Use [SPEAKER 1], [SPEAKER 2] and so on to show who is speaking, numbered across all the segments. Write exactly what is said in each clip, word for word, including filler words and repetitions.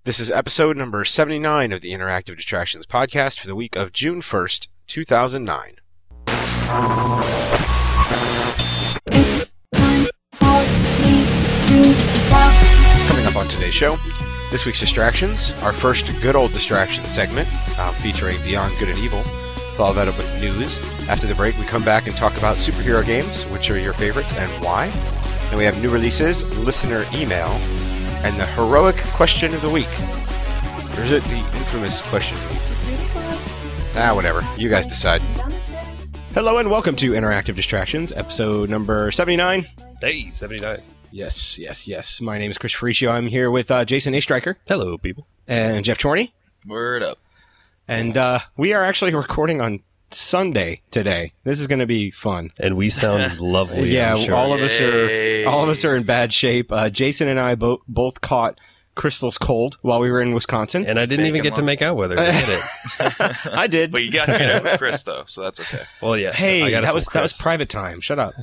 [SPEAKER 1] This is episode number seventy-nine of the Interactive Distractions podcast for the week of June first, two thousand nine.
[SPEAKER 2] It's time for me to rock.
[SPEAKER 1] Coming up on today's show, this week's Distractions, our first good old distraction segment um, featuring Beyond Good and Evil. Follow that up with news. After the break, we come back and talk about superhero games, which are your favorites and why. Then we have new releases, listener email, and the heroic question of the week. Or is it the infamous question of the week? Ah, whatever. You guys decide. Hello and welcome to Interactive Distractions, episode number seventy-nine.
[SPEAKER 3] Hey, seventy-nine.
[SPEAKER 1] Yes, yes, yes. My name is Chris Faricio. I'm here with uh, Jason A. Stryker.
[SPEAKER 3] Hello, people.
[SPEAKER 1] And Jeff Chorney.
[SPEAKER 4] Word up.
[SPEAKER 1] And uh, we are actually recording on Sunday today. This is going to be fun.
[SPEAKER 3] And we sound lovely.
[SPEAKER 1] Yeah,
[SPEAKER 3] I'm sure.
[SPEAKER 1] all of us
[SPEAKER 4] Yay.
[SPEAKER 1] are all of us are in bad shape. Uh, Jason and I bo- both caught Crystal's cold while we were in Wisconsin.
[SPEAKER 3] And I didn't
[SPEAKER 4] Bake
[SPEAKER 3] even
[SPEAKER 4] him
[SPEAKER 3] get to
[SPEAKER 4] up.
[SPEAKER 3] make out with her. Did it?
[SPEAKER 1] I did.
[SPEAKER 4] But you got to get it with Chris, though, so that's okay.
[SPEAKER 3] Well, yeah.
[SPEAKER 1] Hey,
[SPEAKER 3] I got it
[SPEAKER 1] that
[SPEAKER 3] from
[SPEAKER 1] was that was
[SPEAKER 3] Chris.
[SPEAKER 1] private time. Shut up.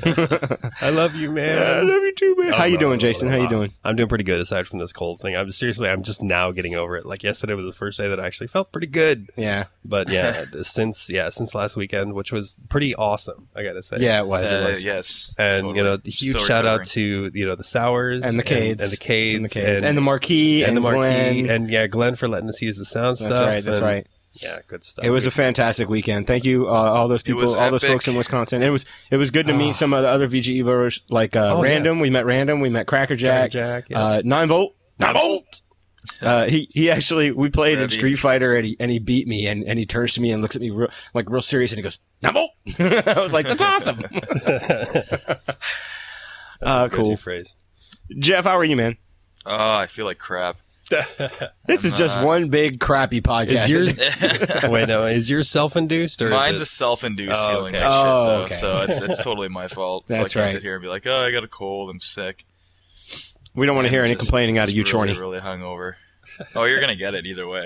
[SPEAKER 3] I love you, man.
[SPEAKER 1] I love you too, man. How you doing, Jason? How you doing?
[SPEAKER 3] I'm doing pretty good aside from this cold thing. I'm seriously, I'm just now getting over it. Like yesterday was the first day that I actually felt pretty good.
[SPEAKER 1] Yeah.
[SPEAKER 3] But yeah, since yeah, since last weekend, which was pretty awesome, I gotta say.
[SPEAKER 1] Yeah, it was.
[SPEAKER 4] Uh,
[SPEAKER 1] it was.
[SPEAKER 4] yes.
[SPEAKER 3] And
[SPEAKER 4] totally.
[SPEAKER 3] you know, huge
[SPEAKER 4] Still
[SPEAKER 3] shout out
[SPEAKER 4] recovering.
[SPEAKER 3] to you know the Sours
[SPEAKER 1] And the Cades.
[SPEAKER 3] and, and the Cades
[SPEAKER 1] And the Cades. And the Marquee.
[SPEAKER 3] and,
[SPEAKER 1] And,
[SPEAKER 3] the Marquee
[SPEAKER 1] Glenn.
[SPEAKER 3] and yeah, Glenn for letting us use the sound
[SPEAKER 1] That's
[SPEAKER 3] stuff.
[SPEAKER 1] right. That's
[SPEAKER 3] and,
[SPEAKER 1] right.
[SPEAKER 3] Yeah, good stuff.
[SPEAKER 1] It was a fantastic weekend. Thank you, uh, all those people,
[SPEAKER 4] was
[SPEAKER 1] all those
[SPEAKER 4] epic.
[SPEAKER 1] folks in Wisconsin. It was it was good to meet some of the other V G Evers, like uh,
[SPEAKER 3] Oh,
[SPEAKER 1] Random. We met Random. We met Crackerjack.
[SPEAKER 3] Crackerjack, yeah.
[SPEAKER 1] uh, Nine Volt. Nine Volt. Uh, he he actually we played in
[SPEAKER 4] Rebby.
[SPEAKER 1] Street Fighter and he and he beat me and, and he turns to me and looks at me real, like real serious and he goes Nine Volt. I was like, that's awesome.
[SPEAKER 3] That's
[SPEAKER 1] uh,
[SPEAKER 3] a go-to
[SPEAKER 1] cool.
[SPEAKER 3] phrase.
[SPEAKER 1] Jeff, how are you, man?
[SPEAKER 4] Oh, I feel like crap.
[SPEAKER 1] This is just
[SPEAKER 4] uh,
[SPEAKER 1] one big crappy podcast.
[SPEAKER 3] Is yours? Wait, no. Is yours self-induced or
[SPEAKER 4] Mine's
[SPEAKER 3] is
[SPEAKER 4] a
[SPEAKER 3] it...
[SPEAKER 4] self-induced
[SPEAKER 3] Oh,
[SPEAKER 4] feeling
[SPEAKER 3] okay.
[SPEAKER 4] like shit,
[SPEAKER 1] Oh,
[SPEAKER 4] though,
[SPEAKER 1] okay.
[SPEAKER 4] so it's it's totally my fault. so I
[SPEAKER 1] That's
[SPEAKER 4] can't
[SPEAKER 1] right.
[SPEAKER 4] sit here and be like, oh, I got a cold, I'm sick.
[SPEAKER 1] We don't want to hear
[SPEAKER 4] I'm
[SPEAKER 1] any
[SPEAKER 4] just-
[SPEAKER 1] complaining out of
[SPEAKER 4] just
[SPEAKER 1] you,
[SPEAKER 4] really,
[SPEAKER 1] Chorney.
[SPEAKER 4] really hungover. Oh, you're going to get it either way.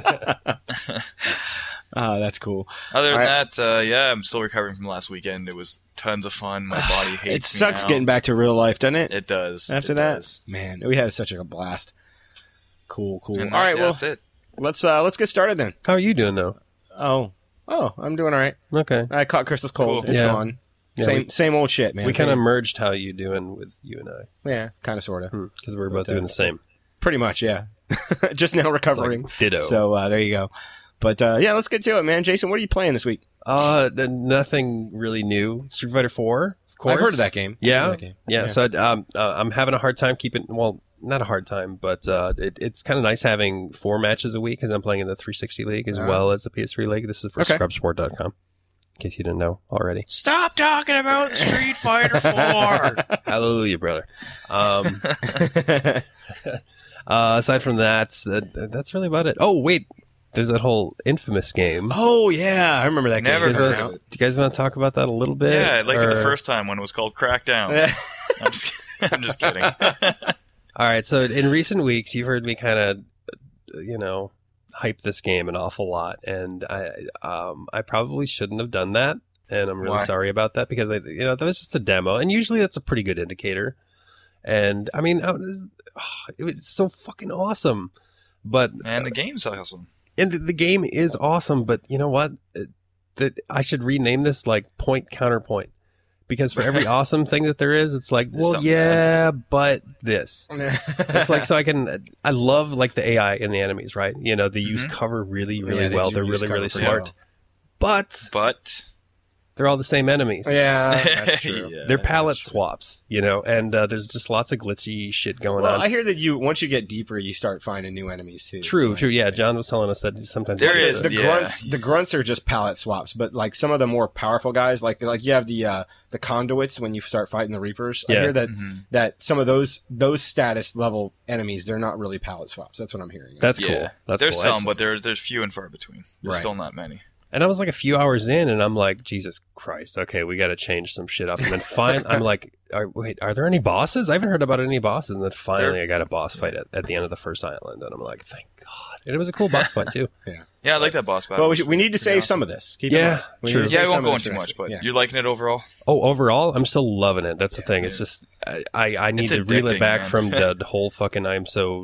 [SPEAKER 1] Uh, that's cool.
[SPEAKER 4] Other than
[SPEAKER 1] All right.
[SPEAKER 4] that, uh, yeah, I'm still recovering from last weekend. It was tons of fun. My body hates
[SPEAKER 1] It sucks
[SPEAKER 4] me now.
[SPEAKER 1] getting back to real life, doesn't it?
[SPEAKER 4] It does.
[SPEAKER 1] After
[SPEAKER 4] it
[SPEAKER 1] that,
[SPEAKER 4] does.
[SPEAKER 1] man, we had such a blast. Cool, cool.
[SPEAKER 4] And
[SPEAKER 1] All
[SPEAKER 4] that's,
[SPEAKER 1] right,
[SPEAKER 4] yeah,
[SPEAKER 1] well,
[SPEAKER 4] that's it.
[SPEAKER 1] let's uh, let's get started then.
[SPEAKER 3] How are you doing, though?
[SPEAKER 1] Oh, oh, I'm doing all right.
[SPEAKER 3] Okay.
[SPEAKER 1] I caught Crystal's cold.
[SPEAKER 4] Cool.
[SPEAKER 1] It's
[SPEAKER 3] Yeah.
[SPEAKER 1] gone.
[SPEAKER 3] Yeah,
[SPEAKER 1] same
[SPEAKER 3] we-
[SPEAKER 1] same old shit, man.
[SPEAKER 3] we kind of
[SPEAKER 1] Same-
[SPEAKER 3] merged how you doing with you and I.
[SPEAKER 1] yeah, kind of, sort of,
[SPEAKER 3] Because we're both
[SPEAKER 1] But, uh,
[SPEAKER 3] doing the same.
[SPEAKER 1] pretty much, yeah. Just now recovering.
[SPEAKER 3] It's like ditto.
[SPEAKER 1] So uh, there you go. But uh, yeah, let's get to it, man. Jason, what are you playing this week?
[SPEAKER 3] Uh, th- nothing really new. Street Fighter four, of course.
[SPEAKER 1] I've heard of that game. I've
[SPEAKER 3] Yeah,
[SPEAKER 1] heard of that game.
[SPEAKER 3] yeah. So um, uh, I'm having a hard time keeping. Well, not a hard time, but uh, it, it's kind of nice having four matches a week because I'm playing in the three sixty league as
[SPEAKER 1] Ah.
[SPEAKER 3] well as the P S three league. This is for
[SPEAKER 1] Okay.
[SPEAKER 3] scrub sport dot com. In case you didn't know already.
[SPEAKER 4] Stop talking about Street Fighter four.
[SPEAKER 3] Hallelujah, brother. Um, uh, aside from that, that, that's really about it. Oh, wait. There's that whole Infamous game.
[SPEAKER 1] oh yeah, I remember that game.
[SPEAKER 4] Never
[SPEAKER 3] Do you guys
[SPEAKER 4] heard
[SPEAKER 3] wanna-
[SPEAKER 4] of it.
[SPEAKER 3] Do you guys want to talk about that a little bit?
[SPEAKER 4] Yeah, I liked it the
[SPEAKER 3] Or-
[SPEAKER 4] first time when it was called Crackdown. I'm just, I'm just kidding.
[SPEAKER 3] All right, so in recent weeks, you've heard me kind of, you know, hype this game an awful lot, and I, um, I probably shouldn't have done that, and I'm really
[SPEAKER 4] Why?
[SPEAKER 3] sorry about that because I, you know, that was just a demo, and usually that's a pretty good indicator. And I mean, I was, oh, it was so fucking awesome, but
[SPEAKER 4] And the game's awesome.
[SPEAKER 3] and the, the game is awesome, but you know what? It- That I should rename this like point counterpoint. Because for every awesome thing that there is, it's like,
[SPEAKER 4] There's
[SPEAKER 3] well,
[SPEAKER 4] something
[SPEAKER 3] yeah, but this. It's like, so I can, I love like the A I in the enemies, right? You know, they use
[SPEAKER 4] Mhm.
[SPEAKER 3] cover really, really
[SPEAKER 1] Yeah, they
[SPEAKER 3] well.
[SPEAKER 1] do
[SPEAKER 3] They're
[SPEAKER 1] use
[SPEAKER 3] really,
[SPEAKER 1] cover
[SPEAKER 3] really
[SPEAKER 1] pretty
[SPEAKER 3] smart.
[SPEAKER 1] well.
[SPEAKER 3] But
[SPEAKER 4] But
[SPEAKER 3] they're all the same enemies.
[SPEAKER 1] Yeah, that's true.
[SPEAKER 4] Yeah,
[SPEAKER 3] They're palette
[SPEAKER 4] that's true.
[SPEAKER 3] swaps, you know, and uh, there's just lots of glitchy shit going
[SPEAKER 1] Well,
[SPEAKER 3] on.
[SPEAKER 1] I hear that you once you get deeper, you start finding new enemies too.
[SPEAKER 3] True,
[SPEAKER 1] Like,
[SPEAKER 3] true. Yeah, John was telling us that sometimes
[SPEAKER 4] There
[SPEAKER 3] he
[SPEAKER 4] is,
[SPEAKER 3] does
[SPEAKER 1] The
[SPEAKER 3] it.
[SPEAKER 4] yeah.
[SPEAKER 1] grunts, the grunts are just palette swaps, but like some of the more powerful guys, like like you have the uh, the conduits when you start fighting the Reapers. I
[SPEAKER 3] Yeah.
[SPEAKER 1] hear that
[SPEAKER 4] Mhm.
[SPEAKER 1] that some of those those status level enemies, they're not really palette swaps. That's what I'm hearing.
[SPEAKER 3] That's
[SPEAKER 4] Yeah.
[SPEAKER 3] cool. That's
[SPEAKER 4] there's
[SPEAKER 3] cool.
[SPEAKER 4] some,
[SPEAKER 3] Excellent.
[SPEAKER 4] but there, there's few and far between. There's
[SPEAKER 1] Right.
[SPEAKER 4] still not many.
[SPEAKER 3] And I was like a few hours in, and I'm like, Jesus Christ, okay, we got to change some shit up. And then finally, I'm like, are, wait, are there any bosses? I haven't heard about any bosses. And then finally,
[SPEAKER 4] There-
[SPEAKER 3] I got a boss fight at, at the end of the first island, and I'm like, thank God. And it was a cool boss fight too.
[SPEAKER 4] Yeah, I like that boss battle.
[SPEAKER 1] Well, we, should, we need to
[SPEAKER 4] Pretty
[SPEAKER 1] save
[SPEAKER 4] awesome.
[SPEAKER 1] some of this. Keep in
[SPEAKER 3] Yeah,
[SPEAKER 1] mind. We
[SPEAKER 3] true.
[SPEAKER 1] need to
[SPEAKER 4] Yeah,
[SPEAKER 1] save
[SPEAKER 4] I won't
[SPEAKER 1] some
[SPEAKER 4] go
[SPEAKER 1] of
[SPEAKER 4] into
[SPEAKER 1] this
[SPEAKER 4] too
[SPEAKER 1] for
[SPEAKER 4] much,
[SPEAKER 1] next
[SPEAKER 4] but
[SPEAKER 1] week. Yeah.
[SPEAKER 4] you're liking it overall.
[SPEAKER 3] Oh, overall, I'm still loving it. That's the thing. It's just I I, I need
[SPEAKER 4] It's
[SPEAKER 3] to reel it
[SPEAKER 4] addicting,
[SPEAKER 3] back
[SPEAKER 4] man.
[SPEAKER 3] from the whole fucking I'm so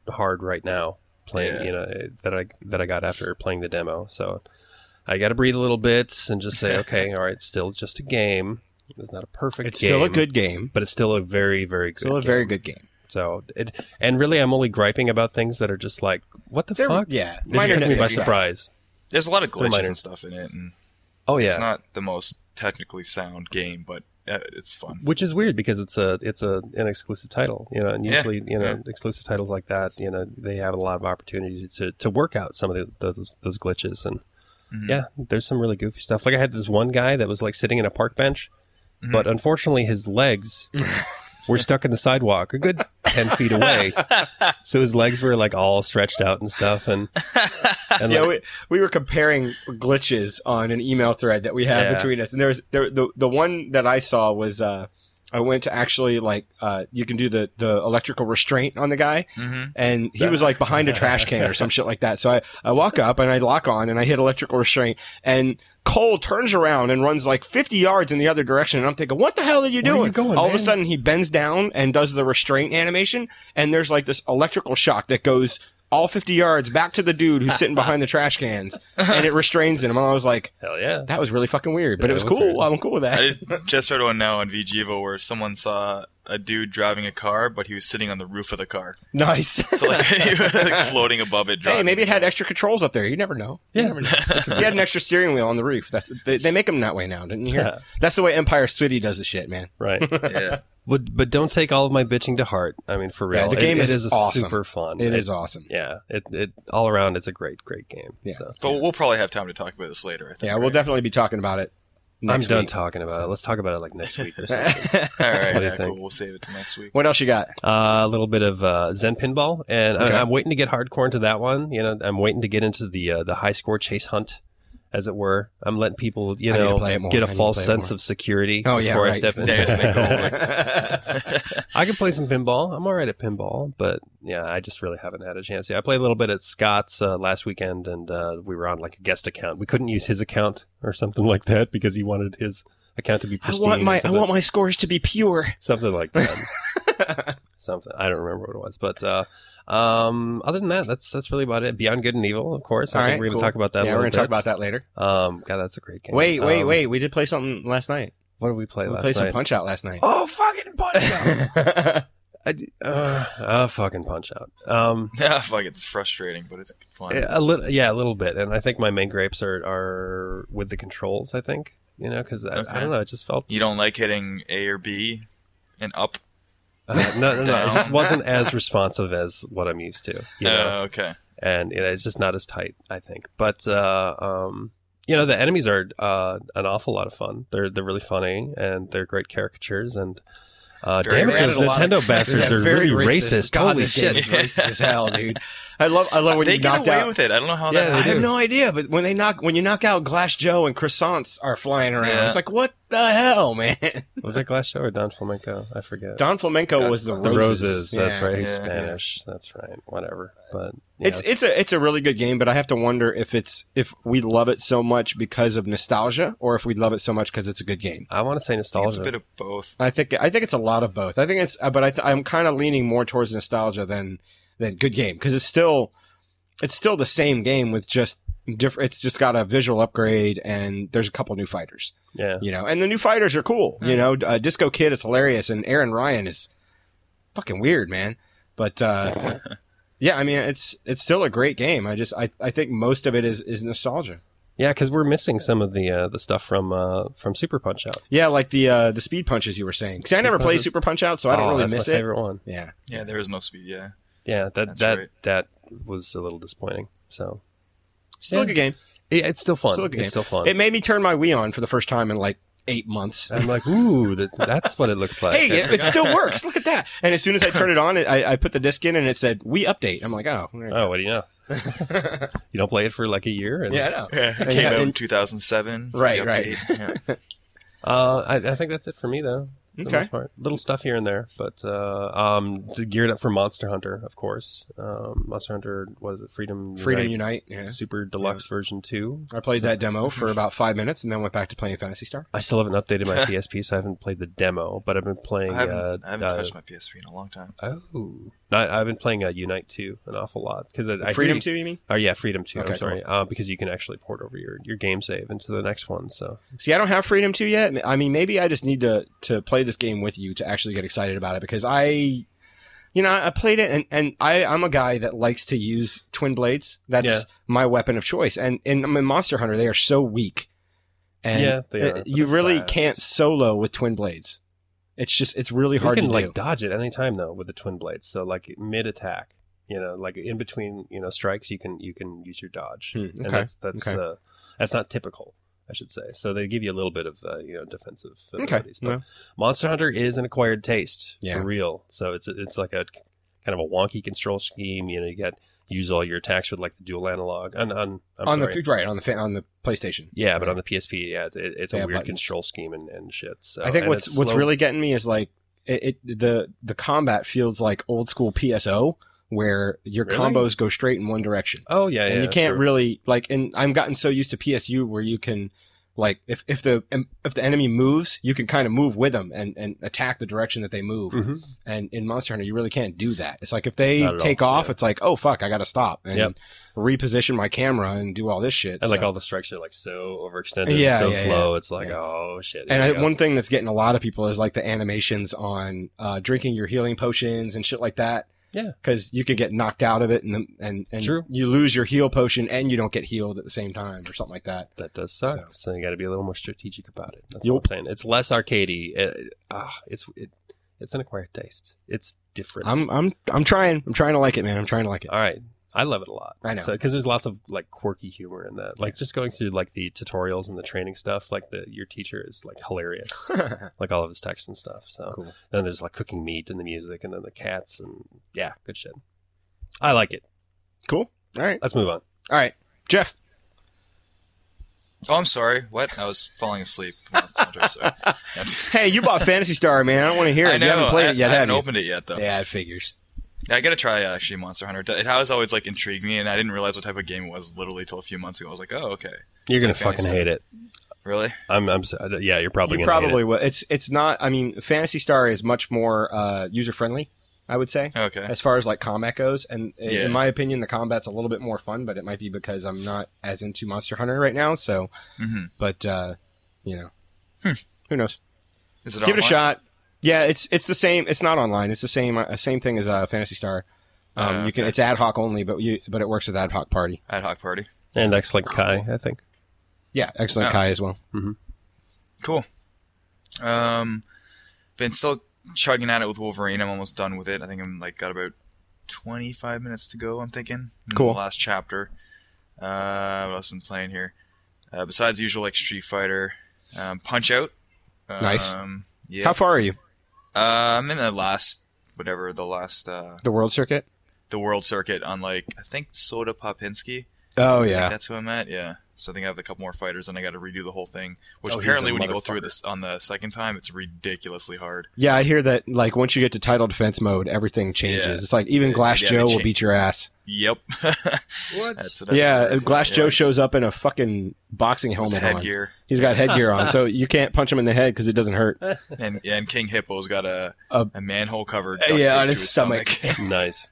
[SPEAKER 3] hard right now playing.
[SPEAKER 4] Yeah.
[SPEAKER 3] You know that I that I got after playing the demo. So I got to breathe a little bit and just say, okay, all right, it's still just a game. It's not a perfect.
[SPEAKER 5] It's
[SPEAKER 3] game,
[SPEAKER 5] still a good game,
[SPEAKER 3] but it's still a very very good.
[SPEAKER 5] still a
[SPEAKER 3] game.
[SPEAKER 5] very good game.
[SPEAKER 3] So it and really, I'm only griping about things that are just like, what the
[SPEAKER 5] They're-
[SPEAKER 3] fuck?
[SPEAKER 5] yeah,
[SPEAKER 3] It just
[SPEAKER 5] minor
[SPEAKER 3] took me by
[SPEAKER 5] nitpicks, yeah.
[SPEAKER 3] surprise.
[SPEAKER 4] There's a lot of
[SPEAKER 3] They're minor.
[SPEAKER 4] glitches and stuff in it, and
[SPEAKER 3] Oh yeah,
[SPEAKER 4] it's not the most technically sound game, but uh, it's fun.
[SPEAKER 3] which is weird because it's a it's a an exclusive title, you know, and
[SPEAKER 4] Yeah,
[SPEAKER 3] usually you know
[SPEAKER 4] yeah.
[SPEAKER 3] exclusive titles like that, you know, they have a lot of opportunity to, to work out some of the, those those glitches, and
[SPEAKER 4] Mhm.
[SPEAKER 3] yeah, there's some really goofy stuff. Like I had this one guy that was like sitting in a park bench,
[SPEAKER 4] Mhm.
[SPEAKER 3] but unfortunately his legs were stuck in the sidewalk a good ten feet away, so his legs were like all stretched out and stuff, and and
[SPEAKER 5] Yeah,
[SPEAKER 3] like,
[SPEAKER 5] we, we were comparing glitches on an email thread that we had
[SPEAKER 3] Yeah.
[SPEAKER 5] between us, and there was there, the the one that I saw was uh, I went to actually like uh, you can do the the electrical restraint on the guy,
[SPEAKER 4] Mhm.
[SPEAKER 5] and he was like behind a trash can or some shit like that. So I I walk up and I lock on and I hit electrical restraint, and Cole turns around and runs like fifty yards in the other direction, and I'm thinking, what the hell are you
[SPEAKER 3] Where are
[SPEAKER 5] doing?
[SPEAKER 3] you going,
[SPEAKER 5] All of a
[SPEAKER 3] man?
[SPEAKER 5] sudden he bends down and does the restraint animation, and there's like this electrical shock that goes all fifty yards back to the dude who's sitting behind the trash cans, and it restrains him. And I was like,
[SPEAKER 3] hell yeah,
[SPEAKER 5] that was really fucking weird, but
[SPEAKER 3] Yeah,
[SPEAKER 5] it was
[SPEAKER 3] it was
[SPEAKER 5] cool.
[SPEAKER 3] weird.
[SPEAKER 5] I'm cool with that.
[SPEAKER 4] I just, just read one now on V G Evo where someone saw a dude driving a car, but he was sitting on the roof of the car.
[SPEAKER 5] Nice.
[SPEAKER 4] So like he was like floating above it.
[SPEAKER 5] Hey,
[SPEAKER 4] Driving.
[SPEAKER 5] maybe it had extra controls up there. You never know. You
[SPEAKER 3] Yeah.
[SPEAKER 5] never know. He had an extra steering wheel on the roof. That's they, they make them that way now, didn't you hear?
[SPEAKER 3] Yeah.
[SPEAKER 5] That's the way Empire City does the shit, man.
[SPEAKER 3] right.
[SPEAKER 4] Yeah.
[SPEAKER 3] But but don't take all of my bitching to heart. I mean, for real,
[SPEAKER 5] Yeah, the
[SPEAKER 3] It-
[SPEAKER 5] game
[SPEAKER 3] it
[SPEAKER 5] is
[SPEAKER 3] is
[SPEAKER 5] awesome.
[SPEAKER 3] super fun.
[SPEAKER 5] It is awesome.
[SPEAKER 3] Yeah, it it all around, it's a great great game.
[SPEAKER 5] Yeah.
[SPEAKER 3] So.
[SPEAKER 4] But we'll probably have time to talk about this later, I think.
[SPEAKER 5] Yeah, we'll
[SPEAKER 4] right?
[SPEAKER 5] definitely be talking about it.
[SPEAKER 3] I'm
[SPEAKER 5] Next
[SPEAKER 3] done
[SPEAKER 5] week.
[SPEAKER 3] talking about it. Let's talk about it like next week or something.
[SPEAKER 4] All right,
[SPEAKER 3] What do you
[SPEAKER 4] yeah,
[SPEAKER 3] think?
[SPEAKER 4] cool. We'll save it to next week.
[SPEAKER 5] What else you got?
[SPEAKER 3] Uh, a little bit of uh, Zen Pinball, and
[SPEAKER 5] Okay.
[SPEAKER 3] I, I'm waiting to get hardcore into that one. You know, I'm waiting to get into the uh, the high score chase hunt, as it were. I'm letting people, you
[SPEAKER 5] I need to
[SPEAKER 3] know,
[SPEAKER 5] play it more.
[SPEAKER 3] get
[SPEAKER 5] I
[SPEAKER 3] a
[SPEAKER 5] need to
[SPEAKER 3] false
[SPEAKER 5] play it
[SPEAKER 3] sense
[SPEAKER 5] more.
[SPEAKER 3] of security
[SPEAKER 5] Oh,
[SPEAKER 3] before
[SPEAKER 5] yeah,
[SPEAKER 3] I
[SPEAKER 5] right.
[SPEAKER 3] step in.
[SPEAKER 4] Yeah, it's gonna go
[SPEAKER 3] I can play some pinball. I'm all right at pinball, but yeah, I just really haven't had a chance yet. I played a little bit at Scott's uh, last weekend, and uh, we were on like a guest account. We couldn't use his account or something like that because he wanted his account to be
[SPEAKER 5] I
[SPEAKER 3] pristine.
[SPEAKER 5] want
[SPEAKER 3] or
[SPEAKER 5] my I
[SPEAKER 3] something.
[SPEAKER 5] want my scores to be pure.
[SPEAKER 3] something like that. something I don't remember what it was, but uh, um, other than that, that's that's really about it. Beyond Good and Evil, of course. I
[SPEAKER 5] All
[SPEAKER 3] think
[SPEAKER 5] right,
[SPEAKER 3] we're going to
[SPEAKER 5] cool.
[SPEAKER 3] talk about that.
[SPEAKER 5] Yeah,
[SPEAKER 3] a
[SPEAKER 5] we're
[SPEAKER 3] little
[SPEAKER 5] gonna talk
[SPEAKER 3] bit.
[SPEAKER 5] about that later.
[SPEAKER 3] Um, God, that's a great game.
[SPEAKER 5] Wait, wait,
[SPEAKER 3] Um,
[SPEAKER 5] wait. We did play something last night.
[SPEAKER 3] What did we play
[SPEAKER 5] We
[SPEAKER 3] last
[SPEAKER 5] played some
[SPEAKER 3] night?
[SPEAKER 5] Punch Out last night.
[SPEAKER 3] Oh, fucking Punch Out! I d- uh, uh, fucking Punch Out. Um,
[SPEAKER 4] Yeah, fuck, it's frustrating, but it's fun.
[SPEAKER 3] a little, yeah, a little bit. And I think my main grapes are are with the controls. I think you know because I, I
[SPEAKER 4] Okay.
[SPEAKER 3] don't know. It just felt
[SPEAKER 4] You don't like hitting A or B and up?
[SPEAKER 3] uh, no, no, no. It
[SPEAKER 4] Down.
[SPEAKER 3] just wasn't as responsive as what I'm used to. You know?
[SPEAKER 4] Oh, okay.
[SPEAKER 3] and you know, it's just not as tight, I think. But uh, um, you know, the enemies are uh, an awful lot of fun. They're they're really funny and they're great caricatures. And uh,
[SPEAKER 4] Very
[SPEAKER 3] damn it, those
[SPEAKER 4] racist.
[SPEAKER 3] Nintendo bastards
[SPEAKER 5] Yeah,
[SPEAKER 3] are
[SPEAKER 5] very
[SPEAKER 3] really racist.
[SPEAKER 5] God,
[SPEAKER 3] Holy
[SPEAKER 5] this game
[SPEAKER 3] shit!
[SPEAKER 5] is racist as hell, dude. I love I love when
[SPEAKER 4] They
[SPEAKER 5] you
[SPEAKER 4] get
[SPEAKER 5] knocked
[SPEAKER 4] away
[SPEAKER 5] out.
[SPEAKER 4] with it. I don't know how
[SPEAKER 3] Yeah,
[SPEAKER 4] that
[SPEAKER 3] they
[SPEAKER 5] I
[SPEAKER 4] happens.
[SPEAKER 5] have no idea, but when they knock when you knock out Glass Joe and croissants are flying around,
[SPEAKER 4] Yeah.
[SPEAKER 5] it's like what the hell, man?
[SPEAKER 3] Was that Glass Show or Don Flamenco? I forget.
[SPEAKER 5] Don Flamenco
[SPEAKER 4] That's
[SPEAKER 5] was the
[SPEAKER 4] the
[SPEAKER 3] the
[SPEAKER 5] roses.
[SPEAKER 3] roses. That's
[SPEAKER 5] Yeah.
[SPEAKER 3] right. He's
[SPEAKER 4] Yeah.
[SPEAKER 3] Spanish. That's right. Whatever. But yeah.
[SPEAKER 5] It's it's a it's a really good game, but I have to wonder if it's if we love it so much because of nostalgia or if we love it so much because it's a good game.
[SPEAKER 3] I want to say
[SPEAKER 4] It's
[SPEAKER 3] nostalgia.
[SPEAKER 4] a bit of both.
[SPEAKER 5] I think I think it's a lot of both. I think it's, uh, but I th- I'm kind of leaning more towards nostalgia than than good game because it's still it's still the same game with just different. It's just got a visual upgrade and there's a couple new fighters,
[SPEAKER 3] yeah.
[SPEAKER 5] you know, and the new fighters are cool. You know, uh, Disco Kid is hilarious and Aaron Ryan is fucking weird, man. But uh, yeah, I mean, it's it's still a great game. I just I, I think most of it is is nostalgia.
[SPEAKER 3] Yeah, because we're missing some of the uh, the stuff from uh, from Super Punch Out.
[SPEAKER 5] Yeah, like the uh, the speed punches you were saying. Because I never played
[SPEAKER 3] punches?
[SPEAKER 5] Super Punch Out, so I don't
[SPEAKER 3] Oh,
[SPEAKER 5] really
[SPEAKER 3] that's
[SPEAKER 5] miss
[SPEAKER 3] my
[SPEAKER 5] it.
[SPEAKER 3] favorite one.
[SPEAKER 5] Yeah.
[SPEAKER 4] Yeah, there is no speed. Yeah.
[SPEAKER 3] Yeah, that
[SPEAKER 4] That's
[SPEAKER 3] that
[SPEAKER 4] right.
[SPEAKER 3] that was a little disappointing. So
[SPEAKER 5] Still
[SPEAKER 3] Yeah.
[SPEAKER 5] a good game.
[SPEAKER 3] it, it's still fun.
[SPEAKER 5] Still a good
[SPEAKER 3] it's
[SPEAKER 5] game.
[SPEAKER 3] still fun.
[SPEAKER 5] It made me turn my Wii on for the first time in like eight months.
[SPEAKER 3] I'm like, ooh, that, that's what it looks like.
[SPEAKER 5] Hey, it, it still works. Look at that. And as soon as I turned it on, it, I, I put the disc in and it said Wii update. I'm like, oh. there you
[SPEAKER 3] Oh, what do you know? You don't play it for like a year, and
[SPEAKER 5] go. Yeah, I know.
[SPEAKER 4] Yeah, it
[SPEAKER 5] And
[SPEAKER 4] came
[SPEAKER 5] yeah,
[SPEAKER 4] out in
[SPEAKER 5] and-
[SPEAKER 4] two thousand seven.
[SPEAKER 5] Right,
[SPEAKER 4] the
[SPEAKER 5] right.
[SPEAKER 4] update. Yeah.
[SPEAKER 3] uh, I, I think that's it for me though. For the
[SPEAKER 5] Okay.
[SPEAKER 3] most part. Little stuff here and there, but uh, um, geared up for Monster Hunter, of course. Um, Monster Hunter, what is it? Freedom
[SPEAKER 5] Freedom
[SPEAKER 3] Unite,
[SPEAKER 5] Unite. Yeah.
[SPEAKER 3] Super Deluxe version two.
[SPEAKER 5] I played that demo for about five minutes and then went back to playing Phantasy Star.
[SPEAKER 3] I still haven't updated my P S P, so I haven't played the demo, but I've been playing.
[SPEAKER 4] I haven't,
[SPEAKER 3] uh,
[SPEAKER 4] I haven't
[SPEAKER 3] uh,
[SPEAKER 4] touched my P S P in a long time.
[SPEAKER 3] Oh, I, I've been playing uh, Unite two an awful lot because I, I
[SPEAKER 5] Freedom
[SPEAKER 3] hear-
[SPEAKER 5] two, you mean?
[SPEAKER 3] Oh yeah, Freedom two.
[SPEAKER 5] Okay,
[SPEAKER 3] I'm sorry, uh, because you can actually port over your, your game save into the next one. So
[SPEAKER 5] See, I don't have Freedom two yet. I mean, maybe I just need to, to play this game with you to actually get excited about it because I, you know, I played it and, and I, I'm a guy that likes to use twin blades. That's
[SPEAKER 3] Yeah.
[SPEAKER 5] my weapon of choice. And in, in Monster Hunter, they are so weak. And
[SPEAKER 3] Yeah, they are,
[SPEAKER 5] uh,
[SPEAKER 3] but
[SPEAKER 5] you
[SPEAKER 3] they're
[SPEAKER 5] really
[SPEAKER 3] fast.
[SPEAKER 5] can't solo with twin blades. It's just, it's really hard
[SPEAKER 3] you can
[SPEAKER 5] to
[SPEAKER 3] like
[SPEAKER 5] do.
[SPEAKER 3] dodge it anytime though with the twin blades. So like mid attack, you know, like in between, you know, strikes, you can you can use your dodge.
[SPEAKER 5] Hmm,
[SPEAKER 3] And
[SPEAKER 5] okay,
[SPEAKER 3] that's that's
[SPEAKER 5] okay.
[SPEAKER 3] uh, that's not typical, I should say. So they give you a little bit of uh, you know defensive
[SPEAKER 5] Okay,
[SPEAKER 3] abilities. But
[SPEAKER 5] well.
[SPEAKER 3] Monster Hunter is an acquired taste
[SPEAKER 5] Yeah.
[SPEAKER 3] for real. So it's it's like a kind of a wonky control scheme. You know, you got use all your attacks with like the dual analog on on I'm
[SPEAKER 5] on
[SPEAKER 3] sorry.
[SPEAKER 5] the right on the fa- on the PlayStation.
[SPEAKER 3] Yeah, but
[SPEAKER 5] Right.
[SPEAKER 3] on the P S P, yeah, it, it's a
[SPEAKER 5] They have
[SPEAKER 3] weird
[SPEAKER 5] buttons.
[SPEAKER 3] control scheme and, and shit. So
[SPEAKER 5] I think
[SPEAKER 3] and
[SPEAKER 5] what's
[SPEAKER 3] it's
[SPEAKER 5] what's
[SPEAKER 3] slow-
[SPEAKER 5] really getting me is like it, it the the combat feels like old school P S O where your
[SPEAKER 3] Really?
[SPEAKER 5] combos go straight in one direction.
[SPEAKER 3] oh yeah, yeah,
[SPEAKER 5] and you can't
[SPEAKER 3] true.
[SPEAKER 5] really like and I'm gotten so used to P S U where you can like if if the if the enemy moves you can kind of move with them and and attack the direction that they move.
[SPEAKER 3] Mhm.
[SPEAKER 5] And in Monster Hunter you really can't do that. It's like if they
[SPEAKER 3] Not at
[SPEAKER 5] take
[SPEAKER 3] all,
[SPEAKER 5] off
[SPEAKER 3] yeah.
[SPEAKER 5] it's like oh fuck I got to stop and
[SPEAKER 3] Yep.
[SPEAKER 5] reposition my camera and do all this shit.
[SPEAKER 3] And like
[SPEAKER 5] So-
[SPEAKER 3] all the strikes are like so overextended,
[SPEAKER 5] Yeah,
[SPEAKER 3] so
[SPEAKER 5] yeah,
[SPEAKER 3] slow.
[SPEAKER 5] yeah.
[SPEAKER 3] It's like,
[SPEAKER 5] Yeah.
[SPEAKER 3] oh shit.
[SPEAKER 5] And
[SPEAKER 3] here
[SPEAKER 5] I,
[SPEAKER 3] we go.
[SPEAKER 5] one thing that's getting a lot of people is like the animations on uh, drinking your healing potions and shit like that.
[SPEAKER 3] Yeah.
[SPEAKER 5] Because you can get knocked out of it and the, and, and
[SPEAKER 3] True.
[SPEAKER 5] you lose your heal potion and you don't get healed at the same time or something like that.
[SPEAKER 3] that does suck.
[SPEAKER 5] So-
[SPEAKER 3] So, you got to be a little more strategic about it. That's
[SPEAKER 5] Yup.
[SPEAKER 3] what I'm saying. It's less arcadey. It, ah, it's it, it's an acquired taste. It's different.
[SPEAKER 5] I'm I'm I'm trying. I'm trying to like it, man. I'm trying to like it.
[SPEAKER 3] all right. I love it a lot.
[SPEAKER 5] I know.
[SPEAKER 3] because there's lots of like quirky humor in that. Like just going through like the tutorials and the training stuff. Like the your teacher is like hilarious. Like all of his text and stuff. So
[SPEAKER 5] Cool.
[SPEAKER 3] then there's like cooking meat and the music and then the cats and yeah, good shit. I like it.
[SPEAKER 5] Cool. All right.
[SPEAKER 3] Let's move on.
[SPEAKER 5] All right. Jeff.
[SPEAKER 4] Oh, I'm sorry. What? I was falling asleep. Monster Hunter, so-
[SPEAKER 5] Hey, you bought Fantasy Star, man. I don't want to hear it.
[SPEAKER 4] I know.
[SPEAKER 5] You haven't played
[SPEAKER 4] I,
[SPEAKER 5] it yet,
[SPEAKER 4] I
[SPEAKER 5] have
[SPEAKER 4] haven't
[SPEAKER 5] you?
[SPEAKER 4] opened it yet, though.
[SPEAKER 5] Yeah, it figures.
[SPEAKER 4] I gotta try uh, actually Monster Hunter. It has always like intrigued me, and I didn't realize what type of game it was literally till a few months ago. I was like, oh, okay.
[SPEAKER 3] You're
[SPEAKER 4] It's
[SPEAKER 3] gonna
[SPEAKER 4] like
[SPEAKER 3] fucking
[SPEAKER 4] Fantasy
[SPEAKER 3] hate it.
[SPEAKER 4] Really?
[SPEAKER 3] I'm, I'm, s- yeah, you're probably
[SPEAKER 5] You
[SPEAKER 3] gonna hate
[SPEAKER 5] probably
[SPEAKER 3] it.
[SPEAKER 5] will. It's it's not. I mean, Fantasy Star is much more uh, user friendly. I would say.
[SPEAKER 4] Okay.
[SPEAKER 5] As far as like combat goes, and i-
[SPEAKER 4] Yeah.
[SPEAKER 5] in my opinion, the combat's a little bit more fun, but it might be because I'm not as into Monster Hunter right now. So,
[SPEAKER 4] hmm
[SPEAKER 5] but uh, you know, who knows?
[SPEAKER 4] Is it
[SPEAKER 5] Give it a
[SPEAKER 4] online?
[SPEAKER 5] shot. Yeah, it's it's the same. It's not online. It's the same uh, same thing as uh, Fantasy Star. Um,
[SPEAKER 4] Uh,
[SPEAKER 5] You can.
[SPEAKER 4] okay.
[SPEAKER 5] It's ad hoc only, but you but it works with ad hoc party.
[SPEAKER 4] Ad hoc party.
[SPEAKER 3] And X-Link Kai, I think.
[SPEAKER 5] Yeah, excellent
[SPEAKER 4] Oh.
[SPEAKER 5] Kai as well.
[SPEAKER 4] Cool. Um, been still chugging at it with Wolverine. I'm almost done with it. I think I'm like got about twenty-five minutes to go. I'm thinking. In
[SPEAKER 5] Cool.
[SPEAKER 4] The last chapter. Uh, what else been playing here? Uh, besides the usual like Street Fighter, um, Punch Out. Um,
[SPEAKER 5] Nice.
[SPEAKER 4] Yeah.
[SPEAKER 5] How far are you?
[SPEAKER 4] Uh, I'm in the last whatever the last uh
[SPEAKER 5] The World Circuit.
[SPEAKER 4] the world circuit on like I think Soda Popinski.
[SPEAKER 5] Oh
[SPEAKER 4] I think
[SPEAKER 5] yeah.
[SPEAKER 4] that's who I'm at. Yeah. So I think I have a couple more fighters, and I got to redo the whole thing. Which
[SPEAKER 3] Oh, he's
[SPEAKER 4] apparently,
[SPEAKER 3] a
[SPEAKER 4] when you go through
[SPEAKER 3] motherfucker.
[SPEAKER 4] this on the second time, it's ridiculously hard.
[SPEAKER 5] Yeah, I hear that. Like once you get to title defense mode, everything changes.
[SPEAKER 4] Yeah.
[SPEAKER 5] It's like even Glass
[SPEAKER 4] Yeah,
[SPEAKER 5] Joe
[SPEAKER 4] they
[SPEAKER 5] will
[SPEAKER 4] change-
[SPEAKER 5] beat your ass.
[SPEAKER 4] Yep.
[SPEAKER 3] What?
[SPEAKER 4] That's, that's
[SPEAKER 5] Yeah,
[SPEAKER 4] weird.
[SPEAKER 5] Glass
[SPEAKER 4] Yeah.
[SPEAKER 5] Joe shows up in a fucking boxing
[SPEAKER 4] With
[SPEAKER 5] helmet on.
[SPEAKER 4] headgear,
[SPEAKER 5] He's got headgear on, so you can't punch him in the head because it doesn't hurt.
[SPEAKER 4] and and King Hippo's got a
[SPEAKER 5] A-
[SPEAKER 4] a manhole covered.
[SPEAKER 5] yeah, on his stomach.
[SPEAKER 3] Nice.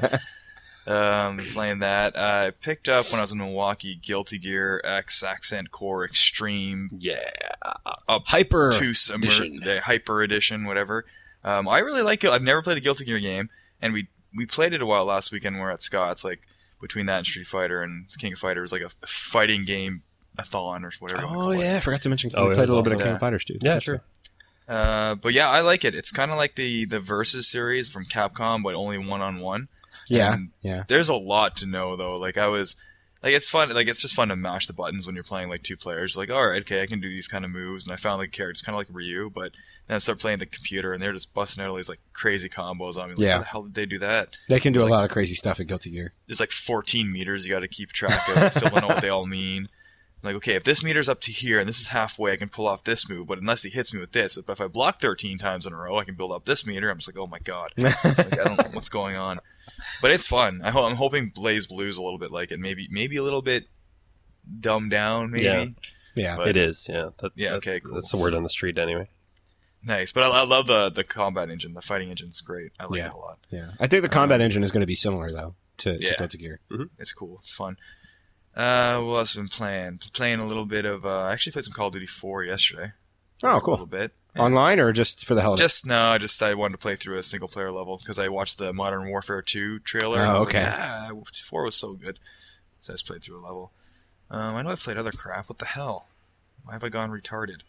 [SPEAKER 4] um, playing that. Uh, I picked up when I was in Milwaukee Guilty Gear X Accent Core Extreme
[SPEAKER 3] Yeah.
[SPEAKER 4] up
[SPEAKER 5] Hyper
[SPEAKER 4] to summer,
[SPEAKER 5] edition.
[SPEAKER 4] the Hyper Edition, whatever. Um, I really like it. I've never played a Guilty Gear game, and we we played it a while last weekend. When we we're at Scott's, like between that and Street Fighter and King of Fighters, like a, a fighting game a thon or whatever. you wanna
[SPEAKER 5] Oh
[SPEAKER 4] call it.
[SPEAKER 5] yeah, I forgot to mention.
[SPEAKER 3] Oh,
[SPEAKER 5] we
[SPEAKER 3] it
[SPEAKER 5] played
[SPEAKER 3] was
[SPEAKER 5] a little bit of
[SPEAKER 3] awesome.
[SPEAKER 5] King
[SPEAKER 4] Yeah.
[SPEAKER 5] of Fighters too.
[SPEAKER 3] Yeah,
[SPEAKER 5] That's
[SPEAKER 3] sure.
[SPEAKER 5] right.
[SPEAKER 4] Uh, but yeah, I like it. It's kind of like the the Versus series from Capcom, but only one on one.
[SPEAKER 5] Yeah,
[SPEAKER 4] And
[SPEAKER 5] yeah.
[SPEAKER 4] There's a lot to know though. Like I was, like it's fun. Like it's just fun to mash the buttons when you're playing like two players. Like all right, okay, I can do these kind of moves, and I found like characters kind of like Ryu. But then I started playing the computer, and they're just busting out all these like crazy combos on me. Like,
[SPEAKER 5] Yeah.
[SPEAKER 4] how the hell did they do that?
[SPEAKER 5] They can do
[SPEAKER 4] It's
[SPEAKER 5] a
[SPEAKER 4] like-
[SPEAKER 5] lot of crazy stuff in Guilty Gear.
[SPEAKER 4] There's like fourteen meters you got to keep track of. I still don't know what they all mean. Like, okay, if this meter's up to here and this is halfway, I can pull off this move, but unless he hits me with this, but if I block thirteen times in a row, I can build up this meter. I'm just like, oh my god. Like, I don't know what's going on. But it's fun. I ho- I'm hoping Blaze Blue's a little bit like it. Maybe maybe a little bit dumbed down, maybe.
[SPEAKER 3] Yeah.
[SPEAKER 5] Yeah.
[SPEAKER 4] But-
[SPEAKER 3] It is, yeah. That,
[SPEAKER 4] Yeah,
[SPEAKER 3] that-
[SPEAKER 4] okay, cool.
[SPEAKER 3] That's the word on the street anyway.
[SPEAKER 4] Nice. But I, I love the, the combat engine. The fighting engine's great. I like
[SPEAKER 5] Yeah.
[SPEAKER 4] it a lot.
[SPEAKER 5] Yeah. I think the combat engine is going to be similar though to,
[SPEAKER 4] Yeah.
[SPEAKER 5] to Guilty Gear.
[SPEAKER 4] It's cool. It's fun. Uh, what else have I been playing? Playing a little bit of. Uh, I actually played some Call of Duty four yesterday.
[SPEAKER 5] Oh,
[SPEAKER 4] A little
[SPEAKER 5] cool.
[SPEAKER 4] bit. Yeah.
[SPEAKER 5] Online or just for the hell of it?
[SPEAKER 4] Just no, I just I wanted to play through a single player level because I watched the Modern Warfare two trailer.
[SPEAKER 5] Oh,
[SPEAKER 4] and I was
[SPEAKER 5] okay.
[SPEAKER 4] Like, ah, four was so good, so I just played through a level. Um, I know I've played other crap. What the hell? Why have I gone retarded?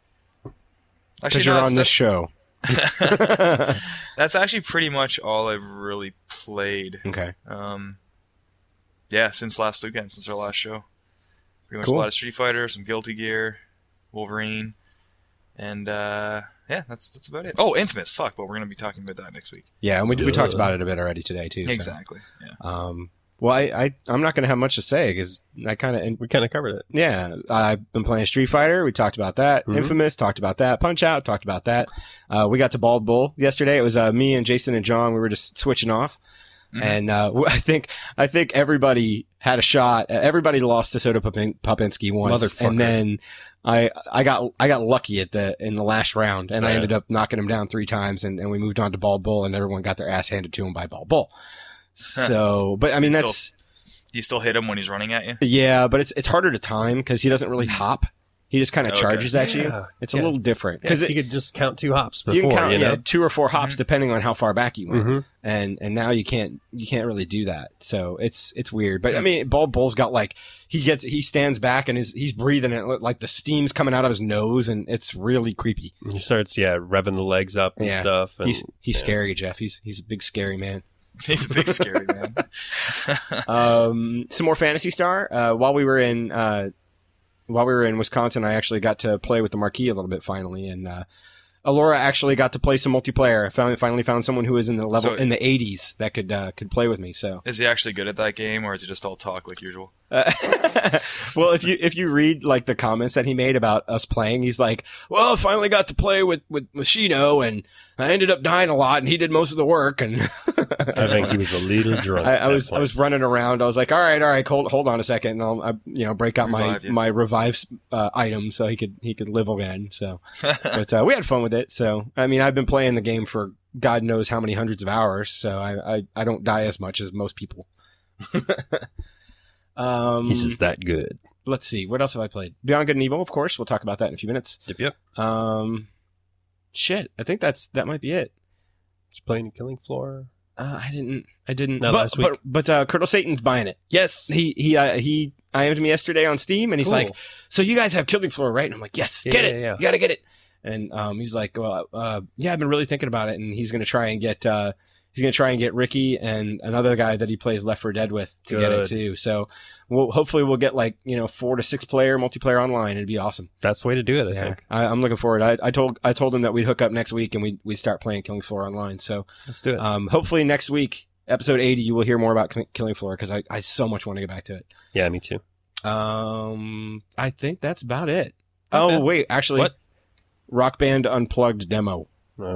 [SPEAKER 5] Because you're
[SPEAKER 4] no,
[SPEAKER 5] on this
[SPEAKER 4] that's,
[SPEAKER 5] show.
[SPEAKER 4] that's actually pretty much all I've really played.
[SPEAKER 5] Okay.
[SPEAKER 4] Um, yeah, since last weekend, since our last show. Pretty much
[SPEAKER 5] Cool.
[SPEAKER 4] a lot of Street Fighter, some Guilty Gear, Wolverine, and uh, yeah, that's that's about it. Oh, Infamous, fuck, but we're gonna be talking about that next week.
[SPEAKER 5] Yeah, and we, we talked
[SPEAKER 3] Uh,
[SPEAKER 5] about it a bit already today too. so.
[SPEAKER 4] Exactly. Yeah.
[SPEAKER 5] Um, well, I, I I'm not going to have much to say because I kind of
[SPEAKER 3] We kind of covered it.
[SPEAKER 5] yeah I've been playing Street Fighter. We talked about that.
[SPEAKER 3] Mhm.
[SPEAKER 5] Infamous talked about that. Punch Out talked about that. Uh, we got to Bald Bull yesterday. It was uh, me and Jason and John. We were just switching off,
[SPEAKER 4] Mhm.
[SPEAKER 5] and uh, I think I think everybody had a shot. Everybody lost to Soda Popin- Popinski once,
[SPEAKER 3] Motherfucker.
[SPEAKER 5] and then I I got I got lucky at the in the last round, and I
[SPEAKER 3] Yeah.
[SPEAKER 5] ended up knocking him down three times, and, and we moved on to Bald Bull, and everyone got their ass handed to him by Bald Bull. So, but I mean
[SPEAKER 4] Still-
[SPEAKER 5] that's.
[SPEAKER 4] Do you still hit him when he's running at you?
[SPEAKER 5] Yeah, but it's it's harder to time because he doesn't really hop. He just kind of
[SPEAKER 4] Okay.
[SPEAKER 5] charges at you.
[SPEAKER 3] Yeah.
[SPEAKER 5] It's a
[SPEAKER 3] Yeah.
[SPEAKER 5] little different
[SPEAKER 3] Because
[SPEAKER 5] because
[SPEAKER 3] you could just count two hops before,
[SPEAKER 5] you can count
[SPEAKER 3] you know?
[SPEAKER 5] yeah, two or four hops
[SPEAKER 4] Mhm.
[SPEAKER 5] depending on how far back you went,
[SPEAKER 3] Mhm.
[SPEAKER 5] and and now you can't you can't really do that. So it's it's weird. But I mean, Bald Bull's got like he gets he stands back and his he's breathing and it, like the steam's coming out of his nose and it's really creepy.
[SPEAKER 3] He starts, yeah, revving the legs up and
[SPEAKER 5] Yeah.
[SPEAKER 3] stuff. And,
[SPEAKER 5] He's he's
[SPEAKER 3] yeah.
[SPEAKER 5] scary, Jeff. He's he's a big scary man.
[SPEAKER 4] He's a big scary man.
[SPEAKER 5] um, some more Fantasy Star. Uh, while we were in uh, while we were in Wisconsin, I actually got to play with the Marquee a little bit finally, and uh, Alora actually got to play some multiplayer. I finally finally found someone who was in the level
[SPEAKER 4] So-
[SPEAKER 5] in the eighties that could uh, could play with me. So,
[SPEAKER 4] Is he actually good at that game, or is he just all talk like usual?
[SPEAKER 5] uh, well, if you if you read like the comments that he made about us playing, he's like, "Well, I finally got to play with with, with Shino, and I ended up dying a lot, and he did most of the work." And
[SPEAKER 3] I think he was a little drunk.
[SPEAKER 5] I,
[SPEAKER 3] at
[SPEAKER 5] I
[SPEAKER 3] that
[SPEAKER 5] was I
[SPEAKER 3] point.
[SPEAKER 5] was running around. I was like, all right, all right, hold hold on a second, and I'll I, you know break out
[SPEAKER 4] Revive
[SPEAKER 5] my
[SPEAKER 4] you.
[SPEAKER 5] my revive uh, item so he could he could live again. So, but uh, we had fun with it. So I mean, I've been playing the game for God knows how many hundreds of hours. So I I, I don't die as much as most people. um,
[SPEAKER 3] He's just that good.
[SPEAKER 5] let's see, what else have I played? Beyond Good and Evil, of course. We'll talk about that in a few minutes.
[SPEAKER 3] Yep, yep.
[SPEAKER 5] Um, shit, I think that's that might be it.
[SPEAKER 3] Just playing Killing Floor.
[SPEAKER 5] Uh, I didn't. I didn't.
[SPEAKER 3] No,
[SPEAKER 5] but,
[SPEAKER 3] last week.
[SPEAKER 5] but but uh, Colonel Satan's buying it.
[SPEAKER 3] Yes.
[SPEAKER 5] He he uh, he I M'd me yesterday on Steam, and he's
[SPEAKER 3] Cool.
[SPEAKER 5] like, "So you guys have Killing Floor, right?" And I'm like, "Yes,
[SPEAKER 3] Yeah,
[SPEAKER 5] get
[SPEAKER 3] yeah,
[SPEAKER 5] it.
[SPEAKER 3] yeah.
[SPEAKER 5] You gotta get it." And um, he's like, "Well, uh, yeah, I've been really thinking about it." And he's gonna try and get uh, he's gonna try and get Ricky and another guy that he plays Left four Dead with to get it
[SPEAKER 3] Good.
[SPEAKER 5] too. So we'll hopefully we'll get like you know four to six player multiplayer online. It'd be awesome.
[SPEAKER 3] That's the way to do it, I
[SPEAKER 5] yeah,
[SPEAKER 3] think.
[SPEAKER 5] I, I'm looking forward. I, I told I told him that we'd hook up next week and we we start playing Killing Floor online. So
[SPEAKER 3] Let's do it.
[SPEAKER 5] um, hopefully next week, episode eighty, you will hear more about Kill- Killing Floor because I, I so much want to get back to it.
[SPEAKER 3] yeah, me too.
[SPEAKER 5] Um, I think that's about it.
[SPEAKER 3] Not
[SPEAKER 5] oh
[SPEAKER 3] bad.
[SPEAKER 5] wait, actually,
[SPEAKER 3] What?
[SPEAKER 5] Rock Band Unplugged demo.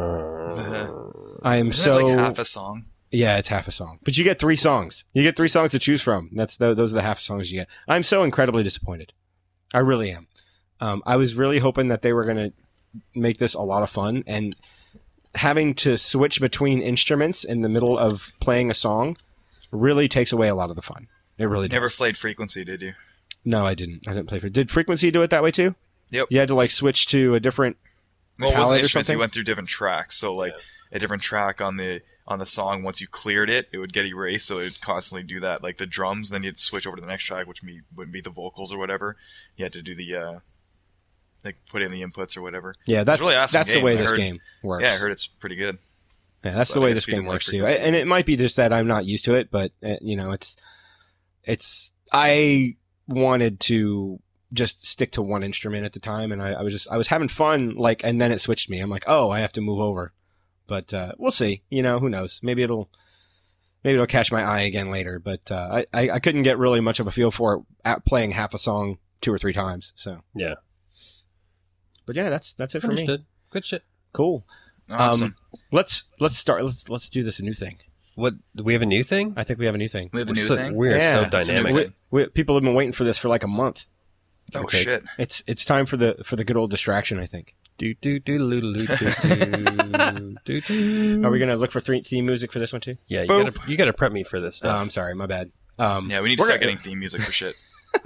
[SPEAKER 3] Uh,
[SPEAKER 5] I am
[SPEAKER 4] Isn't
[SPEAKER 5] so
[SPEAKER 4] it like half a song?
[SPEAKER 5] yeah, it's half a song, but you get three songs. You get three songs to choose from. That's the, those are the half songs you get. I'm so incredibly disappointed. I really am. Um, I was really hoping that they were going to make this a lot of fun, and having to switch between instruments in the middle of playing a song really takes away a lot of the fun. It really does.
[SPEAKER 4] Never played Frequency, did you?
[SPEAKER 5] No, I didn't. I didn't play for. Did Frequency do it that way too?
[SPEAKER 4] Yep.
[SPEAKER 5] You had to like switch to a different.
[SPEAKER 4] Well, it
[SPEAKER 5] palette
[SPEAKER 4] wasn't
[SPEAKER 5] or
[SPEAKER 4] instruments.
[SPEAKER 5] something?
[SPEAKER 4] You went through different tracks. So, like, a different track on the on the song, once you cleared it, it would get erased. So it would constantly do that. Like the drums, then you'd switch over to the next track, which be, would be the vocals or whatever. You had to do the, uh, like, put in the inputs or whatever.
[SPEAKER 5] Yeah, that's
[SPEAKER 4] really awesome
[SPEAKER 5] that's the
[SPEAKER 4] game.
[SPEAKER 5] way
[SPEAKER 4] I
[SPEAKER 5] this
[SPEAKER 4] heard-
[SPEAKER 5] game works.
[SPEAKER 4] Yeah, I heard it's pretty good.
[SPEAKER 5] Yeah, that's
[SPEAKER 4] but
[SPEAKER 5] the
[SPEAKER 4] I
[SPEAKER 5] way
[SPEAKER 4] guess
[SPEAKER 5] this
[SPEAKER 4] we didn't
[SPEAKER 5] game
[SPEAKER 4] like
[SPEAKER 5] works too.
[SPEAKER 4] Frequency.
[SPEAKER 5] And it might be just that I'm not used to it, but uh, you know, it's it's I wanted to just stick to one instrument at the time, and I, I was just I was having fun, like, and then it switched me. I'm like, oh, I have to move over, but uh, we'll see. You know, who knows? Maybe it'll maybe it'll catch my eye again later. But uh, I I I couldn't get really much of a feel for it at playing half a song two or three times. So,
[SPEAKER 3] Yeah.
[SPEAKER 5] but yeah, that's that's it for me.
[SPEAKER 3] Understood. Good shit.
[SPEAKER 5] Cool.
[SPEAKER 4] Awesome.
[SPEAKER 5] Um, let's let's start. Let's let's do this a new thing.
[SPEAKER 3] What? Do we have a new thing?
[SPEAKER 5] I think we have a new thing.
[SPEAKER 4] we have a
[SPEAKER 3] We're
[SPEAKER 4] new
[SPEAKER 3] so,
[SPEAKER 4] thing.
[SPEAKER 3] We are
[SPEAKER 5] Yeah.
[SPEAKER 3] so
[SPEAKER 4] It's a new
[SPEAKER 3] dynamic.
[SPEAKER 4] thing.
[SPEAKER 5] We, we, people have been waiting for this for like a month.
[SPEAKER 4] Oh
[SPEAKER 3] Okay.
[SPEAKER 4] shit!
[SPEAKER 5] It's it's time for the for the good old distraction. I think.
[SPEAKER 3] Do do do do do do do do.
[SPEAKER 5] Are we gonna look for th- theme music for this one too?
[SPEAKER 3] Yeah, you
[SPEAKER 4] Boop.
[SPEAKER 3] gotta you gotta prep me for this
[SPEAKER 5] Oh,
[SPEAKER 3] stuff.
[SPEAKER 5] I'm sorry, my bad. Um,
[SPEAKER 4] Yeah, we need to
[SPEAKER 5] we're
[SPEAKER 4] start
[SPEAKER 5] gonna-
[SPEAKER 4] getting theme music for shit.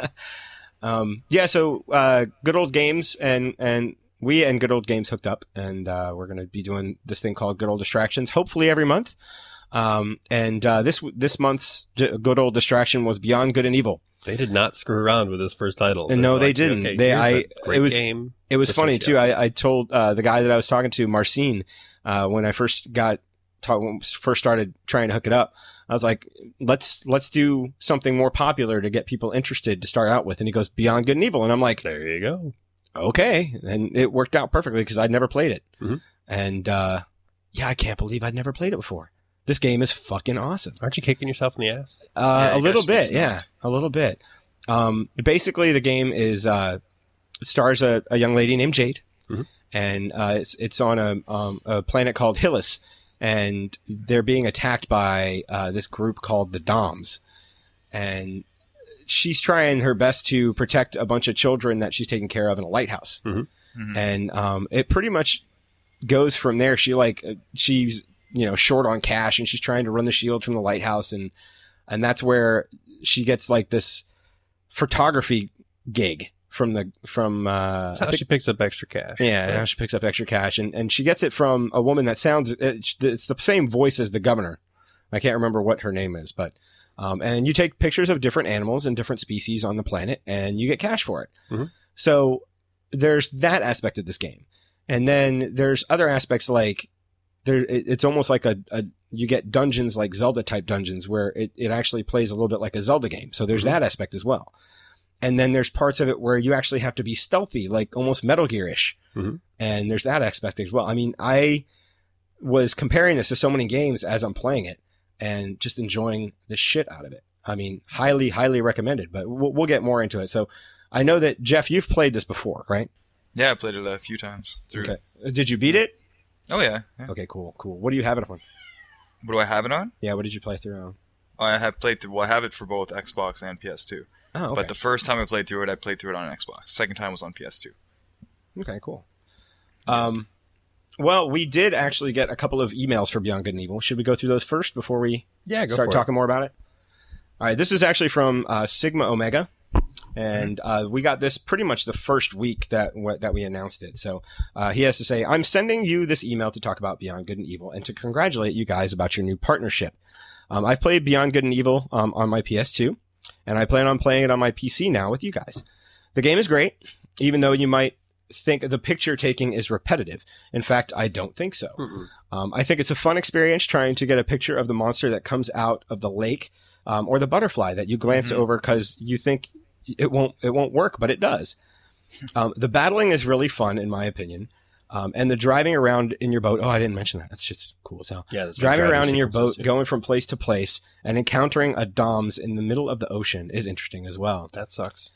[SPEAKER 5] Um, yeah, so uh, Good Old Games and and we and Good Old Games hooked up, and uh, we're going to be doing this thing called Good Old Distractions, hopefully every month. Um, and uh, this this month's G- Good Old Distraction was Beyond Good and Evil.
[SPEAKER 3] They did not screw around with this first title.
[SPEAKER 5] And no,
[SPEAKER 3] They're
[SPEAKER 5] they
[SPEAKER 3] like,
[SPEAKER 5] didn't.
[SPEAKER 3] okay,
[SPEAKER 5] They-
[SPEAKER 3] here's
[SPEAKER 5] I-
[SPEAKER 3] a great
[SPEAKER 5] it was-
[SPEAKER 3] game.
[SPEAKER 5] It was
[SPEAKER 3] This
[SPEAKER 5] funny
[SPEAKER 3] one's
[SPEAKER 5] too.
[SPEAKER 3] got-
[SPEAKER 5] I, I told uh, the guy that I was talking to, Marcin, uh, when I first got ta- when we first started trying to hook it up. I was like, let's let's do something more popular to get people interested to start out with. And he goes, Beyond Good and Evil, and I'm like,
[SPEAKER 3] There you go.
[SPEAKER 5] okay. And it worked out perfectly because I'd never played it.
[SPEAKER 3] Mhm.
[SPEAKER 5] And, uh, yeah, I can't believe I'd never played it before. This game is fucking awesome.
[SPEAKER 3] Aren't you kicking yourself in the ass?
[SPEAKER 5] Uh,
[SPEAKER 4] Yeah,
[SPEAKER 5] a
[SPEAKER 4] you
[SPEAKER 5] little
[SPEAKER 4] guys
[SPEAKER 5] bit.
[SPEAKER 4] be
[SPEAKER 5] Yeah.
[SPEAKER 4] smart.
[SPEAKER 5] A little bit. Um, basically the game is, uh, it stars a, a young lady named Jade.
[SPEAKER 3] Mhm.
[SPEAKER 5] And, uh, it's, it's on a, um, a planet called Hillis. And they're being attacked by, uh, this group called the Doms. And she's trying her best to protect a bunch of children that she's taking care of in a lighthouse.
[SPEAKER 3] Mhm.
[SPEAKER 4] Mhm.
[SPEAKER 5] And um, it pretty much goes from there. She like uh, she's you know short on cash, and she's trying to run the shield from the lighthouse, and and that's where she gets like this photography gig from the from uh,
[SPEAKER 3] That's
[SPEAKER 5] I
[SPEAKER 3] how
[SPEAKER 5] think-
[SPEAKER 3] she picks up extra cash.
[SPEAKER 5] yeah, now she picks up extra cash, and, and she gets it from a woman that sounds, it's it's the same voice as the governor. I can't remember what her name is, but, um, and you take pictures of different animals and different species on the planet, and you get cash for it.
[SPEAKER 3] Mhm.
[SPEAKER 5] So there's that aspect of this game. And then there's other aspects like, there, it, it's almost like a, a, you get dungeons like Zelda type dungeons where it, it actually plays a little bit like a Zelda game. So there's
[SPEAKER 3] Mhm.
[SPEAKER 5] that aspect as well. And then there's parts of it where you actually have to be stealthy, like almost Metal Gear-ish.
[SPEAKER 3] Mhm.
[SPEAKER 5] And there's that aspect as well. I mean, I was comparing this to so many games as I'm playing it and just enjoying the shit out of it. I mean, highly, highly recommended, but we'll, we'll get more into it. So I know that, Jeff, you've played this before, right?
[SPEAKER 4] Yeah, I played it a few times through.
[SPEAKER 5] Okay. Did you beat it?
[SPEAKER 4] Oh yeah. yeah.
[SPEAKER 5] Okay, cool, cool. What do you have it on?
[SPEAKER 4] What do I have it on?
[SPEAKER 5] Yeah, what did you play through on?
[SPEAKER 4] Oh, I have played through. Well, I have it for both Xbox and P S two.
[SPEAKER 5] Oh, okay.
[SPEAKER 4] But the first time I played through it, I played through it on an Xbox. Second time was on P S two.
[SPEAKER 5] Okay, cool. Um, well, we did actually get a couple of emails for Beyond Good and Evil. Should we go through those first before we
[SPEAKER 3] Yeah, go
[SPEAKER 5] start
[SPEAKER 3] for
[SPEAKER 5] talking more about it? All right, this is actually from uh, Sigma Omega, and uh, we got this pretty much the first week that w- that we announced it. So uh, he has to say, "I'm sending you this email to talk about Beyond Good and Evil and to congratulate you guys about your new partnership. Um, I've played Beyond Good and Evil um, on my P S two, and I plan on playing it on my P C now with you guys. The game is great, even though you might think the picture taking is repetitive. In fact, I don't think so.
[SPEAKER 3] Mm-mm.
[SPEAKER 5] Um, I think it's a fun experience trying to get a picture of the monster that comes out of the lake, um, or the butterfly that you glance
[SPEAKER 4] Mhm.
[SPEAKER 5] over because you think it won't it won't work, but it does. Um, the battling is really fun, in my opinion, um, and the driving around in your boat. Oh, I didn't mention that. That's just cool as hell.
[SPEAKER 3] Yeah, there's some
[SPEAKER 5] Driving around in your
[SPEAKER 3] sequences,
[SPEAKER 5] boat,
[SPEAKER 3] yeah.
[SPEAKER 5] going from place to place, and encountering a DOMS in the middle of the ocean is interesting as well.
[SPEAKER 3] That sucks.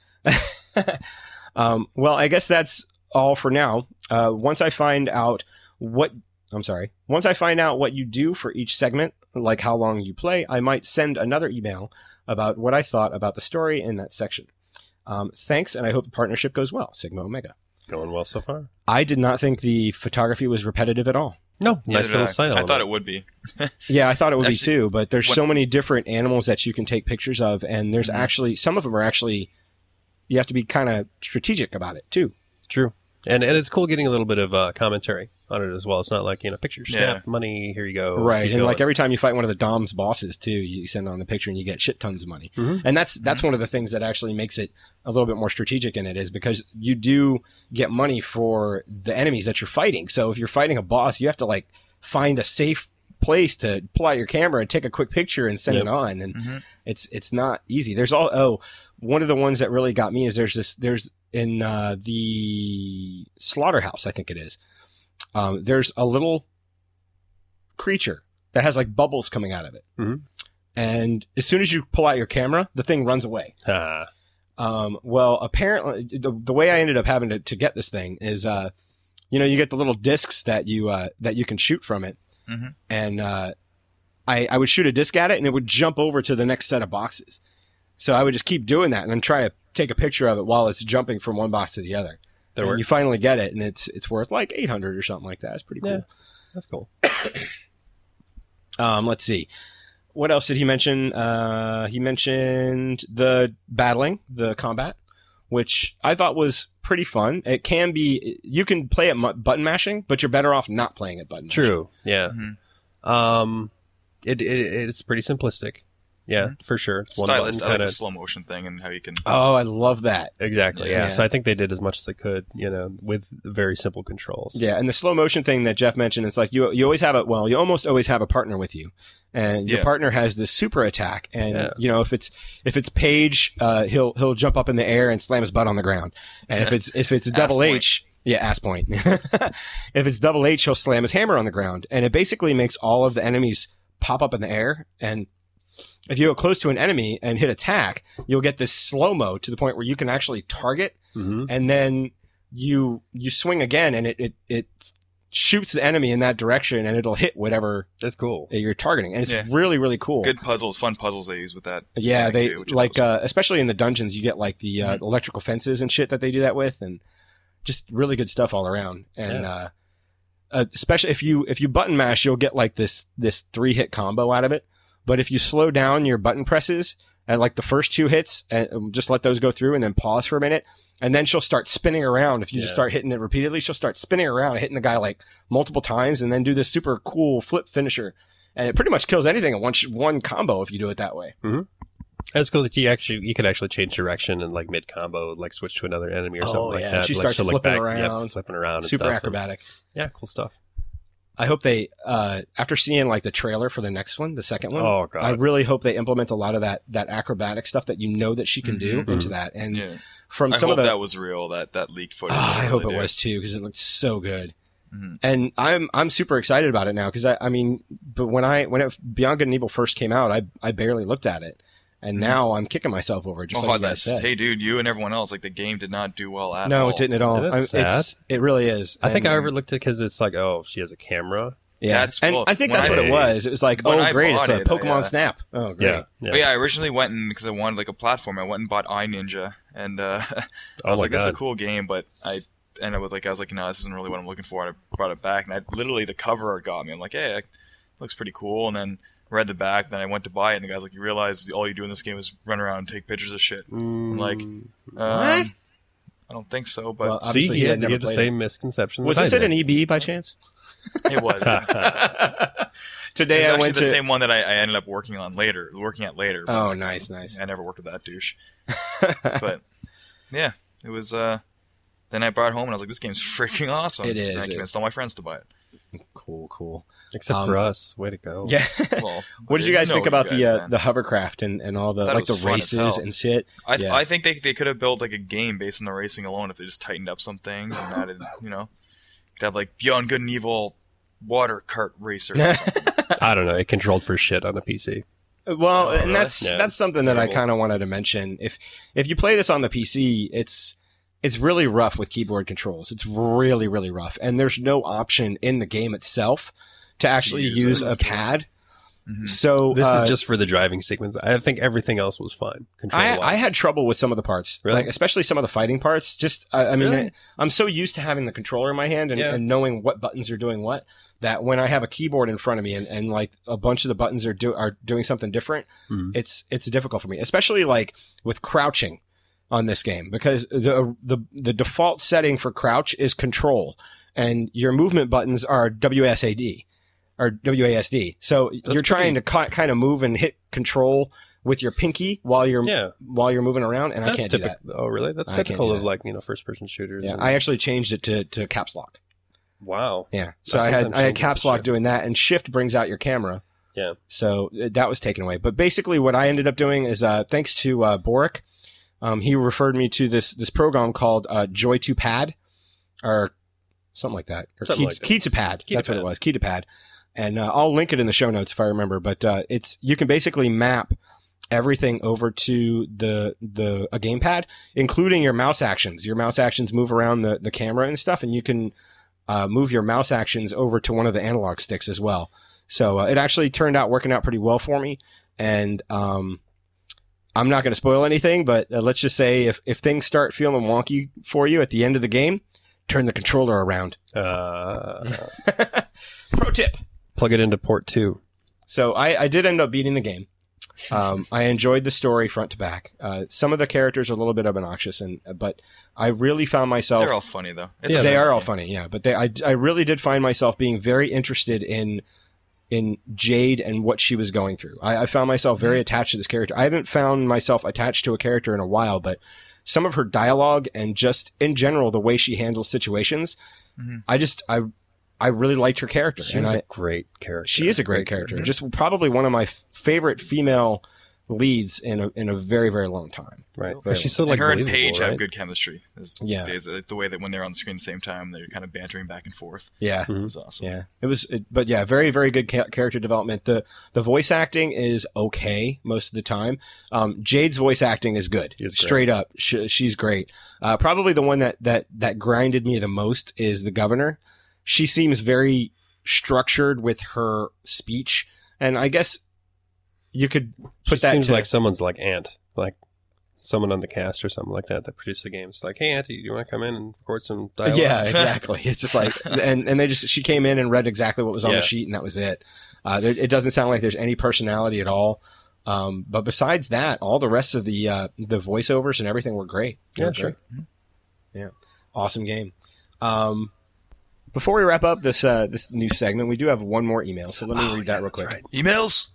[SPEAKER 5] um, well, I guess that's all for now. Uh, once I find out what, I'm sorry, once I find out what you do for each segment, like how long you play, I might send another email about what I thought about the story in that section. Um, thanks, and I hope the partnership goes well. Sigma Omega.
[SPEAKER 3] Going well so far.
[SPEAKER 5] I did not think the photography was repetitive at all.
[SPEAKER 3] No,
[SPEAKER 4] Neither
[SPEAKER 3] nice
[SPEAKER 4] did
[SPEAKER 3] little
[SPEAKER 4] I.
[SPEAKER 3] style.
[SPEAKER 4] I thought it would be.
[SPEAKER 5] Yeah, I thought it would be
[SPEAKER 4] Actually,
[SPEAKER 5] too, but there's
[SPEAKER 4] when-
[SPEAKER 5] so many different animals that you can take pictures of, and there's
[SPEAKER 4] Mhm.
[SPEAKER 5] actually, some of them are actually, you have to be kind of strategic about it too.
[SPEAKER 3] True. And and it's cool getting a little bit of uh, commentary on it as well. It's not like, you know, picture, snap,
[SPEAKER 4] Yeah.
[SPEAKER 3] money, here you go.
[SPEAKER 5] Right,
[SPEAKER 3] keep
[SPEAKER 5] and
[SPEAKER 3] going.
[SPEAKER 5] like every time you fight one of the Dom's bosses too, you send on the picture and you get shit tons of money.
[SPEAKER 3] Mhm.
[SPEAKER 5] And that's that's one of the things that actually makes it a little bit more strategic in it, is because you do get money for the enemies that you're fighting. So if you're fighting a boss, you have to like find a safe place to pull out your camera and take a quick picture and send
[SPEAKER 3] Yep.
[SPEAKER 5] it on, and
[SPEAKER 4] Mhm.
[SPEAKER 5] it's it's not easy. There's all oh one of the ones that really got me is there's this there's in uh, the slaughterhouse, I think it is. Um, there's a little creature that has like bubbles coming out of it.
[SPEAKER 3] Mhm.
[SPEAKER 5] And as soon as you pull out your camera, the thing runs away.
[SPEAKER 3] Ah,
[SPEAKER 5] Um, well, apparently, the, the way I ended up having to, to get this thing is, uh, you know, you get the little discs that you uh, that you can shoot from it,
[SPEAKER 4] Mm-hmm.
[SPEAKER 5] and uh, I I would shoot a disc at it, and it would jump over to the next set of boxes. So I would just keep doing that, and then try to take a picture of it while it's jumping from one box to the other.
[SPEAKER 3] That
[SPEAKER 5] and
[SPEAKER 3] worked.
[SPEAKER 5] you finally get it, and it's it's worth like eight hundred or something like that. It's pretty cool.
[SPEAKER 3] Yeah, that's cool.
[SPEAKER 5] Um, let's see. What else did he mention? Uh, he mentioned the battling, the combat, which I thought was pretty fun. It can be, you can play it mu- button mashing, but you're better off not playing it button mashing.
[SPEAKER 3] True. Yeah.
[SPEAKER 4] Mhm.
[SPEAKER 3] Um, it, it it's pretty simplistic. Yeah, for sure. It's one
[SPEAKER 4] Stylist, I
[SPEAKER 3] button
[SPEAKER 4] like the
[SPEAKER 3] kinda-
[SPEAKER 4] slow motion thing and how you can.
[SPEAKER 5] Oh, I love that.
[SPEAKER 3] Exactly. Yeah.
[SPEAKER 5] Yeah.
[SPEAKER 3] So I think they did as much as they could, you know, with very simple controls.
[SPEAKER 5] Yeah, and the slow motion thing that Jeff mentioned, it's like you you always have a well, you almost always have a partner with you, and your
[SPEAKER 4] Yeah.
[SPEAKER 5] partner has this super attack, and
[SPEAKER 3] Yeah.
[SPEAKER 5] you know if it's if it's Paige, uh, he'll he'll jump up in the air and slam his butt on the ground, and if it's if it's double
[SPEAKER 4] point.
[SPEAKER 5] H, yeah, ass point. If it's double H, he'll slam his hammer on the ground, and it basically makes all of the enemies pop up in the air. And if you go close to an enemy and hit attack, you'll get this slow mo to the point where you can actually target.
[SPEAKER 3] Mm-hmm.
[SPEAKER 5] And then you you swing again, and it, it, it shoots the enemy in that direction, and it'll hit whatever
[SPEAKER 3] That's cool.
[SPEAKER 5] you're targeting. And it's
[SPEAKER 4] Yeah.
[SPEAKER 5] really, really cool.
[SPEAKER 4] Good puzzles, fun puzzles they use with that.
[SPEAKER 5] Yeah,
[SPEAKER 4] thing,
[SPEAKER 5] they
[SPEAKER 4] too, which is
[SPEAKER 5] like
[SPEAKER 4] awesome.
[SPEAKER 5] uh, especially in the dungeons, you get like the uh,
[SPEAKER 4] Mhm.
[SPEAKER 5] electrical fences and shit that they do that with, and just really good stuff all around. And
[SPEAKER 3] Yeah.
[SPEAKER 5] uh, uh, especially if you if you button mash, you'll get like this this three hit combo out of it. But if you slow down your button presses at like the first two hits, and just let those go through, and then pause for a minute, and then she'll start spinning around. If you just
[SPEAKER 3] Yeah.
[SPEAKER 5] start hitting it repeatedly, she'll start spinning around, hitting the guy like multiple times, and then do this super cool flip finisher. And it pretty much kills anything in one sh- one combo if you do it that way.
[SPEAKER 3] That's cool that you actually you could actually change direction and like mid combo, like switch to another enemy or
[SPEAKER 5] Oh,
[SPEAKER 3] something like
[SPEAKER 5] yeah.
[SPEAKER 3] that.
[SPEAKER 5] She
[SPEAKER 3] like,
[SPEAKER 5] starts
[SPEAKER 3] she'll look
[SPEAKER 5] flipping
[SPEAKER 3] back, yep,
[SPEAKER 5] around.
[SPEAKER 3] flipping around, and
[SPEAKER 5] Super
[SPEAKER 3] stuff.
[SPEAKER 5] acrobatic.
[SPEAKER 3] And- yeah, cool stuff.
[SPEAKER 5] I hope they, uh, after seeing like the trailer for the next one, the second one,
[SPEAKER 3] Oh god,
[SPEAKER 5] I really hope they implement a lot of that, that acrobatic stuff that you know that she can do
[SPEAKER 4] Mhm.
[SPEAKER 5] into that. And
[SPEAKER 4] Yeah.
[SPEAKER 5] from
[SPEAKER 4] I
[SPEAKER 5] some
[SPEAKER 4] hope
[SPEAKER 5] of the,
[SPEAKER 4] that was real. That that leaked footage.
[SPEAKER 5] Oh, I hope it
[SPEAKER 4] really did.
[SPEAKER 5] was too, because it looked so good.
[SPEAKER 4] Mhm.
[SPEAKER 5] And I'm, I'm super excited about it now, because I, I mean, but when I, when it, Beyond Good and Evil first came out, I, I barely looked at it. And now I'm kicking myself over it, just
[SPEAKER 4] Oh,
[SPEAKER 5] like you guys
[SPEAKER 4] that's
[SPEAKER 5] said.
[SPEAKER 4] hey, dude, you and everyone else, like the game did not do well at all.
[SPEAKER 5] No, it didn't at all.
[SPEAKER 3] Yeah, that's
[SPEAKER 5] I- it's,
[SPEAKER 3] sad.
[SPEAKER 5] it really is.
[SPEAKER 3] I think
[SPEAKER 5] And-
[SPEAKER 3] I overlooked it because it's like, oh, she has a camera.
[SPEAKER 5] Yeah,
[SPEAKER 4] That's-
[SPEAKER 5] and
[SPEAKER 4] well,
[SPEAKER 5] I think
[SPEAKER 4] when
[SPEAKER 5] that's
[SPEAKER 4] I-
[SPEAKER 5] what it was. It was like,
[SPEAKER 4] when
[SPEAKER 5] oh,
[SPEAKER 4] I
[SPEAKER 5] great, it's
[SPEAKER 4] bought
[SPEAKER 5] a
[SPEAKER 4] it, I,
[SPEAKER 5] Pokemon
[SPEAKER 4] uh,
[SPEAKER 5] Snap. Oh, great.
[SPEAKER 3] Yeah, yeah.
[SPEAKER 4] But yeah, I originally went in because I wanted like a platform. I went and bought iNinja, and uh, I
[SPEAKER 3] Oh
[SPEAKER 4] was
[SPEAKER 3] my
[SPEAKER 4] like, "This is a
[SPEAKER 3] God.
[SPEAKER 4] cool game," but I and I was like, I was like, "No, this isn't really what I'm looking for." And I brought it back, and I literally the cover art got me. I'm like, "Hey, it looks pretty cool." And then read the back. Then I went to buy it, and the guy's like, "You realize all you do in this game is run around and take pictures of shit." I'm like, um, I don't think so, but
[SPEAKER 5] Well,
[SPEAKER 3] See,
[SPEAKER 5] Obviously, he
[SPEAKER 3] he
[SPEAKER 5] had
[SPEAKER 3] had,
[SPEAKER 5] never
[SPEAKER 3] he had the
[SPEAKER 5] played
[SPEAKER 3] same misconception.
[SPEAKER 5] Was
[SPEAKER 3] that
[SPEAKER 5] this
[SPEAKER 3] I
[SPEAKER 5] at an
[SPEAKER 3] did.
[SPEAKER 5] E B by chance?
[SPEAKER 4] it was. Yeah.
[SPEAKER 5] Today
[SPEAKER 4] It's
[SPEAKER 5] I
[SPEAKER 4] actually
[SPEAKER 5] went
[SPEAKER 4] the
[SPEAKER 5] to.
[SPEAKER 4] same one that I, I ended up working on later, working at later. but,
[SPEAKER 5] Oh,
[SPEAKER 4] like,
[SPEAKER 5] nice, nice.
[SPEAKER 4] I never worked with that douche. But yeah, it was. uh Then I brought it home and I was like, "This game's freaking awesome!"
[SPEAKER 5] It is.
[SPEAKER 4] And I convinced all my friends to buy it.
[SPEAKER 5] Cool, cool.
[SPEAKER 3] Except
[SPEAKER 5] Um,
[SPEAKER 3] for us. Way to go.
[SPEAKER 5] Yeah.
[SPEAKER 4] Well,
[SPEAKER 5] What did you guys
[SPEAKER 4] know
[SPEAKER 5] think about
[SPEAKER 4] you
[SPEAKER 5] the
[SPEAKER 4] guys
[SPEAKER 5] uh,
[SPEAKER 4] then.
[SPEAKER 5] the hovercraft and, and all the
[SPEAKER 4] I thought
[SPEAKER 5] like
[SPEAKER 4] it
[SPEAKER 5] the
[SPEAKER 4] was fun as
[SPEAKER 5] races
[SPEAKER 4] hell.
[SPEAKER 5] and shit?
[SPEAKER 4] I,
[SPEAKER 5] Yeah.
[SPEAKER 4] I think they they could have built like a game based on the racing alone if they just tightened up some things and added, you know, could have like Beyond Good and Evil water kart racer. Or something.
[SPEAKER 3] I don't know. It controlled for shit on a P C.
[SPEAKER 5] Well,
[SPEAKER 4] Oh,
[SPEAKER 5] and
[SPEAKER 4] really?
[SPEAKER 5] that's
[SPEAKER 3] Yeah.
[SPEAKER 5] that's something that I
[SPEAKER 3] Terrible.
[SPEAKER 5] kind of wanted to mention. If if you play this on the P C, it's it's really rough with keyboard controls. It's really really rough, and there's no option in the game itself to actually
[SPEAKER 4] use
[SPEAKER 5] use
[SPEAKER 4] it.
[SPEAKER 5] a pad.
[SPEAKER 4] Mhm.
[SPEAKER 5] So
[SPEAKER 3] This
[SPEAKER 5] uh,
[SPEAKER 3] is just for the driving sequence. I think everything else was fine.
[SPEAKER 5] I,
[SPEAKER 3] Control-wise.
[SPEAKER 5] I had trouble with some of the parts,
[SPEAKER 3] Really?
[SPEAKER 5] like especially some of the fighting parts. Just, I, I mean,
[SPEAKER 3] Really?
[SPEAKER 5] I, I'm so used to having the controller in my hand and,
[SPEAKER 3] Yeah.
[SPEAKER 5] and knowing what buttons are doing what, that when I have a keyboard in front of me and, and like a bunch of the buttons are do are doing something different,
[SPEAKER 3] Mhm.
[SPEAKER 5] it's it's difficult for me, especially like with crouching on this game, because the the the default setting for crouch is control, and your movement buttons are W A S D or W A S D. So you're trying to ki- kind of move and hit control with your pinky while you're
[SPEAKER 3] Yeah.
[SPEAKER 5] while you're moving around, and I
[SPEAKER 3] That's
[SPEAKER 5] can't do that.
[SPEAKER 3] typical. Oh, really? That's
[SPEAKER 5] I can't
[SPEAKER 3] typical
[SPEAKER 5] do
[SPEAKER 3] of
[SPEAKER 5] that.
[SPEAKER 3] like, you know, first person shooters.
[SPEAKER 5] Yeah,
[SPEAKER 3] and-
[SPEAKER 5] I actually changed it to, to caps lock.
[SPEAKER 3] wow.
[SPEAKER 5] Yeah, so
[SPEAKER 3] I
[SPEAKER 5] I had
[SPEAKER 3] sometimes
[SPEAKER 5] I had
[SPEAKER 3] change it to
[SPEAKER 5] caps lock
[SPEAKER 3] shift.
[SPEAKER 5] doing that, and shift brings out your camera.
[SPEAKER 3] Yeah.
[SPEAKER 5] So uh, that was taken away. But basically, what I ended up doing is, uh, thanks to uh, Boric, um, he referred me to this this program called uh, Joy to Pad, or something like that, or
[SPEAKER 3] Something
[SPEAKER 5] Key,
[SPEAKER 3] like that.
[SPEAKER 5] Key to Pad.
[SPEAKER 3] Key to
[SPEAKER 5] That's what
[SPEAKER 3] Pad.
[SPEAKER 5] it was, Key to Pad. And uh, I'll link it in the show notes if I remember. But uh, it's you can basically map everything over to the the a gamepad, including your mouse actions. Your mouse actions move around the, the camera and stuff, and you can uh, move your mouse actions over to one of the analog sticks as well. So uh, it actually turned out working out pretty well for me. And um, I'm not going to spoil anything, but uh, let's just say if, if things start feeling wonky for you at the end of the game, turn the controller around.
[SPEAKER 3] Uh,
[SPEAKER 5] Pro tip.
[SPEAKER 3] plug it into port two.
[SPEAKER 5] So I, I did end up beating the game. Um, I enjoyed the story front to back. Uh, some of the characters are a little bit obnoxious, and but I really found myself.
[SPEAKER 4] They're all funny though. It's
[SPEAKER 5] Yeah,
[SPEAKER 4] a
[SPEAKER 5] they
[SPEAKER 4] fun
[SPEAKER 5] are all
[SPEAKER 4] game.
[SPEAKER 5] funny. Yeah, but they, I, I really did find myself being very interested in in Jade and what she was going through. I, I found myself very attached to this character. I haven't found myself attached to a character in a while, but some of her dialogue and just in general the way she handles situations,
[SPEAKER 4] Mm-hmm.
[SPEAKER 5] I just I I really liked her character.
[SPEAKER 3] She
[SPEAKER 5] and
[SPEAKER 3] was
[SPEAKER 5] I,
[SPEAKER 3] a great character.
[SPEAKER 5] she is a great character. Just probably one of my f- favorite female leads in a in a very very long time.
[SPEAKER 3] Right.
[SPEAKER 5] Very
[SPEAKER 3] She's so
[SPEAKER 4] And
[SPEAKER 3] like
[SPEAKER 4] her and
[SPEAKER 3] believable,
[SPEAKER 4] Paige
[SPEAKER 3] right?
[SPEAKER 4] have good chemistry. There's
[SPEAKER 5] Yeah.
[SPEAKER 4] days, the way that when they're on the screen at the same time, they're kind of bantering back and forth.
[SPEAKER 5] Yeah.
[SPEAKER 4] It was awesome.
[SPEAKER 5] Yeah, it was, it, but yeah, very, very good ca- character development. The the voice acting is okay most of the time. Um, Jade's voice acting is good,
[SPEAKER 3] She is great.
[SPEAKER 5] straight up. She, she's great. Uh, probably the one that that that grinded me the most is the governor. She seems very structured with her speech, and I guess you could
[SPEAKER 3] She
[SPEAKER 5] put that
[SPEAKER 3] seems
[SPEAKER 5] to
[SPEAKER 3] like someone's like aunt, like someone on the cast or something like that that produced the games. Like, hey, auntie, do you want to come in and record some dialogue?
[SPEAKER 5] Yeah, exactly. It's just like, and, and they just, she came in and read exactly what was on
[SPEAKER 3] Yeah.
[SPEAKER 5] the sheet, and that was it. Uh, there, it doesn't sound like there's any personality at all. Um, but besides that, all the rest of the, uh, the voiceovers and everything were great. They
[SPEAKER 3] Yeah,
[SPEAKER 5] were
[SPEAKER 3] sure.
[SPEAKER 5] great. Yeah. Awesome game. Um, before we wrap up this, uh, this new segment, we do have one more email, so let me read that real quick.
[SPEAKER 4] Emails?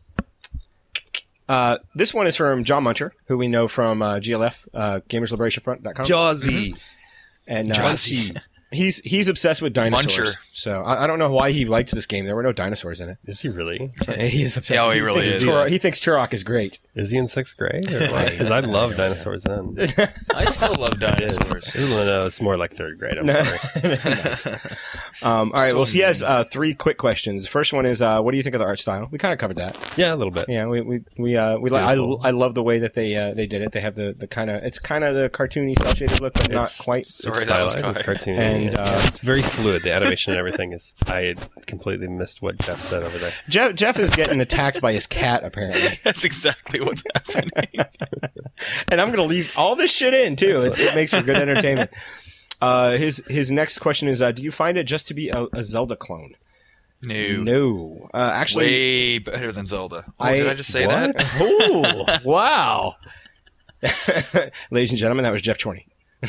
[SPEAKER 5] Uh, this one is from John Muncher, who we know from, uh, G L F, uh, gamers liberation front dot com.
[SPEAKER 3] Jawsy.
[SPEAKER 5] And, uh,
[SPEAKER 4] Jawsy.
[SPEAKER 5] He's he's obsessed with dinosaurs.
[SPEAKER 4] Muncher.
[SPEAKER 5] So I, I don't know why he liked this game. There were no dinosaurs in it.
[SPEAKER 3] Is he really?
[SPEAKER 5] He's obsessed.
[SPEAKER 4] Yeah, oh, he really
[SPEAKER 5] thinks
[SPEAKER 4] is.
[SPEAKER 5] Turok, he thinks Turok is great.
[SPEAKER 3] Is he in sixth grade? Because I love dinosaurs then.
[SPEAKER 4] I still love dinosaurs.
[SPEAKER 3] No, it's more like third grade. I'm sorry.
[SPEAKER 5] Um, all right.
[SPEAKER 4] So
[SPEAKER 5] well, he has uh, three quick questions. The first one is, uh, what do you think of the art style? We kind of covered that.
[SPEAKER 3] Yeah, a little bit.
[SPEAKER 5] Yeah, we we we uh, we like. I,
[SPEAKER 3] Beautiful.
[SPEAKER 5] I love the way that they uh, they did it. They have the, the kind of it's kind of the cartoony cell shaded look, but not
[SPEAKER 3] It's-
[SPEAKER 5] quite.
[SPEAKER 4] Sorry,
[SPEAKER 3] it's
[SPEAKER 4] that was
[SPEAKER 3] stylized, it's
[SPEAKER 4] Kai.
[SPEAKER 3] cartoony.
[SPEAKER 5] And,
[SPEAKER 3] yeah.
[SPEAKER 5] uh,
[SPEAKER 3] Yeah, it's very fluid. The animation and everything is. I completely missed what Jeff said over there.
[SPEAKER 5] Jeff Jeff is getting attacked by his cat apparently,
[SPEAKER 4] That's exactly what's happening.
[SPEAKER 5] and I'm gonna leave all this shit in too. It, it makes for good entertainment. Uh, his his next question is, uh, do you find it just to be a, a Zelda clone?
[SPEAKER 4] No.
[SPEAKER 5] No, uh, actually,
[SPEAKER 4] Way better than Zelda. Oh,
[SPEAKER 5] I-
[SPEAKER 4] did I just say
[SPEAKER 3] What?
[SPEAKER 4] that?
[SPEAKER 5] Ooh, wow. Ladies and gentlemen, that was Jeff Chorney.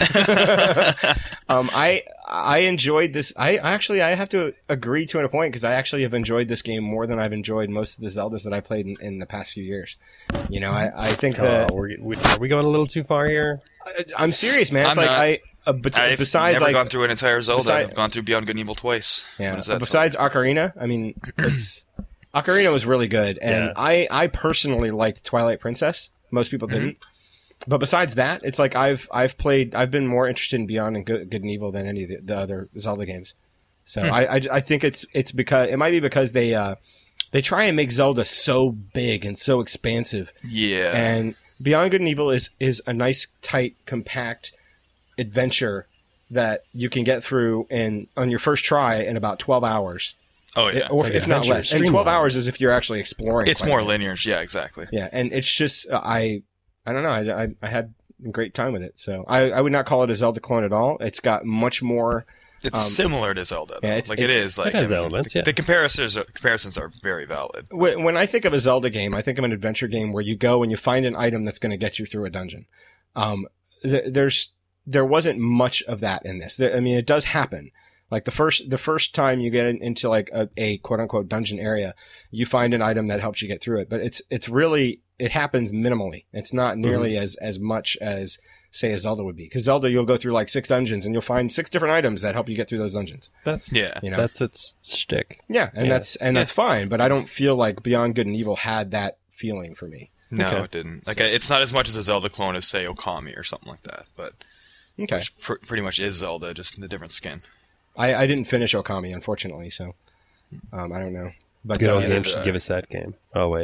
[SPEAKER 5] um, I I enjoyed this. I actually I have to agree to a point because I actually have enjoyed this game more than I've enjoyed most of the Zeldas that I played in, in the past few years. You know, I, I think that
[SPEAKER 3] Oh, we're, we, are we going a little too far here?
[SPEAKER 5] I, I'm serious, man. It's
[SPEAKER 4] I'm
[SPEAKER 5] like
[SPEAKER 4] not.
[SPEAKER 5] I uh, bet-
[SPEAKER 4] I've
[SPEAKER 5] besides
[SPEAKER 4] never
[SPEAKER 5] like
[SPEAKER 4] gone through an entire Zelda.
[SPEAKER 5] beside-
[SPEAKER 4] I've gone through Beyond Good and Evil twice.
[SPEAKER 5] yeah.
[SPEAKER 4] What is that?
[SPEAKER 5] Besides Ocarina, I mean, it's Ocarina was really good, and
[SPEAKER 3] Yeah.
[SPEAKER 5] I I personally liked Twilight Princess. Most people didn't. But besides that, it's like I've I've played I've been more interested in Beyond and Good, Good and Evil than any of the, the other Zelda games. So I, I I think it's it's because it might be because they uh they try and make Zelda so big and so expansive,
[SPEAKER 4] yeah.
[SPEAKER 5] and Beyond Good and Evil is is a nice tight compact adventure that you can get through in on your first try in about twelve hours.
[SPEAKER 4] oh yeah.
[SPEAKER 5] It- or
[SPEAKER 3] Like
[SPEAKER 5] if not
[SPEAKER 3] adventure
[SPEAKER 5] less. And twelve
[SPEAKER 3] streamlined.
[SPEAKER 5] hours is if you're actually exploring.
[SPEAKER 4] it's
[SPEAKER 5] quite a
[SPEAKER 4] more
[SPEAKER 5] bit.
[SPEAKER 4] linear. Yeah, exactly.
[SPEAKER 5] Yeah, and it's just uh, I I don't know I, I, I had a great time with it. So I, I would not call it a Zelda clone at all. It's got much more.
[SPEAKER 4] It's
[SPEAKER 5] Um,
[SPEAKER 4] similar to Zelda. Though.
[SPEAKER 5] yeah, it's-
[SPEAKER 4] like it
[SPEAKER 5] it's-
[SPEAKER 4] is.
[SPEAKER 3] it
[SPEAKER 4] Like
[SPEAKER 3] has
[SPEAKER 4] I mean,
[SPEAKER 3] elements,
[SPEAKER 4] the,
[SPEAKER 3] yeah.
[SPEAKER 4] the comparisons are, comparisons are very valid.
[SPEAKER 5] When when I think of a Zelda game, I think of an adventure game where you go and you find an item that's going to get you through a dungeon. Um, th- there's there wasn't much of that in this. There, I mean, it does happen. Like the first the first time you get in, into like a, a quote unquote dungeon area, you find an item that helps you get through it. But it's it's really it happens minimally. It's not nearly
[SPEAKER 3] Mm-hmm.
[SPEAKER 5] as as much as say a Zelda would be. Because Zelda, you'll go through like six dungeons and you'll find six different items that help you get through those dungeons.
[SPEAKER 3] That's
[SPEAKER 4] Yeah.
[SPEAKER 5] You know,
[SPEAKER 3] that's its shtick.
[SPEAKER 5] yeah, and
[SPEAKER 3] Yeah.
[SPEAKER 5] that's and that's fine. But I don't feel like Beyond Good and Evil had that feeling for me.
[SPEAKER 4] No,
[SPEAKER 3] Okay.
[SPEAKER 4] it didn't. Like it's not as much as a Zelda clone as say Okami or something like that. But
[SPEAKER 5] Okay.
[SPEAKER 4] which pr- pretty much is Zelda, just in a different skin.
[SPEAKER 5] I, I didn't finish Okami, unfortunately, so um, I don't know. But
[SPEAKER 3] Good
[SPEAKER 5] uh,
[SPEAKER 3] old
[SPEAKER 4] neither
[SPEAKER 3] game
[SPEAKER 4] did
[SPEAKER 3] should
[SPEAKER 4] I.
[SPEAKER 3] give us that game. Oh wait,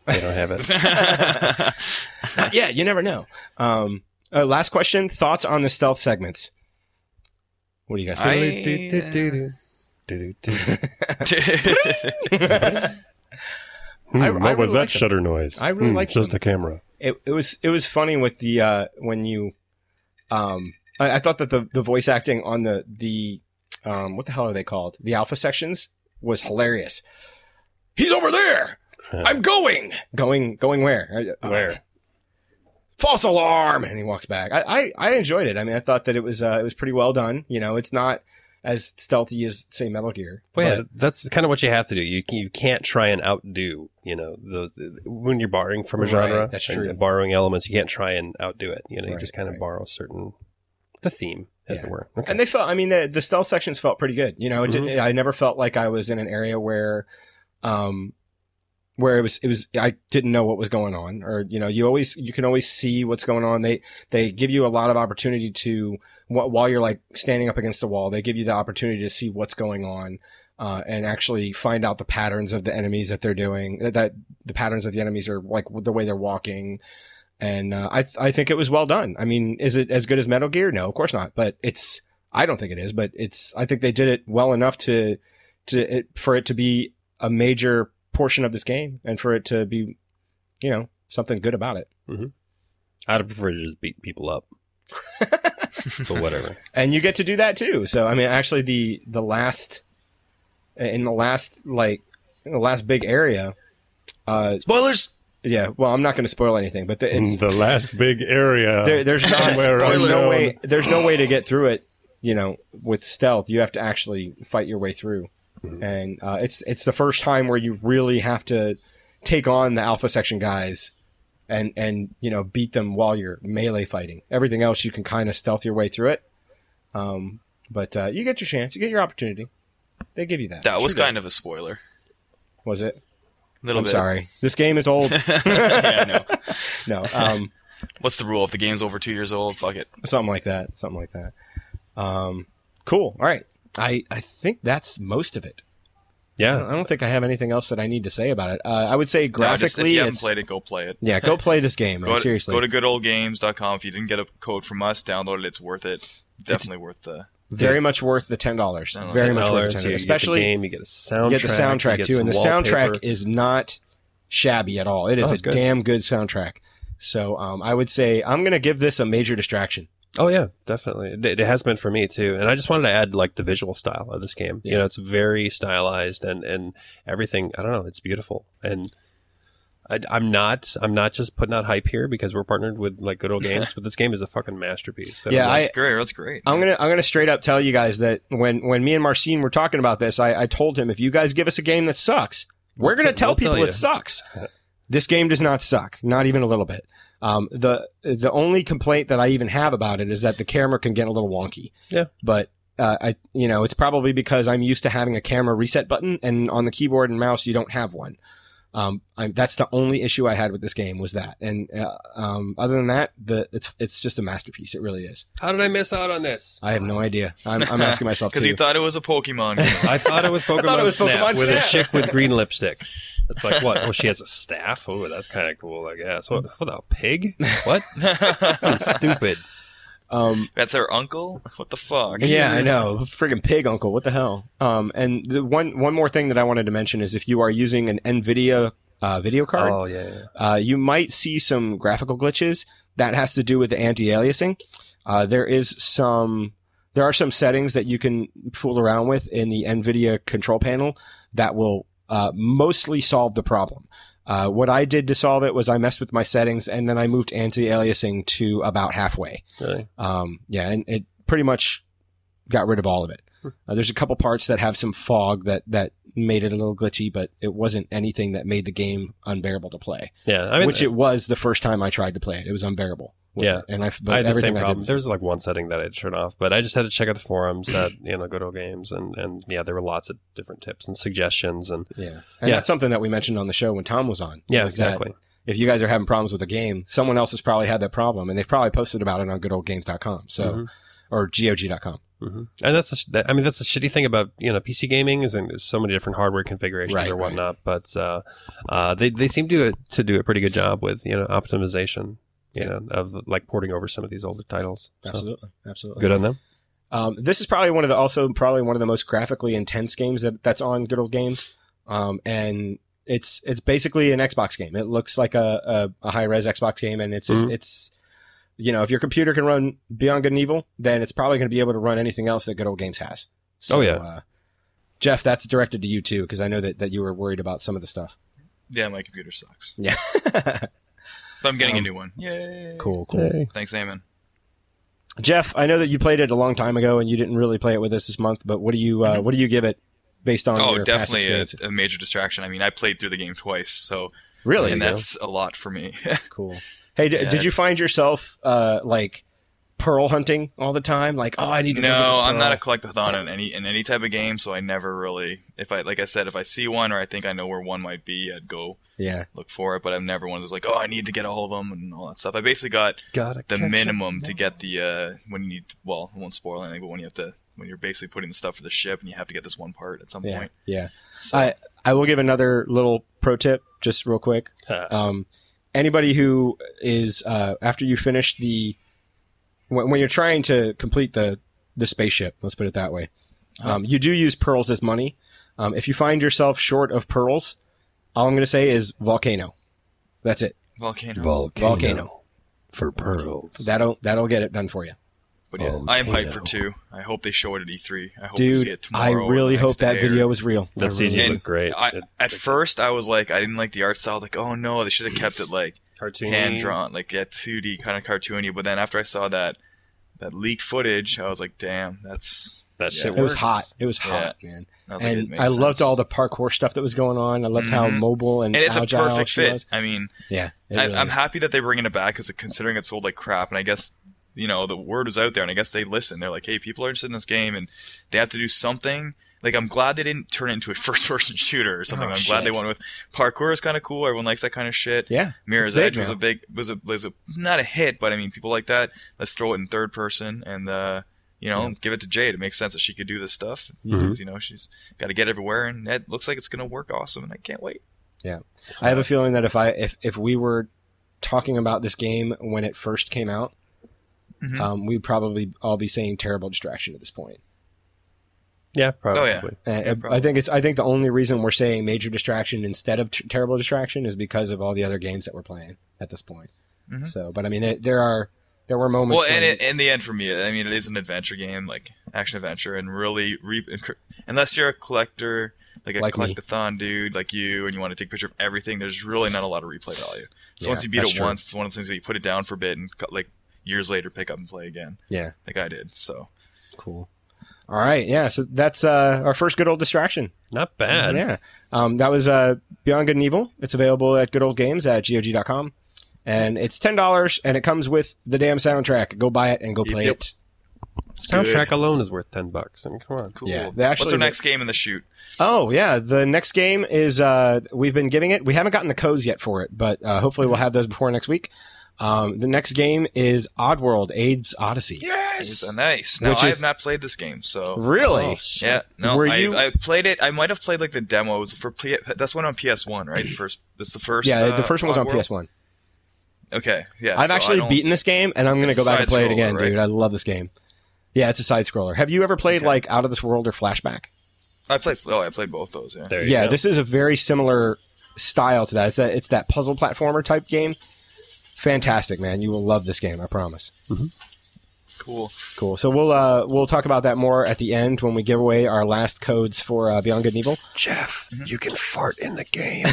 [SPEAKER 3] They don't have it.
[SPEAKER 5] Not yet. You never know. Um, uh, last question. Thoughts on the stealth segments? What do you guys think?
[SPEAKER 3] Hmm,
[SPEAKER 5] I- I
[SPEAKER 3] what
[SPEAKER 5] really
[SPEAKER 3] was that
[SPEAKER 5] liked them.
[SPEAKER 3] shutter noise?
[SPEAKER 5] I really
[SPEAKER 3] Hmm,
[SPEAKER 5] liked
[SPEAKER 3] just
[SPEAKER 5] them.
[SPEAKER 3] a camera.
[SPEAKER 5] It, it was it was funny with the uh, when you um I, I thought that the, the voice acting on the the um what the hell are they called, the alpha sections, was hilarious. He's over there. I'm going going going where uh,
[SPEAKER 3] Where?
[SPEAKER 5] false alarm, and he walks back. I, I I enjoyed it. I mean, I thought that it was uh, it was pretty well done. You know, it's not as stealthy as say Metal Gear.
[SPEAKER 3] Well, yeah,
[SPEAKER 5] but-
[SPEAKER 3] that's kind of what you have to do. You you can't try and outdo, you know, those when you're borrowing from a
[SPEAKER 5] Right,
[SPEAKER 3] genre.
[SPEAKER 5] that's
[SPEAKER 3] and
[SPEAKER 5] true.
[SPEAKER 3] borrowing elements, you can't try and outdo it. You know, you
[SPEAKER 5] Right,
[SPEAKER 3] just kind of
[SPEAKER 5] right.
[SPEAKER 3] borrow certain the theme, as
[SPEAKER 5] Yeah.
[SPEAKER 3] it were. Okay.
[SPEAKER 5] And they felt, I mean, the, the stealth sections felt pretty good. You know, it
[SPEAKER 3] Mhm.
[SPEAKER 5] didn't, I never felt like I was in an area where, um, where it was, it was, I didn't know what was going on, or, you know, you always, you can always see what's going on. They, they give you a lot of opportunity to, wh- while you're like standing up against a wall, they give you the opportunity to see what's going on, uh, and actually find out the patterns of the enemies that they're doing, that, that the patterns of the enemies are like the way they're walking. And, uh, I, th- I think it was well done. I mean, is it as good as Metal Gear? No, of course not, but it's, I don't think it is, but it's, I think they did it well enough to, to, it, for it to be a major portion of this game and for it to be, you know, something good about it.
[SPEAKER 3] I'd prefer to just beat people up. But whatever.
[SPEAKER 5] And you get to do that too. So, I mean, actually the, the last, in the last, like, in the last big area, uh,
[SPEAKER 4] Spoilers.
[SPEAKER 5] yeah, well, I'm not going to spoil anything, but the, it's,
[SPEAKER 3] the last big area.
[SPEAKER 5] there, there's not,
[SPEAKER 3] somewhere
[SPEAKER 5] there's no
[SPEAKER 3] unknown.
[SPEAKER 5] way, there's no way to get through it, you know, with stealth. You have to actually fight your way through. And, uh, it's, it's the first time where you really have to take on the alpha section guys and, and, you know, beat them while you're melee fighting. Everything else, you can kind of stealth your way through it. Um, but, uh, you get your chance, you get your opportunity. They give you that.
[SPEAKER 4] That was
[SPEAKER 5] Sure
[SPEAKER 4] kind of a spoiler.
[SPEAKER 5] did. Was it?
[SPEAKER 4] Little
[SPEAKER 5] I'm
[SPEAKER 4] bit.
[SPEAKER 5] sorry. This game is old.
[SPEAKER 4] Yeah, I know.
[SPEAKER 5] No, um,
[SPEAKER 4] What's the rule? If the game's over two years old, fuck it.
[SPEAKER 5] something like that. Something like that. Um, cool. All right. I, I think that's most of it. I
[SPEAKER 3] Yeah.
[SPEAKER 5] don't think I have anything else that I need to say about it. Uh, I would say
[SPEAKER 4] No,
[SPEAKER 5] graphically,
[SPEAKER 4] just, if you haven't
[SPEAKER 5] it's,
[SPEAKER 4] played it, go play it.
[SPEAKER 5] yeah, go play this game. Man,
[SPEAKER 4] Go to,
[SPEAKER 5] seriously,
[SPEAKER 4] go to good old games dot com. If you didn't get a code from us, download it. It's worth it. Definitely worth the.
[SPEAKER 5] very much worth the ten dollars.
[SPEAKER 4] No,
[SPEAKER 5] Very much worth the
[SPEAKER 3] dollars,
[SPEAKER 5] ten
[SPEAKER 3] you
[SPEAKER 5] dollars,
[SPEAKER 3] get the
[SPEAKER 5] especially
[SPEAKER 3] game, you get a soundtrack.
[SPEAKER 5] you get the soundtrack
[SPEAKER 3] you get
[SPEAKER 5] too, and the
[SPEAKER 3] some
[SPEAKER 5] soundtrack
[SPEAKER 3] wallpaper.
[SPEAKER 5] is not shabby at all. It is
[SPEAKER 3] Oh,
[SPEAKER 5] a
[SPEAKER 3] it's good.
[SPEAKER 5] damn good soundtrack. So um, I would say I'm going to give this a major distraction.
[SPEAKER 3] Oh yeah, definitely. It, it has been for me too. And I just wanted to add like the visual style of this game.
[SPEAKER 5] Yeah.
[SPEAKER 3] You know, it's very stylized and, and everything. I don't know. It's beautiful. And I, I'm not, I'm not just putting out hype here because we're partnered with like Good Old Games, but this game is a fucking masterpiece. So,
[SPEAKER 5] Yeah, I-
[SPEAKER 4] That's great. That's great.
[SPEAKER 5] I'm gonna I'm gonna straight up tell you guys that when when me and Marcin were talking about this, I, I told him if you guys give us a game that sucks, we're
[SPEAKER 3] We'll
[SPEAKER 5] gonna
[SPEAKER 3] t-
[SPEAKER 5] tell
[SPEAKER 3] we'll
[SPEAKER 5] people
[SPEAKER 3] tell
[SPEAKER 5] it
[SPEAKER 3] you.
[SPEAKER 5] sucks. This game does not suck, not even a little bit. Um, the the only complaint that I even have about it is that the camera can get a little wonky.
[SPEAKER 3] Yeah.
[SPEAKER 5] But uh, I you know it's probably because I'm used to having a camera reset button, and on the keyboard and mouse you don't have one. Um, I'm, that's the only issue I had with this game was that, and uh, um, other than that, the it's it's just a masterpiece. It really is.
[SPEAKER 3] How did I miss out on this?
[SPEAKER 5] I have no idea. I'm, I'm asking myself
[SPEAKER 4] Because
[SPEAKER 5] too.
[SPEAKER 4] you thought it was a Pokemon game.
[SPEAKER 3] I thought it was Pokemon,
[SPEAKER 5] thought it was
[SPEAKER 3] Snap
[SPEAKER 5] Pokemon
[SPEAKER 3] with
[SPEAKER 5] Snap.
[SPEAKER 3] a chick with green lipstick. It's like, what? Oh, she has a staff? Oh, that's kind of cool, I guess. What, what a pig? What? That's stupid.
[SPEAKER 5] Um,
[SPEAKER 4] That's our uncle? What the fuck?
[SPEAKER 5] yeah, I know. Friggin' pig uncle. What the hell? Um, and the one, one more thing that I wanted to mention is if you are using an NVIDIA, uh, video card,
[SPEAKER 3] Oh, yeah, yeah.
[SPEAKER 5] uh, you might see some graphical glitches. That has to do with the anti-aliasing. Uh, there is some, there are some settings that you can fool around with in the NVIDIA control panel that will, uh, mostly solve the problem. Uh, what I did to solve it was I messed with my settings and then I moved anti-aliasing to about halfway.
[SPEAKER 3] Really?
[SPEAKER 5] Um, yeah, and it pretty much got rid of all of it. Uh, there's a couple parts that have some fog that, that made it a little glitchy, but it wasn't anything that made the game unbearable to play.
[SPEAKER 3] Yeah, I mean,
[SPEAKER 5] which it was the first time I tried to play it. It was unbearable. with
[SPEAKER 3] Yeah.
[SPEAKER 5] it. and I, but
[SPEAKER 3] I had the
[SPEAKER 5] everything
[SPEAKER 3] same
[SPEAKER 5] I did
[SPEAKER 3] problem.
[SPEAKER 5] was-
[SPEAKER 3] There was like one setting that I had to turn off, but I just had to check out the forums at you know Good Old Games, and, and yeah, there were lots of different tips and suggestions, and
[SPEAKER 5] yeah, and
[SPEAKER 3] Yeah.
[SPEAKER 5] that's something that we mentioned on the show when Tom was on.
[SPEAKER 3] yeah,
[SPEAKER 5] was that
[SPEAKER 3] exactly.
[SPEAKER 5] If you guys are having problems with a game, someone else has probably had that problem, and they've probably posted about it on good old games dot com. So,
[SPEAKER 3] Mhm.
[SPEAKER 5] or G O G dot com.
[SPEAKER 3] Mm-hmm. And that's, a, sh- that, I mean, that's the shitty thing about, you know, P C gaming is and there's so many different hardware configurations
[SPEAKER 5] Right,
[SPEAKER 3] or
[SPEAKER 5] right.
[SPEAKER 3] whatnot, but, uh, uh, they, they seem to, to do a pretty good job with, you know, optimization, you
[SPEAKER 5] Yeah.
[SPEAKER 3] know, of like porting over some of these older titles. So,
[SPEAKER 5] Absolutely, absolutely.
[SPEAKER 3] good on them.
[SPEAKER 5] Um, this is probably one of the also probably one of the most graphically intense games that that's on Good Old Games, um, and it's it's basically an Xbox game. It looks like a a, a high res Xbox game, and it's just
[SPEAKER 3] Mhm.
[SPEAKER 5] it's you know if your computer can run Beyond Good and Evil, then it's probably going to be able to run anything else that Good Old Games has. So,
[SPEAKER 3] Oh, yeah.
[SPEAKER 5] uh, Jeff, that's directed to you too, because I know that, that you were worried about some of the stuff.
[SPEAKER 4] Yeah, my computer sucks.
[SPEAKER 5] Yeah,
[SPEAKER 4] But I'm getting
[SPEAKER 5] Um,
[SPEAKER 4] a new one. Yay.
[SPEAKER 5] cool, cool.
[SPEAKER 3] Hey.
[SPEAKER 4] Thanks, Eamon.
[SPEAKER 5] Jeff, I know that you played it a long time ago, and you didn't really play it with us this month. But what do you uh, what do you give it based on
[SPEAKER 4] Oh,
[SPEAKER 5] your past
[SPEAKER 4] definitely a,
[SPEAKER 5] experience?
[SPEAKER 4] a major distraction. I mean, I played through the game twice, so
[SPEAKER 5] Really,
[SPEAKER 4] and that's a lot for me.
[SPEAKER 5] cool. Hey, d-
[SPEAKER 4] Yeah.
[SPEAKER 5] did you find yourself uh, like pearl hunting all the time? Like, oh, I need to go get
[SPEAKER 4] No,
[SPEAKER 5] this
[SPEAKER 4] I'm not a
[SPEAKER 5] pearl.
[SPEAKER 4] collectathon in any in any type of game, so I never really. If I like I said, if I see one or I think I know where one might be, I'd go
[SPEAKER 5] Yeah,
[SPEAKER 4] look for it. But I'm never one that's like, oh, I need to get all of them and all that stuff. I basically got
[SPEAKER 3] Gotta
[SPEAKER 4] the
[SPEAKER 3] catch
[SPEAKER 4] minimum
[SPEAKER 3] up.
[SPEAKER 4] to get the uh, when you need. To, well, I won't spoil anything, but when you have to, when you're basically putting the stuff for the ship and you have to get this one part at some
[SPEAKER 5] yeah,
[SPEAKER 4] point.
[SPEAKER 5] yeah.
[SPEAKER 4] So,
[SPEAKER 5] I I will give another little pro tip, just real quick.
[SPEAKER 3] Uh,
[SPEAKER 5] Um, anybody who is uh, after you finish the when, when you're trying to complete the the spaceship, let's put it that way, um, you do use pearls as money. Um, if you find yourself short of pearls, all I'm going to say is volcano. That's it.
[SPEAKER 4] volcano.
[SPEAKER 5] Volcano.
[SPEAKER 3] for pearls.
[SPEAKER 5] That'll that'll get it done for you.
[SPEAKER 4] But yeah,
[SPEAKER 3] Volcano.
[SPEAKER 4] I am hyped for two. I hope they show it at E three. I hope we see
[SPEAKER 5] Dude,
[SPEAKER 4] it
[SPEAKER 5] I
[SPEAKER 4] tomorrow. or
[SPEAKER 5] really
[SPEAKER 4] the
[SPEAKER 5] hope
[SPEAKER 4] next
[SPEAKER 5] that
[SPEAKER 4] day or-
[SPEAKER 5] video was real.
[SPEAKER 3] The
[SPEAKER 5] I
[SPEAKER 3] C G
[SPEAKER 5] really-
[SPEAKER 3] looked great.
[SPEAKER 4] I,
[SPEAKER 3] It-
[SPEAKER 4] at first, I was like, I didn't like the art style. Like, oh no, they should have kept it like
[SPEAKER 3] Cartoony.
[SPEAKER 4] hand drawn, like yeah, two D kind of cartoony. But then after I saw that that leaked footage, I was like, damn, that's
[SPEAKER 3] That
[SPEAKER 4] yeah,
[SPEAKER 3] shit
[SPEAKER 5] It was
[SPEAKER 3] works.
[SPEAKER 5] hot. It was
[SPEAKER 4] Yeah.
[SPEAKER 5] hot, man.
[SPEAKER 4] I was like, it
[SPEAKER 5] And
[SPEAKER 4] makes
[SPEAKER 5] I loved
[SPEAKER 4] sense.
[SPEAKER 5] all the parkour stuff that was going on. I loved how
[SPEAKER 4] Mhm.
[SPEAKER 5] mobile and,
[SPEAKER 4] and it's a
[SPEAKER 5] agile
[SPEAKER 4] perfect
[SPEAKER 5] she
[SPEAKER 4] fit.
[SPEAKER 5] was.
[SPEAKER 4] I mean,
[SPEAKER 5] Yeah, it
[SPEAKER 4] I,
[SPEAKER 5] really
[SPEAKER 4] I'm
[SPEAKER 5] is.
[SPEAKER 4] happy that they're bringing it back because considering it sold like crap, and I guess you know the word was out there, and I guess they listen. They're like, hey, people are interested in this game, and they have to do something. Like, I'm glad they didn't turn it into a first-person shooter or something.
[SPEAKER 5] Oh,
[SPEAKER 4] I'm glad they
[SPEAKER 5] shit.
[SPEAKER 4] went with parkour is kind of cool. Everyone likes that kind of shit.
[SPEAKER 5] Yeah,
[SPEAKER 4] Mirror's
[SPEAKER 5] it's big
[SPEAKER 4] Edge was
[SPEAKER 5] now.
[SPEAKER 4] a big was a was a not a hit, but I mean people like that. Let's throw it in third person and uh, you know
[SPEAKER 5] Yeah.
[SPEAKER 4] give it to Jade. It makes sense that she could do this stuff
[SPEAKER 5] Mm-hmm.
[SPEAKER 4] because you know she's got to get everywhere, and it looks like it's gonna work awesome, and I can't wait.
[SPEAKER 5] I have a feeling that if I if, if we were talking about this game when it first came out,
[SPEAKER 4] Mhm.
[SPEAKER 5] um, we'd probably all be saying terrible distraction at this point.
[SPEAKER 3] Yeah, probably.
[SPEAKER 4] Oh, yeah.
[SPEAKER 5] Uh,
[SPEAKER 4] Yeah,
[SPEAKER 5] I
[SPEAKER 4] probably.
[SPEAKER 5] think it's I think the only reason we're saying major distraction instead of t- terrible distraction is because of all the other games that we're playing at this point.
[SPEAKER 4] Mhm.
[SPEAKER 5] So, but I mean, there, there are there were moments.
[SPEAKER 4] Well, and
[SPEAKER 5] when-
[SPEAKER 4] it, in the end, for me, I mean, it is an adventure game, like action adventure, and really, re- unless you're a collector, like a
[SPEAKER 5] Like me.
[SPEAKER 4] collectathon dude, like you, and you want to take a picture of everything, there's really not a lot of replay value. So
[SPEAKER 5] Yeah,
[SPEAKER 4] once you beat
[SPEAKER 5] that's
[SPEAKER 4] it
[SPEAKER 5] true.
[SPEAKER 4] once, it's one of the things that you put it down for a bit and like years later pick up and play again,
[SPEAKER 5] yeah,
[SPEAKER 4] like I did. So
[SPEAKER 5] cool. All right, yeah. So that's uh, our first good old distraction.
[SPEAKER 3] Not bad.
[SPEAKER 5] Yeah. Um, that was uh, Beyond Good and Evil. It's available at Good Old Games at G O G dot com. And it's ten dollars, and it comes with the damn soundtrack. Go buy it and go play
[SPEAKER 4] Yep.
[SPEAKER 5] it.
[SPEAKER 3] Soundtrack
[SPEAKER 4] Good.
[SPEAKER 3] alone is worth ten bucks. I mean, come on.
[SPEAKER 4] cool.
[SPEAKER 5] Yeah, they actually-
[SPEAKER 4] What's our next game in the shoot?
[SPEAKER 5] Oh, yeah. The next game is, uh, we've been giving it. We haven't gotten the codes yet for it, but uh, hopefully we'll have those before next week. Um, the next game is Oddworld, Abe's Odyssey.
[SPEAKER 4] Yes, nice. Now
[SPEAKER 5] Which
[SPEAKER 4] I
[SPEAKER 5] is-
[SPEAKER 4] have not played this game, so
[SPEAKER 5] Really?
[SPEAKER 4] yeah, no,
[SPEAKER 5] Were
[SPEAKER 4] I
[SPEAKER 5] you-
[SPEAKER 4] I played it. I might have played like the demos for P- that's one on P S one, right? The first, that's the first.
[SPEAKER 5] Yeah,
[SPEAKER 4] uh,
[SPEAKER 5] the first one was on
[SPEAKER 4] Oddworld?
[SPEAKER 5] P S one.
[SPEAKER 4] Okay, yeah.
[SPEAKER 5] I've
[SPEAKER 4] so I
[SPEAKER 5] actually
[SPEAKER 4] don't-
[SPEAKER 5] beaten this game, and I'm going to
[SPEAKER 4] It's
[SPEAKER 5] go
[SPEAKER 4] a
[SPEAKER 5] back and play it
[SPEAKER 4] side-scroller,
[SPEAKER 5] again,
[SPEAKER 4] right?
[SPEAKER 5] dude. I love this game. Yeah, it's a side scroller. Have you ever played
[SPEAKER 4] Okay.
[SPEAKER 5] like Out of This World or Flashback?
[SPEAKER 4] I played. Oh, I played both those. Yeah.
[SPEAKER 3] There you
[SPEAKER 5] Yeah,
[SPEAKER 3] go.
[SPEAKER 5] this is a very similar style to that. It's that it's that puzzle platformer type game. Fantastic, man. You will love this game, I promise.
[SPEAKER 4] Cool.
[SPEAKER 5] Cool. So we'll uh, we'll talk about that more at the end when we give away our last codes for uh, Beyond Good and Evil.
[SPEAKER 3] Jeff, you can fart in the game.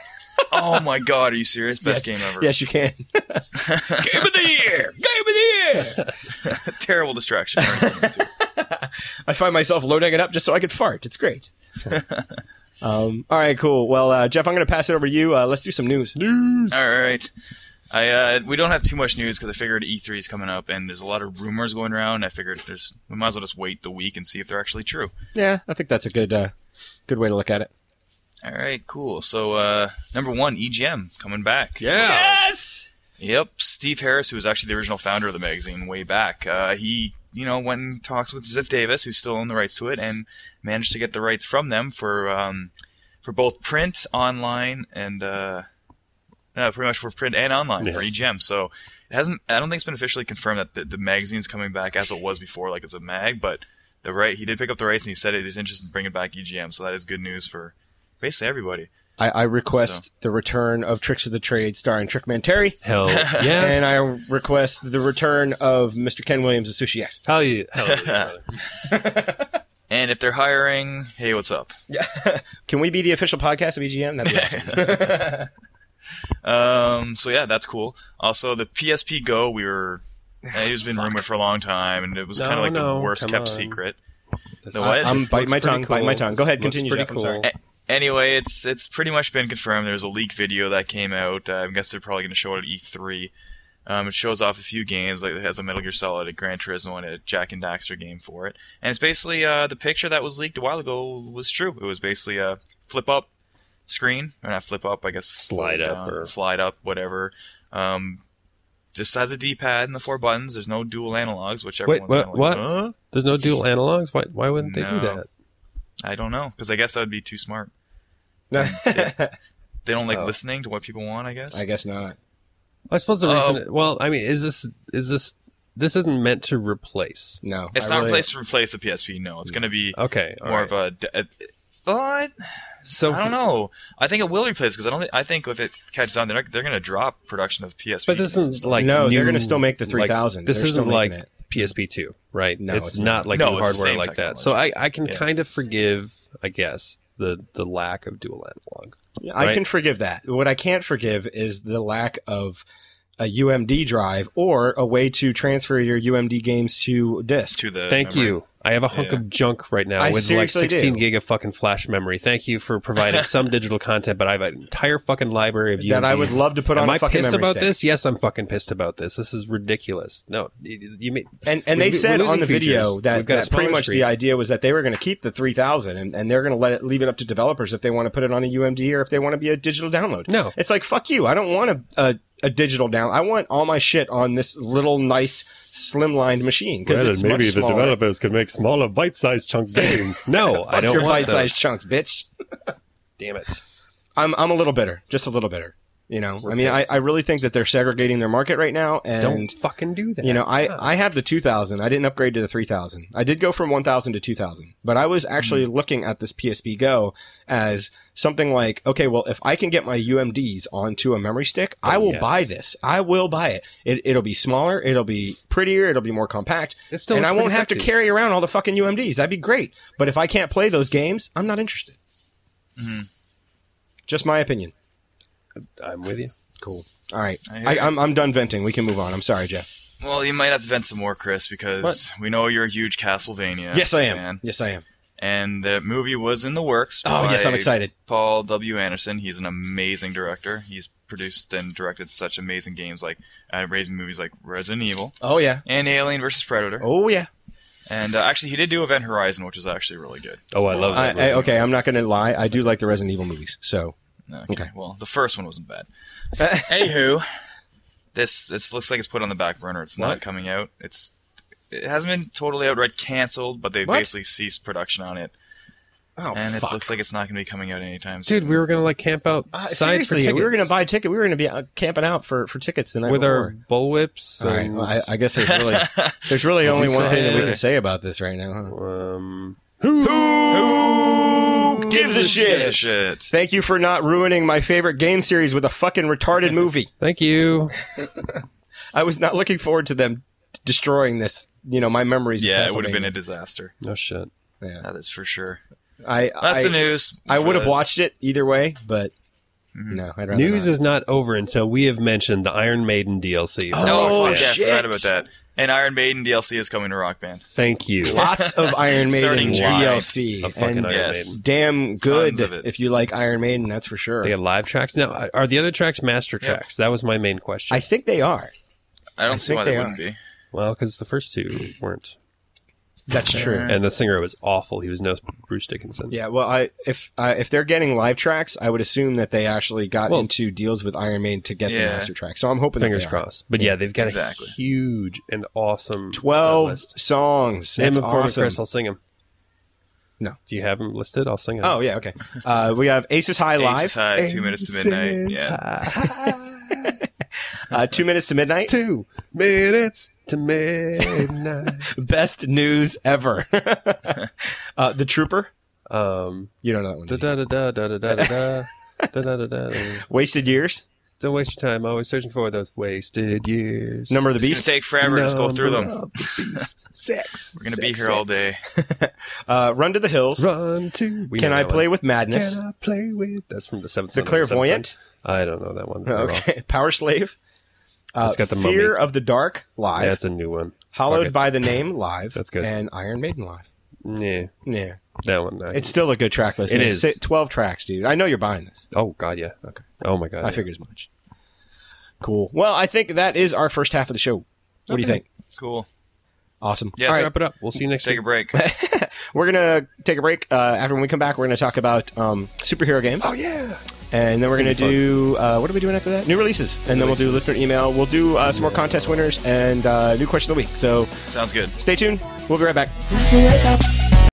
[SPEAKER 4] Oh my god, are you serious? Best game ever.
[SPEAKER 5] Yes, you can.
[SPEAKER 4] Game of the year. Game of the year. Terrible distraction.
[SPEAKER 5] I find myself loading it up just so I could fart. It's great. um, all right, cool. Well, uh, Jeff, I'm going to pass it over to you. Uh, let's do some news. News.
[SPEAKER 4] All right. I uh, we don't have too much news because I figured E three is coming up and there's a lot of rumors going around. I figured there's we might as well just wait the week and see if they're actually true.
[SPEAKER 5] Yeah, I think that's a good uh, good way to look at it.
[SPEAKER 4] All right, cool. So uh, number one, E G M coming back.
[SPEAKER 3] Yeah.
[SPEAKER 5] Yes.
[SPEAKER 4] Yep, Steve Harris, who was actually the original founder of the magazine way back, uh, he you know, went and talks with Ziff Davis, who still owned the rights to it, and managed to get the rights from them for um, for both print, online, and uh, uh, pretty much for print and online
[SPEAKER 3] Yeah.
[SPEAKER 4] for E G M. So it hasn't. I don't think it's been officially confirmed that the, the magazine's coming back as it was before, like it's a mag. But the right, he did pick up the rights, and he said he's interested in bringing back E G M. So that is good news for basically everybody.
[SPEAKER 5] I, I request
[SPEAKER 4] So.
[SPEAKER 5] the return of Tricks of the Trade starring Trickman Terry.
[SPEAKER 3] Hell yes.
[SPEAKER 5] And I request the return of Mister Ken Williams of Sushi X.
[SPEAKER 3] Hell yeah. Hell yeah.
[SPEAKER 4] And if they're hiring, hey, what's up?
[SPEAKER 5] Can we be the official podcast of E G M? That'd be awesome.
[SPEAKER 4] Um, so yeah, that's cool. Also, the P S P Go, we were, it was been rumored for a long time, and it was
[SPEAKER 3] No,
[SPEAKER 4] kind of like
[SPEAKER 3] no,
[SPEAKER 4] the worst
[SPEAKER 3] come
[SPEAKER 4] kept
[SPEAKER 3] on.
[SPEAKER 4] secret.
[SPEAKER 3] This-
[SPEAKER 4] The what?
[SPEAKER 5] I'm
[SPEAKER 3] this
[SPEAKER 5] biting my
[SPEAKER 3] looks
[SPEAKER 5] tongue,
[SPEAKER 3] pretty
[SPEAKER 5] biting my
[SPEAKER 3] cool.
[SPEAKER 5] tongue. Go ahead,
[SPEAKER 3] Looks
[SPEAKER 5] continue,
[SPEAKER 3] pretty
[SPEAKER 5] Jeff. I'm
[SPEAKER 3] cool.
[SPEAKER 5] sorry.
[SPEAKER 4] A- Anyway, it's it's pretty much been confirmed. There's a leaked video that came out. Uh, I guess they're probably going to show it at E three. Um, it shows off a few games, like it has a Metal Gear Solid, a Gran Turismo, and a Jack and Daxter game for it. And it's basically uh, the picture that was leaked a while ago was true. It was basically a flip up screen, or not flip up, I guess
[SPEAKER 3] Slide
[SPEAKER 4] fold
[SPEAKER 3] up
[SPEAKER 4] down,
[SPEAKER 3] or-
[SPEAKER 4] slide up, whatever. Um, just has a D-pad and the four buttons. There's no dual analogs, which
[SPEAKER 3] Wait,
[SPEAKER 4] everyone's
[SPEAKER 3] what?
[SPEAKER 4] kind of like,
[SPEAKER 3] what?
[SPEAKER 4] huh?
[SPEAKER 3] There's no dual analogs? Why, why wouldn't they do
[SPEAKER 4] No.
[SPEAKER 3] that?
[SPEAKER 4] I don't know, because I guess that would be too smart.
[SPEAKER 5] I
[SPEAKER 4] They don't like
[SPEAKER 3] Oh.
[SPEAKER 4] listening to what people want, I guess.
[SPEAKER 5] guess not.
[SPEAKER 3] I suppose the
[SPEAKER 4] Oh.
[SPEAKER 3] reason. Well, I mean, is this is this this isn't meant to replace?
[SPEAKER 5] No.
[SPEAKER 4] It's
[SPEAKER 5] I
[SPEAKER 4] not
[SPEAKER 5] really-
[SPEAKER 4] replace to replace the P S P. No, it's going to be
[SPEAKER 3] Okay, all
[SPEAKER 4] more
[SPEAKER 3] right.
[SPEAKER 4] of a. d- a- But
[SPEAKER 3] So
[SPEAKER 4] I don't know. I think it will replace because I don't. Think, I think if it catches on, they're not, they're going to drop production of P S P.
[SPEAKER 3] But this isn't like
[SPEAKER 5] No, they're
[SPEAKER 3] new-
[SPEAKER 5] gonna still make the
[SPEAKER 3] like,
[SPEAKER 5] three thousand.
[SPEAKER 3] this
[SPEAKER 5] They're still
[SPEAKER 3] isn't like
[SPEAKER 5] making it.
[SPEAKER 3] P S P two, right?
[SPEAKER 5] No,
[SPEAKER 3] it's,
[SPEAKER 5] it's
[SPEAKER 3] not
[SPEAKER 5] not.
[SPEAKER 3] like
[SPEAKER 4] No,
[SPEAKER 3] new
[SPEAKER 4] it's the
[SPEAKER 3] hardware
[SPEAKER 4] same
[SPEAKER 3] like that. So I, I can
[SPEAKER 4] Yeah.
[SPEAKER 3] kind of forgive, I guess, the the lack of dual analog.
[SPEAKER 5] I
[SPEAKER 3] right?
[SPEAKER 5] can forgive that. What I can't forgive is the lack of a U M D drive or a way to transfer your U M D games to disk.
[SPEAKER 4] to the.
[SPEAKER 3] Thank
[SPEAKER 4] memory.
[SPEAKER 3] you. I have a hunk
[SPEAKER 4] Yeah.
[SPEAKER 3] of junk right now
[SPEAKER 5] I
[SPEAKER 3] with like
[SPEAKER 5] seriously
[SPEAKER 3] sixteen
[SPEAKER 5] do.
[SPEAKER 3] gig of fucking flash memory. Thank you for providing some digital content, but I have an entire fucking library of U M Ds.
[SPEAKER 5] That I would love to put
[SPEAKER 3] Am
[SPEAKER 5] on a
[SPEAKER 3] I
[SPEAKER 5] fucking
[SPEAKER 3] pissed
[SPEAKER 5] memory
[SPEAKER 3] about
[SPEAKER 5] stick.
[SPEAKER 3] this? Yes, I'm fucking pissed about this. This is ridiculous. No, you, you mean,
[SPEAKER 5] And and they
[SPEAKER 3] we-
[SPEAKER 5] said
[SPEAKER 3] we're
[SPEAKER 5] on the
[SPEAKER 3] losing
[SPEAKER 5] video
[SPEAKER 3] features.
[SPEAKER 5] that,
[SPEAKER 3] We've got a
[SPEAKER 5] that pretty
[SPEAKER 3] smaller
[SPEAKER 5] much
[SPEAKER 3] screen.
[SPEAKER 5] the idea was that they were going to keep the three thousand and, and they're going to let it leave it up to developers if they want to put it on a U M D or if they want to be a digital download.
[SPEAKER 3] No.
[SPEAKER 5] It's like, fuck you. I don't want a, a, a digital down. I want all my shit on this little nice slimlined machine because it's much smaller.
[SPEAKER 3] could make smaller bite-sized chunk games. No, I
[SPEAKER 5] Fuck
[SPEAKER 3] don't
[SPEAKER 5] your
[SPEAKER 3] want
[SPEAKER 5] bite-sized chunks, bitch.
[SPEAKER 3] that. Damn it.
[SPEAKER 5] I'm I'm a little bitter, just a little bitter. You know,
[SPEAKER 3] We're
[SPEAKER 5] I mean, I,
[SPEAKER 3] pissed.
[SPEAKER 5] I really think that they're segregating their market right now, and
[SPEAKER 3] Don't fucking do that.
[SPEAKER 5] you know, I, I have the two thousand. I didn't upgrade to the three thousand. I did go from one thousand to two thousand, but I was actually
[SPEAKER 3] Mm-hmm.
[SPEAKER 5] looking at this P S P Go as something like, okay, well, if I can get my U M Ds onto a memory stick, I will
[SPEAKER 3] yes.
[SPEAKER 5] buy this. I will buy it. it. It'll be smaller. It'll be prettier. It'll be more compact.
[SPEAKER 3] It still
[SPEAKER 5] and I
[SPEAKER 3] looks
[SPEAKER 5] won't
[SPEAKER 3] pretty
[SPEAKER 5] have to
[SPEAKER 3] sexy.
[SPEAKER 5] carry around all the fucking U M Ds. That'd be great. But if I can't play those games, I'm not interested.
[SPEAKER 3] Mm-hmm.
[SPEAKER 5] Just my opinion.
[SPEAKER 3] I'm with you.
[SPEAKER 5] Cool. All right.
[SPEAKER 4] I hear
[SPEAKER 5] I,
[SPEAKER 4] you.
[SPEAKER 5] I'm, I'm done venting. We can move on. I'm sorry, Jeff.
[SPEAKER 4] Well, you might have to vent some more, Chris, because we know you're a huge Castlevania.
[SPEAKER 5] Yes, I am.
[SPEAKER 4] fan.
[SPEAKER 5] Yes, I am.
[SPEAKER 4] And the movie was in the works.
[SPEAKER 5] Oh,
[SPEAKER 4] by
[SPEAKER 5] yes, I'm excited.
[SPEAKER 4] Paul W. Anderson. He's an amazing director. He's produced and directed such amazing games like uh, raising movies like Resident Evil
[SPEAKER 5] Oh, yeah.
[SPEAKER 4] and Alien versus Predator.
[SPEAKER 5] Oh, yeah.
[SPEAKER 4] And uh, actually, he did do Event Horizon, which was actually really good.
[SPEAKER 3] Oh, I love
[SPEAKER 5] I,
[SPEAKER 3] that.
[SPEAKER 5] I,
[SPEAKER 3] movie.
[SPEAKER 5] okay, I'm not going to lie. I do like the Resident Evil movies. So,
[SPEAKER 4] Okay.
[SPEAKER 5] Okay.
[SPEAKER 4] Well, the first one wasn't bad. Anywho, this this looks like it's put on the back burner. It's not
[SPEAKER 5] What?
[SPEAKER 4] coming out. It's it hasn't been totally outright canceled, but they
[SPEAKER 5] What?
[SPEAKER 4] basically ceased production on it,
[SPEAKER 5] oh,
[SPEAKER 4] and it
[SPEAKER 5] fuck.
[SPEAKER 4] looks like it's not going to be coming out anytime soon.
[SPEAKER 3] Dude, we were gonna like camp out
[SPEAKER 5] Uh,
[SPEAKER 3] side
[SPEAKER 5] seriously,
[SPEAKER 3] for
[SPEAKER 5] we were going to
[SPEAKER 3] tickets
[SPEAKER 5] buy a ticket. We were going to be uh, camping out for, for tickets the night
[SPEAKER 3] with our
[SPEAKER 5] before.
[SPEAKER 3] bullwhips.
[SPEAKER 5] All right.
[SPEAKER 3] and,
[SPEAKER 5] Well, I, I guess there's really there's really only one thing that we can say about this right now. Huh?
[SPEAKER 3] um,
[SPEAKER 5] Who gives a shit?
[SPEAKER 4] Gives a shit.
[SPEAKER 5] Thank you for not ruining my favorite game series with a fucking retarded movie.
[SPEAKER 3] thank you.
[SPEAKER 5] I was not looking forward to them destroying this. You know, my memories. of
[SPEAKER 4] Yeah, it would have been a
[SPEAKER 5] Castlevania.
[SPEAKER 4] disaster.
[SPEAKER 3] No shit.
[SPEAKER 5] Yeah.
[SPEAKER 4] That is for sure.
[SPEAKER 5] I
[SPEAKER 4] That's
[SPEAKER 5] I,
[SPEAKER 4] the news.
[SPEAKER 5] I
[SPEAKER 4] for
[SPEAKER 5] would have
[SPEAKER 4] this.
[SPEAKER 5] watched it either way, but no, I'd rather
[SPEAKER 3] News
[SPEAKER 5] not.
[SPEAKER 3] is not over until we have mentioned the Iron Maiden D L C.
[SPEAKER 5] Oh,
[SPEAKER 4] Oh, fuck yeah, I
[SPEAKER 5] shit.
[SPEAKER 4] forgot about that. And Iron Maiden D L C is coming to Rock Band.
[SPEAKER 3] Thank you.
[SPEAKER 5] Lots of Iron Maiden
[SPEAKER 4] Starting
[SPEAKER 5] D
[SPEAKER 4] July.
[SPEAKER 5] L C,
[SPEAKER 3] Of fucking
[SPEAKER 5] and
[SPEAKER 3] Iron
[SPEAKER 4] yes.
[SPEAKER 3] Maiden.
[SPEAKER 5] damn good
[SPEAKER 4] Tons of it.
[SPEAKER 5] if you like Iron Maiden. That's for sure.
[SPEAKER 3] They have live tracks now. Are the other tracks master
[SPEAKER 4] Yep.
[SPEAKER 3] tracks? That was my main question.
[SPEAKER 5] I think they are.
[SPEAKER 4] I don't
[SPEAKER 5] I
[SPEAKER 4] see
[SPEAKER 5] think
[SPEAKER 4] why
[SPEAKER 5] they
[SPEAKER 4] they
[SPEAKER 5] are.
[SPEAKER 4] wouldn't be.
[SPEAKER 3] well, because the first two weren't.
[SPEAKER 5] That's true.
[SPEAKER 3] And the singer was awful. He was no Bruce Dickinson.
[SPEAKER 5] Yeah, well, I if uh, if they're getting live tracks, I would assume that they actually got
[SPEAKER 3] Well-
[SPEAKER 5] into deals with Iron Maiden to get
[SPEAKER 4] Yeah.
[SPEAKER 5] the master track. So I'm hoping that
[SPEAKER 3] Fingers
[SPEAKER 5] they are.
[SPEAKER 3] crossed. But yeah, they've got
[SPEAKER 4] Exactly.
[SPEAKER 3] a huge and awesome set
[SPEAKER 5] Twelve
[SPEAKER 3] list.
[SPEAKER 5] songs.
[SPEAKER 3] Name
[SPEAKER 5] That's
[SPEAKER 3] them for me,
[SPEAKER 5] awesome.
[SPEAKER 3] Chris. I'll sing them.
[SPEAKER 5] No.
[SPEAKER 3] Do you have them listed? I'll sing them.
[SPEAKER 5] Oh yeah, okay. Uh, we have Aces High live.
[SPEAKER 4] Aces High, two minutes to midnight. Yeah.
[SPEAKER 5] Uh, two minutes to midnight.
[SPEAKER 3] Two minutes to midnight.
[SPEAKER 5] Best news ever. uh, the Trooper.
[SPEAKER 3] um,
[SPEAKER 5] You don't know that one. do
[SPEAKER 3] da
[SPEAKER 5] you?
[SPEAKER 3] da da da da da da da da da da da.
[SPEAKER 5] Wasted Years.
[SPEAKER 3] Don't waste your time. Always searching for those wasted years.
[SPEAKER 5] Number of the
[SPEAKER 4] It's
[SPEAKER 5] Beast.
[SPEAKER 4] gonna take forever to just go through them.
[SPEAKER 3] Number of the beast. Six.
[SPEAKER 4] We're gonna be here all day.
[SPEAKER 5] Uh, Run to the Hills.
[SPEAKER 3] Run to. We
[SPEAKER 5] Can
[SPEAKER 3] know
[SPEAKER 5] I
[SPEAKER 3] that
[SPEAKER 5] play
[SPEAKER 3] one.
[SPEAKER 5] with Madness?
[SPEAKER 3] Can I play with? That's from the seventh.
[SPEAKER 5] The
[SPEAKER 3] Son of Seventh
[SPEAKER 5] Clairvoyant.
[SPEAKER 3] Son. I don't know that one. very well.
[SPEAKER 5] Okay. Power Slave. Uh,
[SPEAKER 3] It's got the
[SPEAKER 5] Fear
[SPEAKER 3] Mummy.
[SPEAKER 5] of the Dark live.
[SPEAKER 3] That's a new one.
[SPEAKER 5] Hollowed
[SPEAKER 3] Fuck it.
[SPEAKER 5] by the Name live.
[SPEAKER 3] That's good.
[SPEAKER 5] And Iron Maiden live.
[SPEAKER 3] Yeah,
[SPEAKER 5] Yeah.
[SPEAKER 3] that one. I,
[SPEAKER 5] It's still a good track list.
[SPEAKER 3] It
[SPEAKER 5] man.
[SPEAKER 3] is.
[SPEAKER 5] Si- twelve tracks, dude. I know you're buying this.
[SPEAKER 3] oh god, yeah.
[SPEAKER 5] Okay.
[SPEAKER 3] Oh my god.
[SPEAKER 5] I
[SPEAKER 3] yeah.
[SPEAKER 5] figured as much. Cool. Well, I think that is our first half of the show. What do you think?
[SPEAKER 4] Cool.
[SPEAKER 5] Awesome.
[SPEAKER 4] Yes.
[SPEAKER 5] All right.
[SPEAKER 3] Wrap it up. We'll see you next
[SPEAKER 4] Take
[SPEAKER 3] week.
[SPEAKER 4] a break.
[SPEAKER 5] We're going to take a break. Uh, after when we come back, we're going to talk about um, superhero games.
[SPEAKER 3] Oh yeah.
[SPEAKER 5] And then we're going to
[SPEAKER 3] It's gonna be
[SPEAKER 5] do, uh, what are we doing after that? New releases. And then we'll do listener email. We'll do uh, some more contest winners and uh, new question of the week. So
[SPEAKER 4] Sounds good.
[SPEAKER 5] stay tuned. We'll be right back.
[SPEAKER 2] Time to wake up.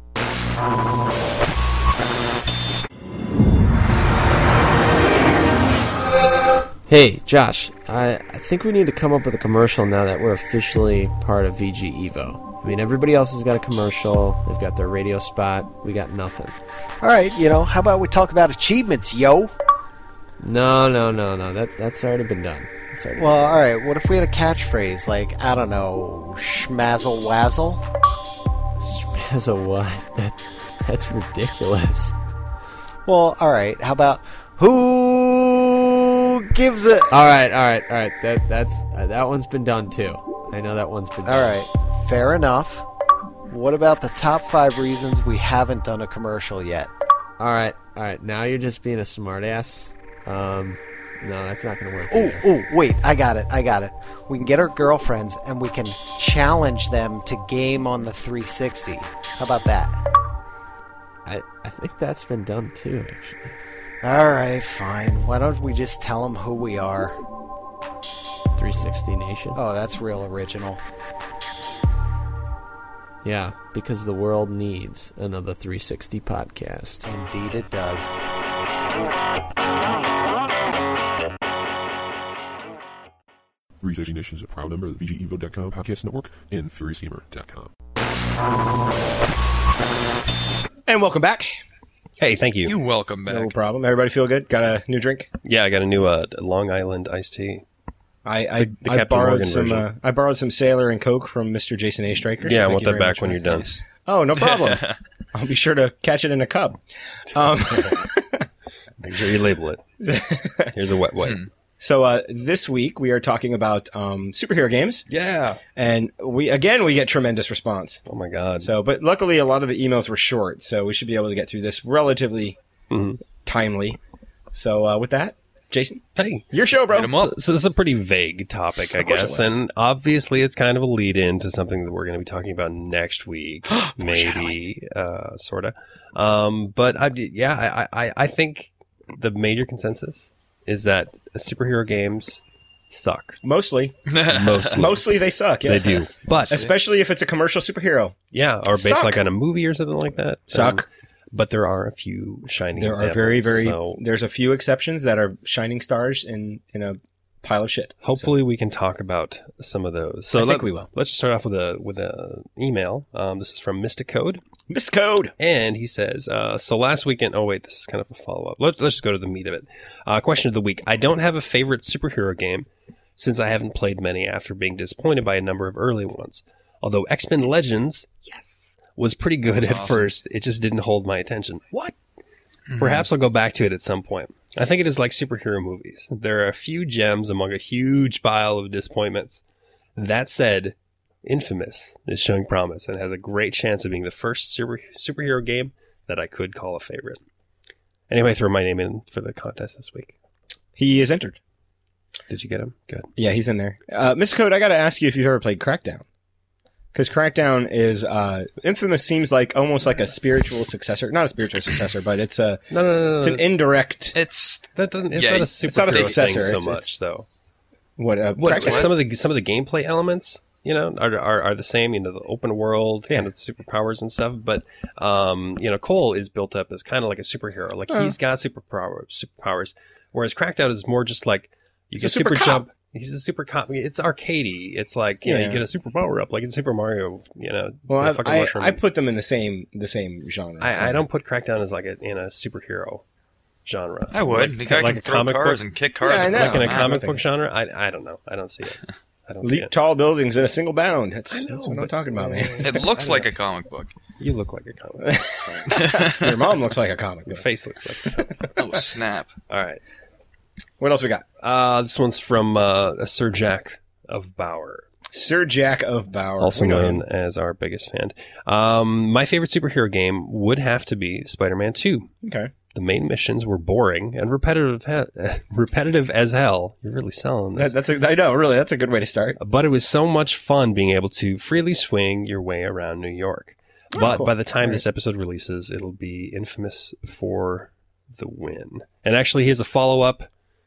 [SPEAKER 6] Hey, Josh, I, I think we need to come up with a commercial now that we're officially part of V G Evo. I mean, everybody else has got a commercial. They've got their radio spot. We got nothing.
[SPEAKER 7] All right, you know, how about we talk about achievements, yo?
[SPEAKER 6] No, no, no, no. That That's already been done. That's already
[SPEAKER 7] Well, all right, what if we had a catchphrase like, I don't know, schmazzle wazzle?
[SPEAKER 6] been As a what? That, that's ridiculous.
[SPEAKER 7] Well, all right, how about, who gives a...
[SPEAKER 6] All right, all right, all right. That that's uh, that one's been done too. I know that one's been done.
[SPEAKER 7] All right, fair enough. What about the top five reasons we haven't done a commercial yet?
[SPEAKER 6] All right, all right. Now you're just being a smartass. Um, no, that's not going to work.
[SPEAKER 7] Oh,
[SPEAKER 6] either.
[SPEAKER 7] oh, wait, I got it, I got it. We can get our girlfriends and we can challenge them to game on the three sixty. How about that?
[SPEAKER 6] I I think that's been done too, actually.
[SPEAKER 7] All right, fine. Why don't we just tell them who we are?
[SPEAKER 6] three sixty Nation.
[SPEAKER 7] Oh, that's real original.
[SPEAKER 6] Yeah, because the world needs another three sixty podcast.
[SPEAKER 7] Indeed it does.
[SPEAKER 8] three sixty Nation is a proud member of the V G Evo dot com podcast network and Furious Gamer dot com.
[SPEAKER 5] And welcome back.
[SPEAKER 3] Hey, thank you.
[SPEAKER 4] You welcome back.
[SPEAKER 5] No problem. Everybody feel good? Got a new drink?
[SPEAKER 3] Yeah, I got a new uh, Long Island iced tea.
[SPEAKER 5] I I,
[SPEAKER 3] The- the
[SPEAKER 5] I
[SPEAKER 3] Captain
[SPEAKER 5] borrowed
[SPEAKER 3] Morgan
[SPEAKER 5] some.
[SPEAKER 3] version.
[SPEAKER 5] Uh, I borrowed some Sailor and Coke from Mister Jason A. Striker. so
[SPEAKER 3] Yeah, I
[SPEAKER 5] thank
[SPEAKER 3] want
[SPEAKER 5] you
[SPEAKER 3] that
[SPEAKER 5] very
[SPEAKER 3] back
[SPEAKER 5] much
[SPEAKER 3] when
[SPEAKER 5] for
[SPEAKER 3] you're
[SPEAKER 5] that.
[SPEAKER 3] done.
[SPEAKER 5] Oh, no problem. I'll be sure to catch it in a cup. Um,
[SPEAKER 3] Make sure you label it. Here's a wet wipe.
[SPEAKER 5] so uh, this week we are talking about um, superhero games,
[SPEAKER 3] Yeah.
[SPEAKER 5] and we again we get tremendous response.
[SPEAKER 3] Oh my god.
[SPEAKER 5] So, but luckily a lot of the emails were short, so we should be able to get through this relatively
[SPEAKER 3] Mhm.
[SPEAKER 5] timely. So uh, with that, Jason,
[SPEAKER 3] Hey.
[SPEAKER 5] your show, bro.
[SPEAKER 4] Hit 'em up.
[SPEAKER 3] So, so this is a pretty vague topic, I
[SPEAKER 5] Of course it
[SPEAKER 3] guess,
[SPEAKER 5] was.
[SPEAKER 3] and obviously it's kind of a lead in to something that we're going to be talking about next week, maybe, uh, sort of. Um, but I, yeah, I, I, I think the major consensus is that superhero games suck.
[SPEAKER 5] Mostly,
[SPEAKER 3] Mostly,
[SPEAKER 5] mostly they suck.
[SPEAKER 3] they
[SPEAKER 5] Yes.
[SPEAKER 3] do, but
[SPEAKER 5] Especially if it's a commercial superhero.
[SPEAKER 3] yeah, or based
[SPEAKER 5] Suck.
[SPEAKER 3] like on a movie or something like that.
[SPEAKER 5] Suck.
[SPEAKER 3] Um, but there are a few shining.
[SPEAKER 5] There are
[SPEAKER 3] examples,
[SPEAKER 5] very, very.
[SPEAKER 3] So
[SPEAKER 5] There's a few exceptions that are shining stars in in a pile of shit.
[SPEAKER 3] hopefully we can talk about some of those. So
[SPEAKER 5] I think
[SPEAKER 3] let,
[SPEAKER 5] we will.
[SPEAKER 3] Let's just start off with a with a email. Um, this is from Mystic Code.
[SPEAKER 5] Mister Code.
[SPEAKER 3] And he says, uh, so last weekend, oh wait, this is kind of a follow-up. Let, let's just go to the meat of it. Uh, question of the week. I don't have a favorite superhero game since I haven't played many after being disappointed by a number of early ones. Although X-Men Legends, yes, was pretty good
[SPEAKER 4] That's
[SPEAKER 3] at
[SPEAKER 4] awesome.
[SPEAKER 3] first. It just didn't hold my attention. What? Perhaps I'll go back to it at some point. I think it is like superhero movies. There are a few gems among a huge pile of disappointments. That said, Infamous is showing promise and has a great chance of being the first super, superhero game that I could call a favorite. Anyway, throw my name in for the contest this week.
[SPEAKER 5] He is entered.
[SPEAKER 3] Did you get him? Good.
[SPEAKER 5] Yeah, he's in there. Uh, Mister Code, I got to ask you if you've ever played Crackdown. Because Crackdown is uh, Infamous seems like almost like a spiritual successor, not a spiritual successor, but it's a
[SPEAKER 3] No, no, no, no.
[SPEAKER 5] it's an indirect.
[SPEAKER 4] It's
[SPEAKER 3] that doesn't. It's
[SPEAKER 4] Yeah,
[SPEAKER 3] not a
[SPEAKER 4] it's
[SPEAKER 3] super.
[SPEAKER 5] not a successor,
[SPEAKER 3] so
[SPEAKER 5] it's-
[SPEAKER 3] much
[SPEAKER 5] it's-
[SPEAKER 3] though.
[SPEAKER 5] What, uh,
[SPEAKER 3] What
[SPEAKER 5] Crackdown?
[SPEAKER 3] some of the some of the gameplay elements, you know, are are, are the same. You know, the open world,
[SPEAKER 5] Yeah.
[SPEAKER 3] kind of superpowers and stuff. But um, you know, Cole is built up as kind of like a superhero. Like
[SPEAKER 5] Oh.
[SPEAKER 3] he's got superpower superpowers, whereas Crackdown is more just like you
[SPEAKER 5] He's
[SPEAKER 3] get
[SPEAKER 5] a super
[SPEAKER 3] super
[SPEAKER 5] cop.
[SPEAKER 3] jump. He's a super cop. It's arcadey. It's like you know,
[SPEAKER 5] Yeah.
[SPEAKER 3] you get a superpower up, like in Super Mario. You know,
[SPEAKER 5] Well,
[SPEAKER 3] the
[SPEAKER 5] I,
[SPEAKER 3] fucking
[SPEAKER 5] I,
[SPEAKER 3] mushroom.
[SPEAKER 5] I put them in the same the same genre.
[SPEAKER 3] I, I don't put Crackdown as like a, in a superhero genre.
[SPEAKER 4] I would.
[SPEAKER 3] Like,
[SPEAKER 4] the guy
[SPEAKER 3] like
[SPEAKER 4] can
[SPEAKER 3] a
[SPEAKER 4] throw
[SPEAKER 3] comic
[SPEAKER 4] cars
[SPEAKER 3] book,
[SPEAKER 4] and kick cars.
[SPEAKER 5] Yeah, I
[SPEAKER 4] and
[SPEAKER 5] know.
[SPEAKER 3] like in a
[SPEAKER 5] That's
[SPEAKER 3] comic
[SPEAKER 5] what
[SPEAKER 3] book
[SPEAKER 5] they-
[SPEAKER 3] genre. I I don't know. I don't see it. I don't see
[SPEAKER 5] Leap
[SPEAKER 3] it.
[SPEAKER 5] tall buildings in a single bound. That's,
[SPEAKER 3] I know,
[SPEAKER 5] that's what I'm
[SPEAKER 3] but-
[SPEAKER 5] talking about, man.
[SPEAKER 4] It looks like a comic book.
[SPEAKER 3] You look like a comic book.
[SPEAKER 5] Your mom looks like a comic
[SPEAKER 3] Your
[SPEAKER 5] book.
[SPEAKER 3] face looks like a comic book.
[SPEAKER 4] Oh snap!
[SPEAKER 3] All right.
[SPEAKER 5] What else we got?
[SPEAKER 3] Uh, this one's from uh, Sir Jack of Bauer,
[SPEAKER 5] Sir Jack of Bauer.
[SPEAKER 3] also
[SPEAKER 5] We know
[SPEAKER 3] known
[SPEAKER 5] him.
[SPEAKER 3] as our biggest fan. Um, my favorite superhero game would have to be Spider-Man two.
[SPEAKER 5] Okay.
[SPEAKER 3] The main missions were boring and repetitive, he- repetitive as hell. You're really selling this.
[SPEAKER 5] That, that's a, I know, really. That's a good way to start.
[SPEAKER 3] But it was so much fun being able to freely swing your way around New York.
[SPEAKER 5] Oh,
[SPEAKER 3] But
[SPEAKER 5] cool.
[SPEAKER 3] by the time
[SPEAKER 5] All right.
[SPEAKER 3] this episode releases, it'll be Infamous for the win. And actually, here's a follow-up.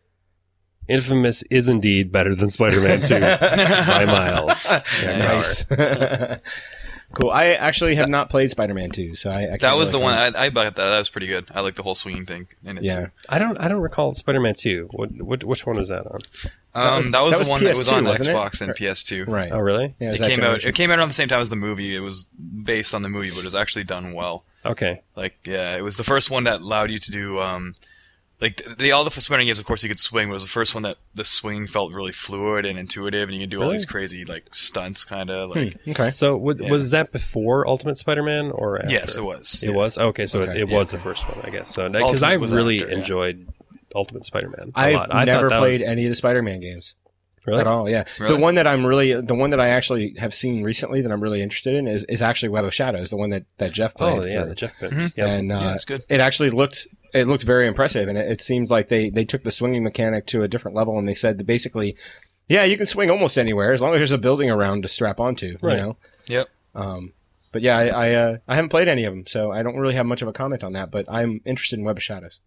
[SPEAKER 3] Infamous is indeed better than Spider-Man two by miles. Jack
[SPEAKER 5] Nice.
[SPEAKER 3] Bauer.
[SPEAKER 5] Cool. I actually have not played Spider-Man two, so I, I can't
[SPEAKER 4] That was the
[SPEAKER 5] really
[SPEAKER 4] one
[SPEAKER 5] comment.
[SPEAKER 4] I, I bought. That that was pretty good. I like the whole swinging thing in it
[SPEAKER 5] Yeah.
[SPEAKER 4] too.
[SPEAKER 3] I don't. I don't recall Spider-Man two. What, what? Which one was that on?
[SPEAKER 4] Um,
[SPEAKER 5] was-
[SPEAKER 4] that was
[SPEAKER 5] that
[SPEAKER 4] the
[SPEAKER 5] was
[SPEAKER 4] one that was
[SPEAKER 5] P S two,
[SPEAKER 4] on
[SPEAKER 5] wasn't it?
[SPEAKER 4] Xbox and P S two.
[SPEAKER 5] Right.
[SPEAKER 3] Oh, really?
[SPEAKER 5] Yeah,
[SPEAKER 4] It
[SPEAKER 5] was that
[SPEAKER 4] came out.
[SPEAKER 5] generation.
[SPEAKER 4] It came out around the same time as the movie. It was based on the movie, but it was actually done well.
[SPEAKER 3] Okay.
[SPEAKER 4] Like, yeah, it was the first one that allowed you to do, um, like, the, all the Spider-Man games, of course, you could swing, but it was the first one that the swing felt really fluid and intuitive, and you could do all
[SPEAKER 3] Really?
[SPEAKER 4] these crazy, like, stunts, kind of, like,
[SPEAKER 5] Okay.
[SPEAKER 3] So w-
[SPEAKER 4] Yeah.
[SPEAKER 3] was that before Ultimate Spider-Man or after?
[SPEAKER 4] yes, it was.
[SPEAKER 3] It
[SPEAKER 4] yeah.
[SPEAKER 3] was? Okay, so
[SPEAKER 5] Okay.
[SPEAKER 3] it, it
[SPEAKER 4] Yeah.
[SPEAKER 3] was the first one, I guess. So Because
[SPEAKER 4] Ultimate
[SPEAKER 3] I
[SPEAKER 4] was
[SPEAKER 3] really
[SPEAKER 4] after, yeah.
[SPEAKER 3] enjoyed Ultimate Spider-Man a
[SPEAKER 5] I've
[SPEAKER 3] lot. I
[SPEAKER 5] never
[SPEAKER 3] thought that
[SPEAKER 5] played
[SPEAKER 3] was-
[SPEAKER 5] any of the Spider-Man games.
[SPEAKER 3] Really?
[SPEAKER 5] At all, yeah.
[SPEAKER 4] Really?
[SPEAKER 5] The one that I'm really, the one that I actually have seen recently that I'm really interested in is, is actually Web of Shadows, the one that, that Jeff played.
[SPEAKER 3] Oh, yeah,
[SPEAKER 5] through.
[SPEAKER 3] the Jeff Pence.
[SPEAKER 4] Mhm.
[SPEAKER 3] Yep.
[SPEAKER 5] And uh,
[SPEAKER 4] Yeah, it's good.
[SPEAKER 5] it actually looked, it looked very impressive, and it, it seemed like they, they took the swinging mechanic to a different level, and they said that basically, yeah, you can swing almost anywhere as long as there's a building around to strap onto,
[SPEAKER 3] Right.
[SPEAKER 5] you know.
[SPEAKER 4] Yep.
[SPEAKER 5] Um, but yeah, I I, uh, I haven't played any of them, so I don't really have much of a comment on that. But I'm interested in Web of Shadows.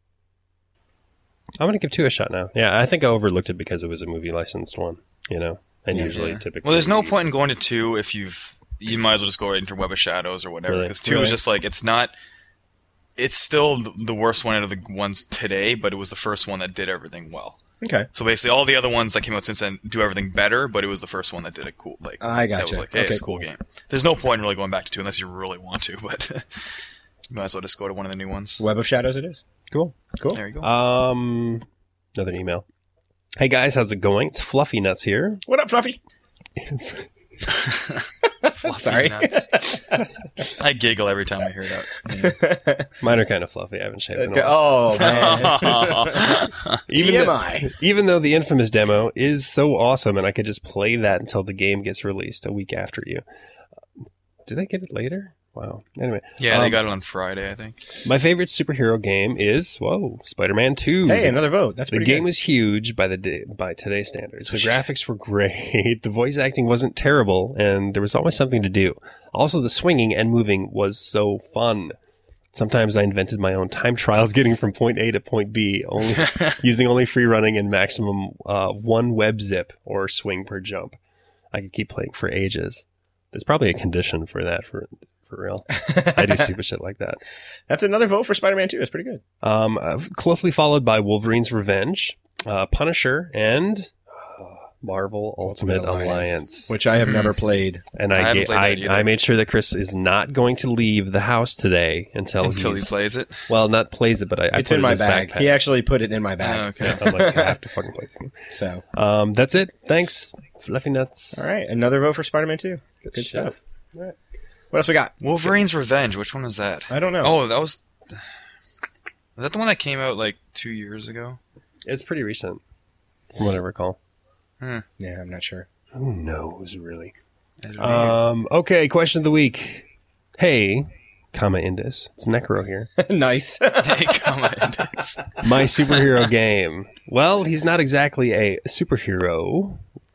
[SPEAKER 3] I'm going to give two a shot now. Yeah, I think I overlooked it because it was a movie licensed one, you know? And
[SPEAKER 5] Yeah.
[SPEAKER 3] usually,
[SPEAKER 4] Yeah.
[SPEAKER 3] typically.
[SPEAKER 4] Well, there's no point in going to two if you've, you might as well just go right into Web of Shadows or whatever,
[SPEAKER 3] Really?
[SPEAKER 4] because two
[SPEAKER 5] Really?
[SPEAKER 4] is just like, it's not, it's still th- the worst one out of the ones today, but it was the first one that did everything well.
[SPEAKER 5] Okay.
[SPEAKER 4] So basically, all the other ones that came out since then do everything better, but it was the first one that did it cool. Like
[SPEAKER 5] I
[SPEAKER 4] That
[SPEAKER 5] gotcha.
[SPEAKER 4] was like, hey,
[SPEAKER 5] Okay,
[SPEAKER 4] it's a cool,
[SPEAKER 5] cool.
[SPEAKER 4] game. There's no point in really going back to two unless you really want to, but you might as well just go to one of the new ones.
[SPEAKER 5] Web of Shadows, it is.
[SPEAKER 3] Cool.
[SPEAKER 5] Cool.
[SPEAKER 4] There you go.
[SPEAKER 3] Um, another email. Hey, guys, how's it going? It's Fluffy Nuts here.
[SPEAKER 5] What up, Fluffy?
[SPEAKER 4] Fluffy
[SPEAKER 5] sorry.
[SPEAKER 4] nuts. I giggle every time I hear that.
[SPEAKER 3] Mine are kind of fluffy. I haven't shaved in a
[SPEAKER 5] Okay,
[SPEAKER 3] while.
[SPEAKER 5] oh man.
[SPEAKER 3] Even
[SPEAKER 5] T M
[SPEAKER 3] though,
[SPEAKER 5] I.
[SPEAKER 3] even though the Infamous demo is so awesome and I could just play that until the game gets released a week after you. Do they get it later? Wow. Anyway.
[SPEAKER 4] Yeah, they
[SPEAKER 3] um,
[SPEAKER 4] got it on Friday, I think.
[SPEAKER 3] My favorite superhero game is, whoa, Spider-Man two.
[SPEAKER 5] Hey, another vote. That's
[SPEAKER 3] The
[SPEAKER 5] pretty
[SPEAKER 3] game
[SPEAKER 5] good.
[SPEAKER 3] was huge by the day, by today's standards. The
[SPEAKER 5] So she's-
[SPEAKER 3] graphics were great. The voice acting wasn't terrible, and there was always something to do. Also, the swinging and moving was so fun. Sometimes I invented my own time trials, getting from point A to point B, only using only free running and maximum uh, one web zip or swing per jump. I could keep playing for ages. There's probably a condition for that for for real. I do stupid shit like that.
[SPEAKER 5] That's another vote for Spider-Man two. That's pretty good.
[SPEAKER 3] Um, uh, closely followed by Wolverine's Revenge, uh, Punisher, and uh, Marvel Ultimate, Alliance.
[SPEAKER 5] which I have never played.
[SPEAKER 3] And
[SPEAKER 4] I
[SPEAKER 3] I,
[SPEAKER 4] haven't
[SPEAKER 3] ga-
[SPEAKER 4] played
[SPEAKER 3] I,
[SPEAKER 4] that either.
[SPEAKER 3] I made sure that Chris is not going to leave the house today until,
[SPEAKER 4] Until he
[SPEAKER 3] he's,
[SPEAKER 4] plays it.
[SPEAKER 3] well, not plays it, but I, I
[SPEAKER 5] It's
[SPEAKER 3] put
[SPEAKER 5] in
[SPEAKER 3] it
[SPEAKER 5] my
[SPEAKER 3] his
[SPEAKER 5] bag.
[SPEAKER 3] backpack.
[SPEAKER 5] He actually put it in my bag.
[SPEAKER 4] Oh, okay.
[SPEAKER 3] I'm like, I have to fucking play this game.
[SPEAKER 5] So,
[SPEAKER 3] Um, that's it. Thanks, Fluffy Nuts.
[SPEAKER 5] all right, another vote for Spider-Man two. Good,
[SPEAKER 3] shit.
[SPEAKER 5] stuff. All right. What else we got?
[SPEAKER 4] Wolverine's Revenge. Which one was that?
[SPEAKER 5] I don't know.
[SPEAKER 4] Oh, that was. Was that the one that came out like two years ago?
[SPEAKER 3] It's pretty recent, from what I recall.
[SPEAKER 5] Yeah, I'm not sure.
[SPEAKER 3] Who knows, really?
[SPEAKER 4] I don't know.
[SPEAKER 3] Um, okay, question of the week. Hey, comma Indus. It's Necro here.
[SPEAKER 5] Nice.
[SPEAKER 4] Hey, come on.
[SPEAKER 3] My superhero game. Well, he's not exactly a superhero,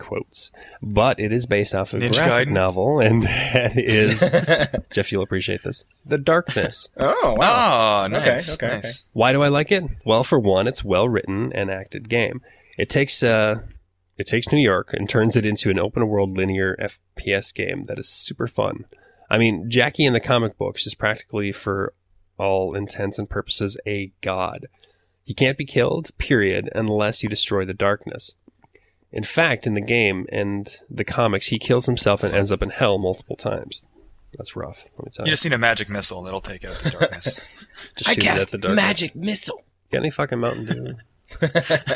[SPEAKER 3] quotes. But it is based off a
[SPEAKER 4] Ninja
[SPEAKER 3] graphic
[SPEAKER 4] Gaiden?
[SPEAKER 3] novel, and that is, Jeff, you'll appreciate this, The Darkness.
[SPEAKER 5] Oh, wow.
[SPEAKER 4] Oh, nice.
[SPEAKER 5] Okay, okay,
[SPEAKER 4] nice.
[SPEAKER 3] Why do I like it? Well, for one, it's well written and acted game. It takes uh, it takes New York and turns it into an open world linear F P S game that is super fun. I mean, Jackie in the comic books is practically, for all intents and purposes, a god. He can't be killed, period, unless you destroy the darkness. In fact, in the game and the comics, he kills himself and ends up in hell multiple times. That's rough, let me tell
[SPEAKER 4] You
[SPEAKER 3] you.
[SPEAKER 4] just need a magic missile that'll take out the darkness.
[SPEAKER 3] Just shoot it at the darkness.
[SPEAKER 5] missile.
[SPEAKER 3] Get any fucking Mountain Dew?
[SPEAKER 5] Where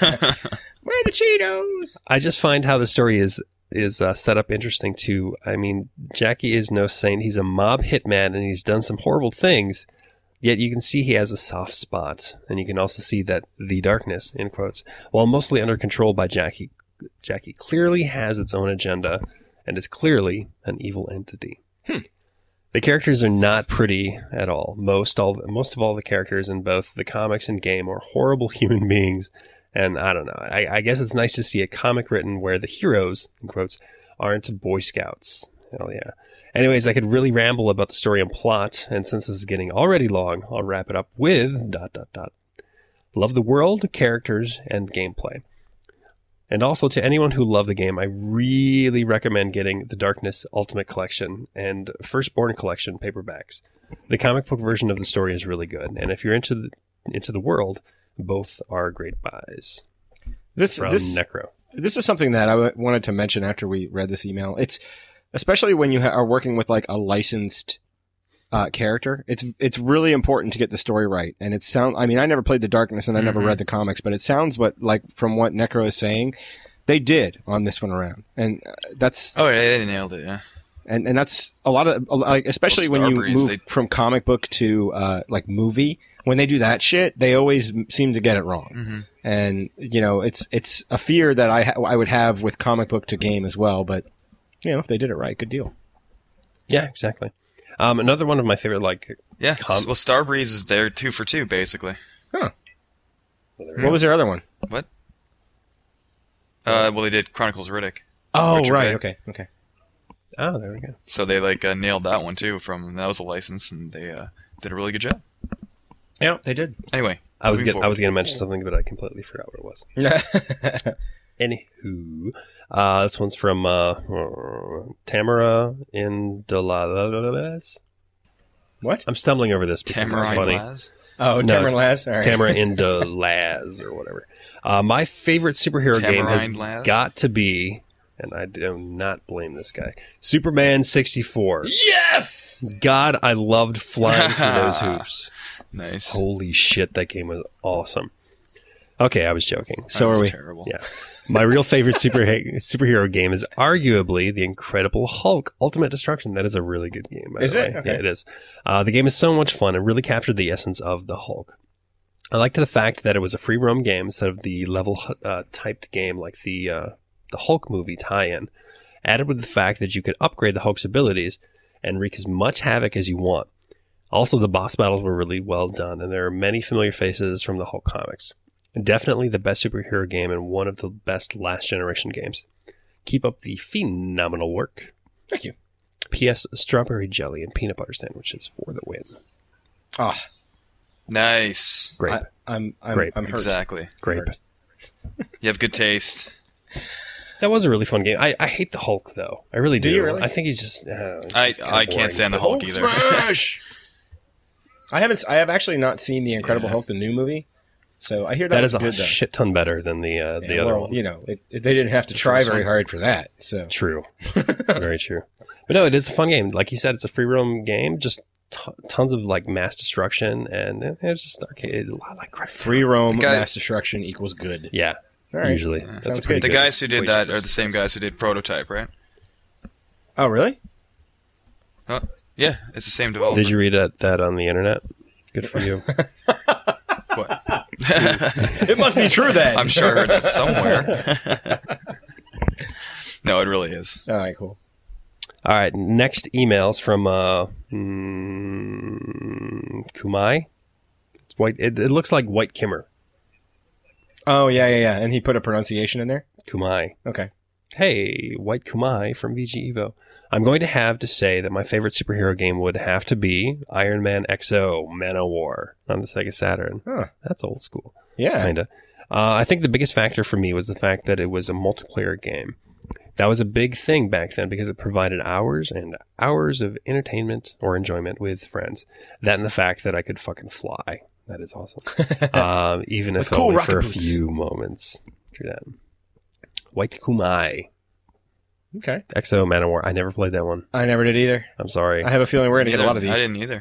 [SPEAKER 5] are the Cheetos?
[SPEAKER 3] I just find how the story is is uh, set up interesting too. I mean, Jackie is no saint. He's a mob hitman, and he's done some horrible things. Yet you can see he has a soft spot, and you can also see that the darkness, in quotes, while mostly under control by Jackie, Jackie clearly has its own agenda and is clearly an evil entity.
[SPEAKER 5] Hmm.
[SPEAKER 3] The characters are not pretty at all. Most all most of all the characters in both the comics and game are horrible human beings. And I don't know. I, I guess it's nice to see a comic written where the heroes, in quotes, aren't Boy Scouts. Hell yeah. Anyways, I could really ramble about the story and plot, and since this is getting already long, I'll wrap it up with dot dot dot. Love the world, characters, and gameplay. And also to anyone who loved the game, I really recommend getting the Darkness Ultimate Collection and Firstborn Collection paperbacks. The comic book version of the story is really good, and if you're into the, into the world, both are great buys.
[SPEAKER 5] This
[SPEAKER 3] From
[SPEAKER 5] this
[SPEAKER 3] Necro.
[SPEAKER 5] this is something that I w- wanted to mention after we read this email. It's especially when you ha- are working with like a licensed uh, character. It's it's really important to get the story right. And it sound. I mean, I never played the Darkness and I never
[SPEAKER 4] Mhm.
[SPEAKER 5] read the comics, but it sounds what like from what Necro is saying, they did on this one around, and uh, that's
[SPEAKER 4] Oh, yeah, they nailed it, yeah.
[SPEAKER 5] and and that's a lot of like especially
[SPEAKER 4] Well,
[SPEAKER 5] when you
[SPEAKER 4] Starbreeze,
[SPEAKER 5] move
[SPEAKER 4] they-
[SPEAKER 5] from comic book to uh, like movie. When they do that shit, they always m- seem to get it wrong.
[SPEAKER 4] Mm-hmm.
[SPEAKER 5] And you know, it's it's a fear that I ha- I would have with comic book to game as well. But you know, if they did it right, good deal.
[SPEAKER 3] Yeah, exactly. Um, another one of my favorite, like,
[SPEAKER 4] Yeah,
[SPEAKER 3] Com-
[SPEAKER 4] well, Starbreeze is there two for two, basically.
[SPEAKER 5] What was their other one?
[SPEAKER 4] What? Uh, well, they did Chronicles of Riddick.
[SPEAKER 5] Oh,
[SPEAKER 4] Richard
[SPEAKER 5] right.
[SPEAKER 4] Ray.
[SPEAKER 5] Okay. Okay.
[SPEAKER 3] oh, there we go.
[SPEAKER 4] So they, like, uh, nailed that one, too. From That was a license, and they uh, did a really good job.
[SPEAKER 5] Yeah, they did.
[SPEAKER 4] Anyway.
[SPEAKER 3] I was
[SPEAKER 4] moving
[SPEAKER 3] get, I was going to mention something, but I completely forgot what it was.
[SPEAKER 5] Yeah.
[SPEAKER 3] Anywho, uh, this one's from uh, Tamara Indalaz.
[SPEAKER 5] What?
[SPEAKER 3] I'm stumbling over this because
[SPEAKER 4] Tamara
[SPEAKER 3] it's funny.
[SPEAKER 4] Laz?
[SPEAKER 5] Oh,
[SPEAKER 3] No.
[SPEAKER 5] Tamara Laz. All right.
[SPEAKER 3] Tamara Indalaz or whatever. Uh, my favorite superhero game has
[SPEAKER 4] Tamarind Laz?
[SPEAKER 3] got to be, and I do not blame this guy, Superman sixty-four.
[SPEAKER 5] Yes.
[SPEAKER 3] God, I loved flying through those hoops.
[SPEAKER 4] Nice.
[SPEAKER 3] Holy shit, that game was awesome. Okay, I was joking.
[SPEAKER 5] So
[SPEAKER 4] That was
[SPEAKER 5] are we.
[SPEAKER 4] terrible.
[SPEAKER 3] Yeah. My real favorite super superhero game is arguably The Incredible Hulk Ultimate Destruction. That is a really good game. By
[SPEAKER 5] Is
[SPEAKER 3] the
[SPEAKER 5] it?
[SPEAKER 3] way.
[SPEAKER 5] Okay.
[SPEAKER 3] Yeah, it is. Uh, the game is so much fun and really captured the essence of the Hulk. I liked the fact that it was a free roam game instead of the level uh, typed game like the uh, the Hulk movie tie-in. Added with the fact that you could upgrade the Hulk's abilities and wreak as much havoc as you want. Also, the boss battles were really well done, and there are many familiar faces from the Hulk comics. Definitely the best superhero game and one of the best last generation games. Keep up the phenomenal work.
[SPEAKER 5] Thank you.
[SPEAKER 3] P S. Strawberry jelly and peanut butter sandwiches for the win.
[SPEAKER 5] Oh,
[SPEAKER 4] Nice.
[SPEAKER 3] Grape.
[SPEAKER 5] I, I'm I'm
[SPEAKER 3] Grape.
[SPEAKER 5] I'm hurt.
[SPEAKER 4] Exactly.
[SPEAKER 3] Grape.
[SPEAKER 5] Hurt.
[SPEAKER 4] You have good taste.
[SPEAKER 3] That was a really fun game. I, I hate the Hulk, though. I really do.
[SPEAKER 5] Do you really?
[SPEAKER 3] I think he's just... Uh, he's
[SPEAKER 4] I,
[SPEAKER 3] just kinda
[SPEAKER 4] I
[SPEAKER 3] boring.
[SPEAKER 4] can't stand the Hulk either.
[SPEAKER 5] I haven't. I have actually not seen the Incredible
[SPEAKER 4] Yeah.
[SPEAKER 5] Hulk, the new movie. So I hear that,
[SPEAKER 3] That
[SPEAKER 5] was
[SPEAKER 3] is a
[SPEAKER 5] good. Though.
[SPEAKER 3] shit ton better than the uh, the
[SPEAKER 5] Yeah,
[SPEAKER 3] other
[SPEAKER 5] well,
[SPEAKER 3] one.
[SPEAKER 5] you know, it, it, they didn't have to try
[SPEAKER 4] first
[SPEAKER 5] very
[SPEAKER 4] one.
[SPEAKER 5] hard for that. So
[SPEAKER 3] True. Very true. But no, it is a fun game. Like you said, it's a free roam game. Just t- tons of like mass destruction, and it- it's just arcade. A lot like Crackdown.
[SPEAKER 5] free roam
[SPEAKER 4] guy-
[SPEAKER 5] mass destruction equals good.
[SPEAKER 3] Yeah.
[SPEAKER 5] All right.
[SPEAKER 3] Usually,
[SPEAKER 5] Sounds
[SPEAKER 3] that's a pretty
[SPEAKER 4] The
[SPEAKER 3] good
[SPEAKER 4] guys who did
[SPEAKER 3] way
[SPEAKER 4] that
[SPEAKER 3] to-
[SPEAKER 4] are the same guys who did Prototype, right?
[SPEAKER 5] Oh, really?
[SPEAKER 4] Oh, yeah, it's the same developer.
[SPEAKER 3] Did you read that, that on the internet? Good for you.
[SPEAKER 4] What?
[SPEAKER 5] It must be true then.
[SPEAKER 4] I'm sure I heard that somewhere. No, it really is.
[SPEAKER 5] All right, cool.
[SPEAKER 3] All right, next emails from uh, mm, Kumai. It's white. It, it looks like White Kimmer.
[SPEAKER 5] Oh yeah, yeah, yeah. And he put a pronunciation in there.
[SPEAKER 3] Kumai.
[SPEAKER 5] Okay.
[SPEAKER 3] Hey, White Kumai from V G Evo. I'm going to have to say that my favorite superhero game would have to be Iron Man X O Manowar on the Sega Saturn.
[SPEAKER 5] Huh.
[SPEAKER 3] That's old school.
[SPEAKER 5] Yeah.
[SPEAKER 3] Kind of. Uh, I think the biggest factor for me was the fact that it was a multiplayer game. That was a big thing back then because it provided hours and hours of entertainment or enjoyment with friends. That and the fact that I could fucking fly. That is awesome. um, even if
[SPEAKER 5] cool
[SPEAKER 3] only
[SPEAKER 5] rocket
[SPEAKER 3] for a
[SPEAKER 5] boots.
[SPEAKER 3] few moments. True that. White Kumai.
[SPEAKER 5] Okay.
[SPEAKER 3] X O Manowar. I never played that one.
[SPEAKER 5] I never did either.
[SPEAKER 3] I'm sorry.
[SPEAKER 5] I have a feeling we're going to get a
[SPEAKER 4] Neither-
[SPEAKER 5] lot of these.
[SPEAKER 4] I didn't either.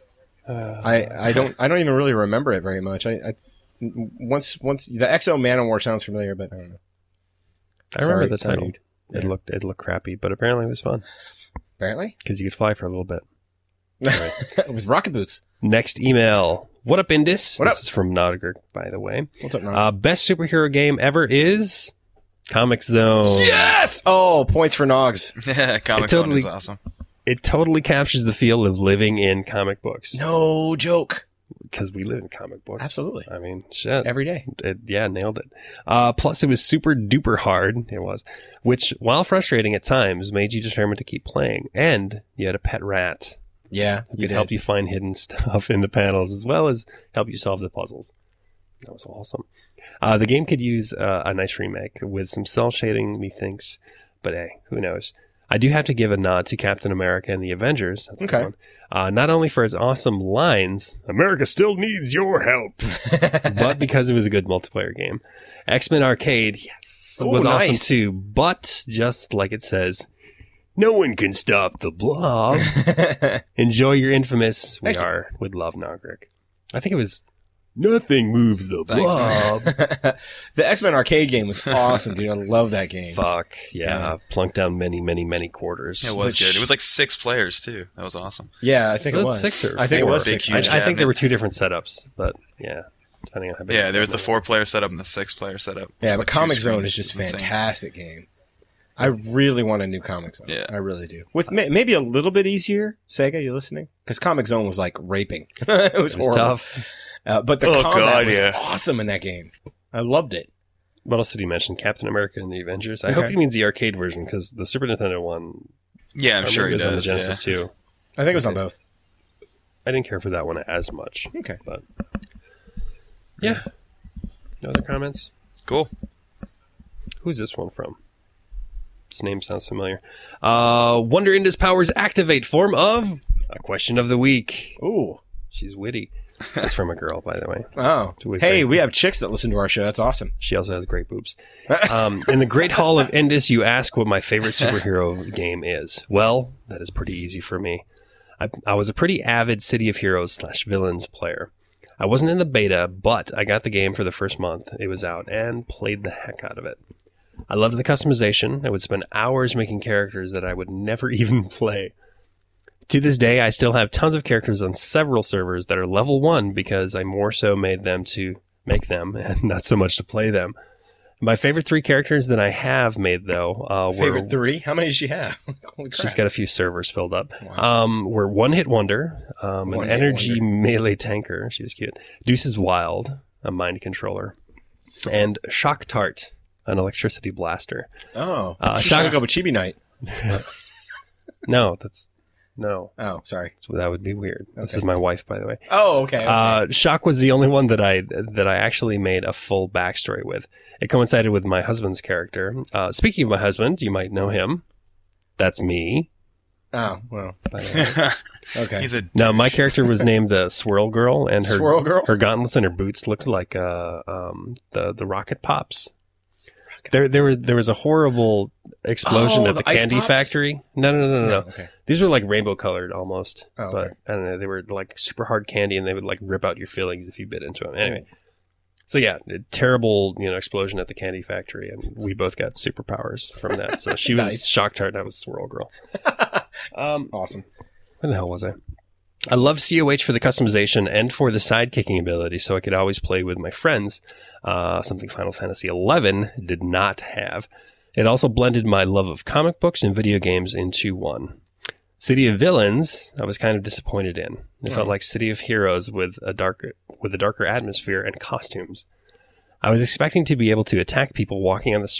[SPEAKER 5] I, I don't I don't even really remember it very much. I, I once once the X O Manowar sounds familiar, but I don't know.
[SPEAKER 3] I remember
[SPEAKER 5] Sorry-
[SPEAKER 3] the
[SPEAKER 5] sorry,
[SPEAKER 3] title.
[SPEAKER 5] dude.
[SPEAKER 3] It
[SPEAKER 5] Yeah.
[SPEAKER 3] looked it looked crappy, but apparently it was fun
[SPEAKER 5] Apparently,
[SPEAKER 3] because you could fly for a little bit.
[SPEAKER 5] with rocket boots.
[SPEAKER 3] Next email. What up, Indus?
[SPEAKER 5] What
[SPEAKER 3] this
[SPEAKER 5] up?
[SPEAKER 3] is from Nodger, by the way.
[SPEAKER 5] What's up, Nox?
[SPEAKER 3] Uh, best superhero game ever is Comic Zone.
[SPEAKER 5] yes! Oh, points for Nogs.
[SPEAKER 4] Yeah, Comic
[SPEAKER 3] It
[SPEAKER 4] Zone
[SPEAKER 3] totally-
[SPEAKER 4] is awesome.
[SPEAKER 3] It totally captures the feel of living in comic books
[SPEAKER 5] No joke.
[SPEAKER 3] because we live in comic books.
[SPEAKER 5] Absolutely.
[SPEAKER 3] I mean, shit.
[SPEAKER 5] Every day.
[SPEAKER 3] It, yeah, nailed it. Uh, plus, it was super duper hard. It was, which, while frustrating at times, made you determined to keep playing. And you had a pet rat
[SPEAKER 5] Yeah,
[SPEAKER 3] who could help you find hidden stuff in the panels, as well as help you solve the puzzles. That was awesome. Uh, the game could use uh, a nice remake with some cell shading, methinks, but hey, who knows? I do have to give a nod to Captain America and the Avengers. That's a good
[SPEAKER 5] Okay.
[SPEAKER 3] one. Uh, not only for its awesome lines, America still needs your help, but because it was a good multiplayer game. X-Men Arcade, yes,
[SPEAKER 5] Ooh,
[SPEAKER 3] was awesome
[SPEAKER 5] nice.
[SPEAKER 3] too, but just like it says, no one can stop the blob. Enjoy your infamous. We
[SPEAKER 5] Thank you.
[SPEAKER 3] are with love, Nogric. I think it was nothing moves the
[SPEAKER 4] Thanks,
[SPEAKER 3] blob.
[SPEAKER 5] The X-Men arcade game was awesome, dude. I love that game.
[SPEAKER 3] Fuck yeah.
[SPEAKER 5] Yeah.
[SPEAKER 3] Plunked down many, many, many quarters.
[SPEAKER 4] It was
[SPEAKER 5] Which-
[SPEAKER 4] good. It was like six players too. That was awesome.
[SPEAKER 5] Yeah, I think it
[SPEAKER 3] Was
[SPEAKER 5] was.
[SPEAKER 3] it six or
[SPEAKER 5] I think
[SPEAKER 3] four?
[SPEAKER 5] it was
[SPEAKER 4] Big,
[SPEAKER 5] six.
[SPEAKER 4] huge
[SPEAKER 3] I, I think there
[SPEAKER 4] cabinet.
[SPEAKER 3] were two different setups, but yeah, depending on how big.
[SPEAKER 4] Yeah, there was the
[SPEAKER 3] cabinet
[SPEAKER 4] four-player setup and the six-player setup.
[SPEAKER 5] Yeah,
[SPEAKER 4] It was
[SPEAKER 5] but
[SPEAKER 4] like two
[SPEAKER 5] Comic Zone
[SPEAKER 4] screens.
[SPEAKER 5] is just
[SPEAKER 4] It was insane.
[SPEAKER 5] fantastic game. I really want a new Comic Zone.
[SPEAKER 4] Yeah.
[SPEAKER 5] I really do. With may- maybe a little bit easier. Sega, you listening? Because Comic Zone was like raping. it was,
[SPEAKER 3] It was
[SPEAKER 5] horrible.
[SPEAKER 3] tough.
[SPEAKER 5] Uh, but the
[SPEAKER 4] Oh,
[SPEAKER 5] combat
[SPEAKER 4] God,
[SPEAKER 5] was
[SPEAKER 4] yeah.
[SPEAKER 5] awesome in that game. I loved it.
[SPEAKER 3] What else did he mention? Captain America and the Avengers. I
[SPEAKER 5] Okay.
[SPEAKER 3] hope he means the arcade version because the Super Nintendo one.
[SPEAKER 4] Yeah, I'm
[SPEAKER 3] or
[SPEAKER 4] sure
[SPEAKER 3] maybe
[SPEAKER 4] he
[SPEAKER 3] it was on the
[SPEAKER 4] does.
[SPEAKER 3] Genesis
[SPEAKER 4] Yeah.
[SPEAKER 3] too.
[SPEAKER 5] I think it was on
[SPEAKER 3] Okay.
[SPEAKER 5] both.
[SPEAKER 3] I didn't care for that one as much.
[SPEAKER 5] Okay.
[SPEAKER 3] But yeah. No other comments?
[SPEAKER 4] Cool.
[SPEAKER 3] Who's this one from? This name sounds familiar. Uh, Wonder Indus Powers Activate form of a question of the week.
[SPEAKER 5] Ooh.
[SPEAKER 3] She's witty. That's from a girl, by the way.
[SPEAKER 5] Oh.
[SPEAKER 3] To a
[SPEAKER 5] Hey,
[SPEAKER 3] great-
[SPEAKER 5] we have chicks that listen to our show. That's awesome.
[SPEAKER 3] She also has great boobs. Um, in the Great Hall of Indus, you ask what my favorite superhero game is. Well, that is pretty easy for me. I, I was a pretty avid City of Heroes slash Villains player. I wasn't in the beta, but I got the game for the first month it was out and played the heck out of it. I loved the customization. I would spend hours making characters that I would never even play. To this day, I still have tons of characters on several servers that are level one because I more so made them to make them and not so much to play them. My favorite three characters that I have made, though, uh, were...
[SPEAKER 5] Favorite three? How many does she have? Holy crap.
[SPEAKER 3] She's got a few servers filled up.
[SPEAKER 5] Wow.
[SPEAKER 3] Um, we're One Hit Wonder, um, an
[SPEAKER 5] One Hit
[SPEAKER 3] energy
[SPEAKER 5] Wonder.
[SPEAKER 3] melee tanker. She was cute. Deuces Wild, a mind controller. And Shock Tart, an electricity blaster.
[SPEAKER 5] Oh.
[SPEAKER 3] Uh,
[SPEAKER 5] She's
[SPEAKER 3] Shock-
[SPEAKER 5] gonna go with Chibi Night.
[SPEAKER 3] No, that's... No,
[SPEAKER 5] Oh, sorry.
[SPEAKER 3] that would be weird. This
[SPEAKER 5] Okay.
[SPEAKER 3] is my wife, by the way.
[SPEAKER 5] Oh, okay. okay.
[SPEAKER 3] Uh, Shock was the only one that I that I actually made a full backstory with. It coincided with my husband's character. Uh, speaking of my husband, you might know him. That's me.
[SPEAKER 5] oh, well.
[SPEAKER 3] By the way.
[SPEAKER 5] Okay.
[SPEAKER 4] He's a
[SPEAKER 3] Now, my character was named the Swirl Girl, and her
[SPEAKER 5] Swirl Girl?
[SPEAKER 3] her gauntlets and her boots looked like uh, um, the the Rocket Pops. There, there was there was a horrible explosion
[SPEAKER 5] Oh,
[SPEAKER 3] at the,
[SPEAKER 5] the Ice
[SPEAKER 3] candy
[SPEAKER 5] Pops?
[SPEAKER 3] factory. No, no, no, no, no.
[SPEAKER 5] okay.
[SPEAKER 3] These were like rainbow colored almost,
[SPEAKER 5] Oh,
[SPEAKER 3] but
[SPEAKER 5] okay.
[SPEAKER 3] I don't know. They were like super hard candy, and they would like rip out your fillings if you bit into them. Anyway, so yeah, a terrible you know explosion at the candy factory, and we both got superpowers from that. So she was
[SPEAKER 5] Nice.
[SPEAKER 3] Shock Tart, and I was Swirl Girl. um,
[SPEAKER 5] Awesome.
[SPEAKER 3] where the hell was I? I love C O H for the customization and for the side-kicking ability, so I could always play with my friends, uh, something Final Fantasy eleven did not have. It also blended my love of comic books and video games into one. City of Villains, I was kind of disappointed in. It felt like City of Heroes with a darker with a darker atmosphere and costumes. I was expecting to be able to attack people walking on the street,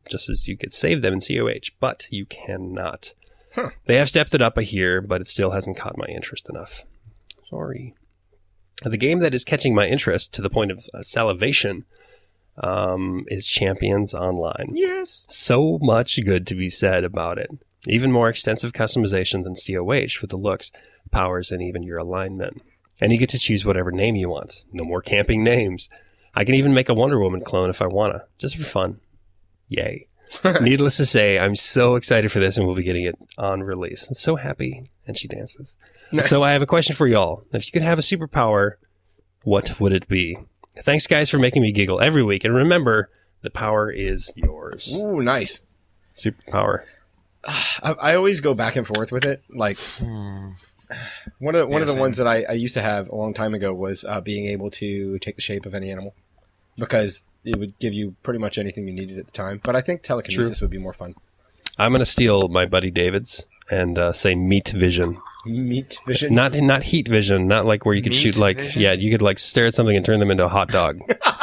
[SPEAKER 3] just as you could save them in C O H, but you cannot. Huh. They have stepped it up a here, but it still hasn't caught my interest enough. Sorry. The game that is catching my interest to the point of uh, salivation um, is Champions Online.
[SPEAKER 5] Yes.
[SPEAKER 3] So much good to be said about it. Even more extensive customization than C O H with the looks, powers, and even your alignment. And you get to choose whatever name you want. No more camping names. I can even make a Wonder Woman clone if I wanna, just for fun. Yay. Needless to say, I'm so excited for this and we'll be getting it on release. So happy. And she dances. So I have a question for y'all. If you could have a superpower, what would it be? Thanks, guys, for making me giggle every week. And remember, the power is yours.
[SPEAKER 5] Ooh, nice.
[SPEAKER 3] Superpower.
[SPEAKER 5] I, I always go back and forth with it. Like hmm. one of the, one
[SPEAKER 4] yeah,
[SPEAKER 5] of the
[SPEAKER 4] same.
[SPEAKER 5] ones that I, I used to have a long time ago was uh, being able to take the shape of any animal, because it would give you pretty much anything you needed at the time. But I think telekinesis
[SPEAKER 3] True.
[SPEAKER 5] would be more fun.
[SPEAKER 3] I'm going to steal my buddy David's and uh, say meat vision.
[SPEAKER 5] Meat vision,
[SPEAKER 3] Not not heat vision, not like where you could
[SPEAKER 4] Meat
[SPEAKER 3] shoot like
[SPEAKER 4] vision?
[SPEAKER 3] yeah, you could like stare at something and turn them into a hot dog.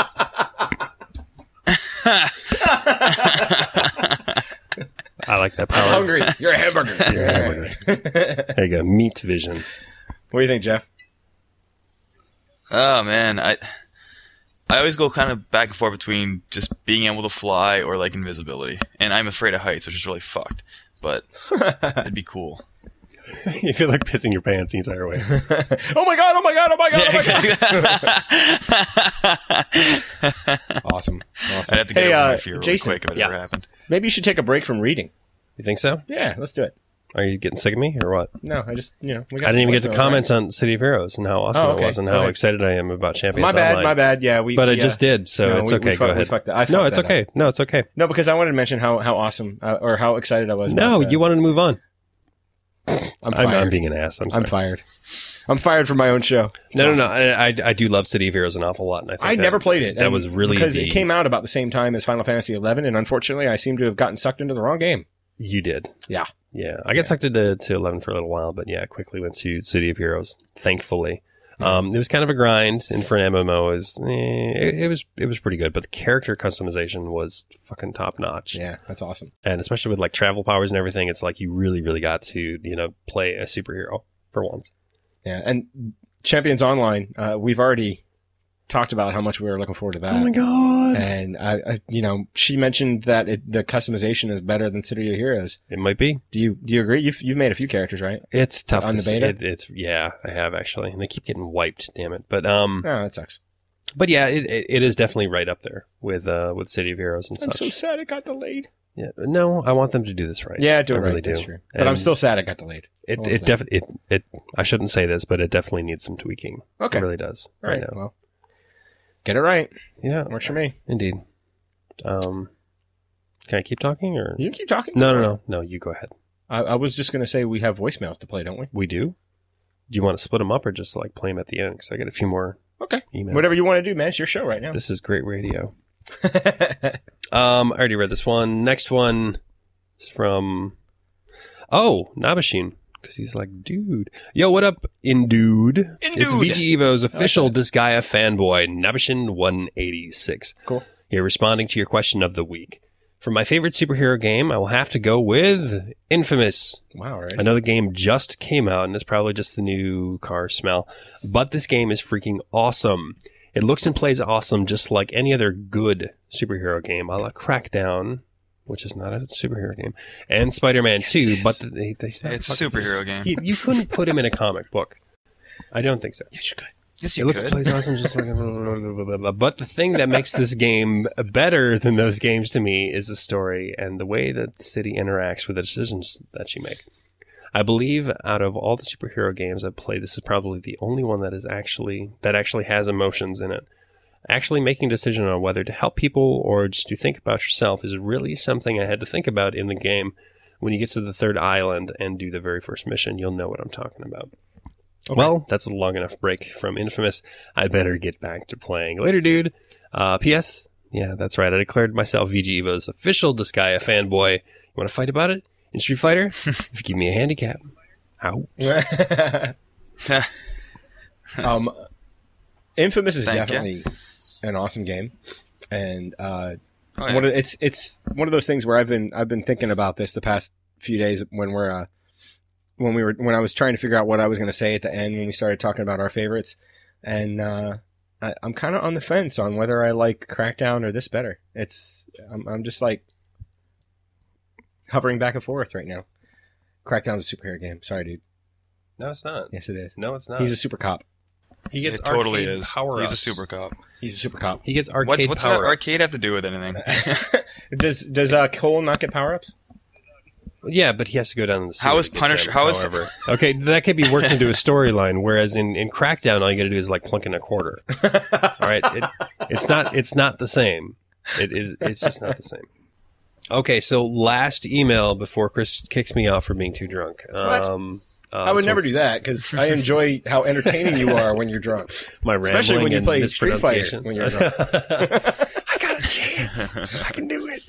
[SPEAKER 3] I like that power.
[SPEAKER 5] I'm hungry. You're a hamburger.
[SPEAKER 3] You're a hamburger. There you go, meat vision.
[SPEAKER 5] What do you think, Jeff?
[SPEAKER 4] Oh man, I I always go kind of back and forth between just being able to fly or like invisibility, and I'm afraid of heights, which is really fucked. But it'd be cool.
[SPEAKER 3] You feel like pissing your pants the entire way.
[SPEAKER 5] Oh my god! Oh my god! Oh my god!
[SPEAKER 4] Yeah,
[SPEAKER 5] Oh my god! Awesome. Awesome.
[SPEAKER 4] I'd have to get
[SPEAKER 5] Hey,
[SPEAKER 4] over
[SPEAKER 5] uh,
[SPEAKER 4] my fear real
[SPEAKER 5] Jason,
[SPEAKER 4] quick if it
[SPEAKER 3] yeah.
[SPEAKER 4] ever happened.
[SPEAKER 5] Maybe you should take a break from reading.
[SPEAKER 3] You think so?
[SPEAKER 5] Yeah, let's do it.
[SPEAKER 3] Are you getting sick of me or what?
[SPEAKER 5] No, I just you know we got
[SPEAKER 3] I didn't
[SPEAKER 5] some
[SPEAKER 3] even get to
[SPEAKER 5] voicemails,
[SPEAKER 3] comment
[SPEAKER 5] right?
[SPEAKER 3] on City of Heroes and how awesome
[SPEAKER 5] Oh, okay.
[SPEAKER 3] it was and
[SPEAKER 5] Go
[SPEAKER 3] how
[SPEAKER 5] ahead.
[SPEAKER 3] excited I am about Champions
[SPEAKER 5] My bad,
[SPEAKER 3] Online.
[SPEAKER 5] my bad. Yeah, we.
[SPEAKER 3] But I
[SPEAKER 5] yeah.
[SPEAKER 3] just did, so
[SPEAKER 5] No,
[SPEAKER 3] it's
[SPEAKER 5] we-
[SPEAKER 3] okay.
[SPEAKER 5] we
[SPEAKER 3] Go
[SPEAKER 5] fucked- we
[SPEAKER 3] ahead.
[SPEAKER 5] fucked it. I
[SPEAKER 3] No,
[SPEAKER 5] fucked
[SPEAKER 3] it's
[SPEAKER 5] that
[SPEAKER 3] okay. No, it's okay.
[SPEAKER 5] No, because I wanted to mention how, how awesome uh, or how excited I was.
[SPEAKER 3] No,
[SPEAKER 5] about, uh,
[SPEAKER 3] you wanted to move on.
[SPEAKER 5] I'm
[SPEAKER 3] I'm,
[SPEAKER 5] fired.
[SPEAKER 3] I'm being an ass. I'm sorry.
[SPEAKER 5] I'm fired. I'm fired from my own show. It's
[SPEAKER 3] No, no,
[SPEAKER 5] awesome.
[SPEAKER 3] no. I, I, I do love City of Heroes an awful lot. And I think
[SPEAKER 5] I
[SPEAKER 3] that,
[SPEAKER 5] never played it.
[SPEAKER 3] That
[SPEAKER 5] and
[SPEAKER 3] was really
[SPEAKER 5] because
[SPEAKER 3] the,
[SPEAKER 5] it came out about the same time as Final Fantasy eleven, and unfortunately, I seem to have gotten sucked into the wrong game.
[SPEAKER 3] You did.
[SPEAKER 5] Yeah.
[SPEAKER 3] Yeah. I got sucked into to eleven for a little while, but yeah, quickly went to City of Heroes, thankfully. Um, it was kind of a grind, and for an M M O, it was, eh, it, it was it was pretty good, but the character customization was fucking top notch.
[SPEAKER 5] Yeah, that's awesome.
[SPEAKER 3] And especially with like travel powers and everything, it's like you really, really got to, you know, play a superhero for once.
[SPEAKER 5] Yeah, and Champions Online, uh, we've already talked about how much we were looking forward to that.
[SPEAKER 3] Oh my god!
[SPEAKER 5] And I, I you know, she mentioned that it, the customization is better than City of Heroes.
[SPEAKER 3] It might be.
[SPEAKER 5] Do you do you agree? You've you've made a few characters, right?
[SPEAKER 3] It's tough
[SPEAKER 5] On
[SPEAKER 3] to
[SPEAKER 5] the
[SPEAKER 3] say.
[SPEAKER 5] beta?
[SPEAKER 3] It, it's yeah, I have actually, and they keep getting wiped. Damn it! But um,
[SPEAKER 5] Oh, that sucks.
[SPEAKER 3] but yeah, it, it, it is definitely right up there with uh with City of Heroes and
[SPEAKER 5] I'm
[SPEAKER 3] such.
[SPEAKER 5] so sad it got delayed.
[SPEAKER 3] Yeah, no, I want them to do this right.
[SPEAKER 5] Yeah, do it
[SPEAKER 3] I
[SPEAKER 5] right.
[SPEAKER 3] really
[SPEAKER 5] That's
[SPEAKER 3] do.
[SPEAKER 5] true. But I'm
[SPEAKER 3] And
[SPEAKER 5] still sad it got delayed.
[SPEAKER 3] It
[SPEAKER 5] All
[SPEAKER 3] it
[SPEAKER 5] of that.
[SPEAKER 3] definitely it, it I shouldn't say this, but it definitely needs some tweaking.
[SPEAKER 5] Okay.
[SPEAKER 3] It really does.
[SPEAKER 5] All right.
[SPEAKER 3] now.
[SPEAKER 5] Well, get it right.
[SPEAKER 3] Yeah,
[SPEAKER 5] Works for me.
[SPEAKER 3] indeed. Um, can I keep talking or
[SPEAKER 5] You can keep talking.
[SPEAKER 3] no, no, no, no? You go ahead.
[SPEAKER 5] I, I was just going to say we have voicemails to play, don't we?
[SPEAKER 3] We do. Do you want to split them up or just like play them at the end? Because I got a few more
[SPEAKER 5] Okay.
[SPEAKER 3] emails.
[SPEAKER 5] Whatever you want to do, man. It's your show right now.
[SPEAKER 3] This is great radio. Um, I already read this one. Next one is from oh Nabashin, because he's like, dude, yo, what up, Indude? It's V G Evo's official Disgaea fanboy, Nabashin one eighty-six.
[SPEAKER 5] Cool.
[SPEAKER 3] Here, responding to your question of the week. For my favorite superhero game, I will have to go with Infamous.
[SPEAKER 5] Wow, right.
[SPEAKER 3] I know the game just came out, and it's probably just the new car smell, but this game is freaking awesome. It looks and plays awesome, just like any other good superhero game, a la Crackdown, which is not a superhero game, and Spider-Man
[SPEAKER 5] Yes,
[SPEAKER 3] two.
[SPEAKER 5] it is.
[SPEAKER 3] But they, they
[SPEAKER 4] It's a superhero game.
[SPEAKER 3] You, you couldn't put him in a comic book. I don't think so.
[SPEAKER 5] Yes, you could.
[SPEAKER 4] Yes,
[SPEAKER 3] It
[SPEAKER 4] you
[SPEAKER 3] looks
[SPEAKER 4] could.
[SPEAKER 3] and plays awesome, just like. But the thing that makes this game better than those games to me is the story and the way that the city interacts with the decisions that you make. I believe out of all the superhero games I've played, this is probably the only one that is actually that actually has emotions in it. Actually making a decision on whether to help people or just to think about yourself is really something I had to think about in the game. When you get to the third island and do the very first mission, you'll know what I'm talking about. Okay. Well, that's a long enough break from Infamous. I better get back to playing. Later, dude. Uh, P S. Yeah, that's right. I declared myself V G Evo's official Disgaea fanboy. You want to fight about it? In Street Fighter? If you give me a handicap. Ow.
[SPEAKER 5] um, Infamous is
[SPEAKER 4] Thank
[SPEAKER 5] definitely an awesome game, and uh,
[SPEAKER 4] Oh, yeah.
[SPEAKER 5] One of, it's it's one of those things where I've been I've been thinking about this the past few days when we're uh, when we were when I was trying to figure out what I was going to say at the end when we started talking about our favorites, and uh, I, I'm kind of on the fence on whether I like Crackdown or this better. It's I'm I'm just like hovering back and forth right now. Crackdown's a superhero game. Sorry, dude.
[SPEAKER 3] No, it's not.
[SPEAKER 5] Yes, it is.
[SPEAKER 3] No, it's not.
[SPEAKER 5] He's a super cop.
[SPEAKER 3] He gets
[SPEAKER 4] It totally
[SPEAKER 3] arcade
[SPEAKER 4] is.
[SPEAKER 3] power-ups.
[SPEAKER 4] He's a super cop.
[SPEAKER 5] He's a super cop.
[SPEAKER 3] He gets arcade
[SPEAKER 4] What's, what's that
[SPEAKER 3] power-ups.
[SPEAKER 4] arcade have to do with anything?
[SPEAKER 5] does does uh, Cole not get power ups?
[SPEAKER 3] Yeah, but he has to go down in the sewer
[SPEAKER 4] How is
[SPEAKER 3] to get
[SPEAKER 4] Punisher-
[SPEAKER 3] them,
[SPEAKER 4] how is-
[SPEAKER 3] however. Okay, that could be worked into a storyline, whereas in, in Crackdown, all you got to do is like plunk in a quarter. All right, it, it's not it's not the same. It, it it's just not the same. Okay, so last email before Chris kicks me out for being too drunk.
[SPEAKER 5] What?
[SPEAKER 3] Um, uh,
[SPEAKER 5] I would
[SPEAKER 3] this
[SPEAKER 5] never
[SPEAKER 3] one's
[SPEAKER 5] do that because I enjoy how entertaining you are when you're drunk.
[SPEAKER 3] My rambling
[SPEAKER 5] Especially when you
[SPEAKER 3] and
[SPEAKER 5] play Street Fighter
[SPEAKER 3] mispronunciation.
[SPEAKER 5] when you're drunk.
[SPEAKER 3] I got a chance. I can do it.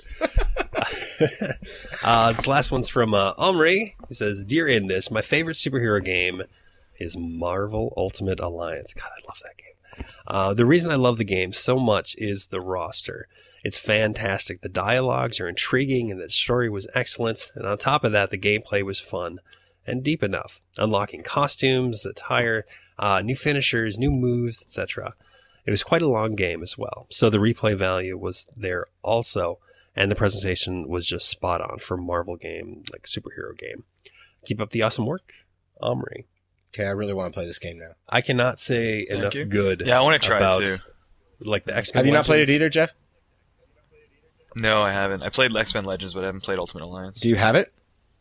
[SPEAKER 3] uh, this last one's from uh, Omri. He says, "Dear Indus, my favorite superhero game is Marvel Ultimate Alliance." God, I love that game. Uh, the reason I love the game so much is the roster. It's fantastic. The dialogues are intriguing and the story was excellent. And on top of that, the gameplay was fun and deep enough. Unlocking costumes, attire, uh, new finishers, new moves, et cetera. It was quite a long game as well. So the replay value was there also. And the presentation was just spot on for Marvel game, like superhero game. Keep up the awesome work, Omri.
[SPEAKER 5] Okay, I really want to play this game now.
[SPEAKER 3] I cannot say
[SPEAKER 4] Thank
[SPEAKER 3] enough
[SPEAKER 4] you.
[SPEAKER 3] good.
[SPEAKER 4] Yeah, I want to try
[SPEAKER 3] about,
[SPEAKER 4] it too.
[SPEAKER 3] Like the X-Men
[SPEAKER 5] Have you not played it
[SPEAKER 3] Legends.
[SPEAKER 5] either, Jeff?
[SPEAKER 4] No, I haven't. I played X-Men Legends, but I haven't played Ultimate Alliance.
[SPEAKER 5] Do you have it?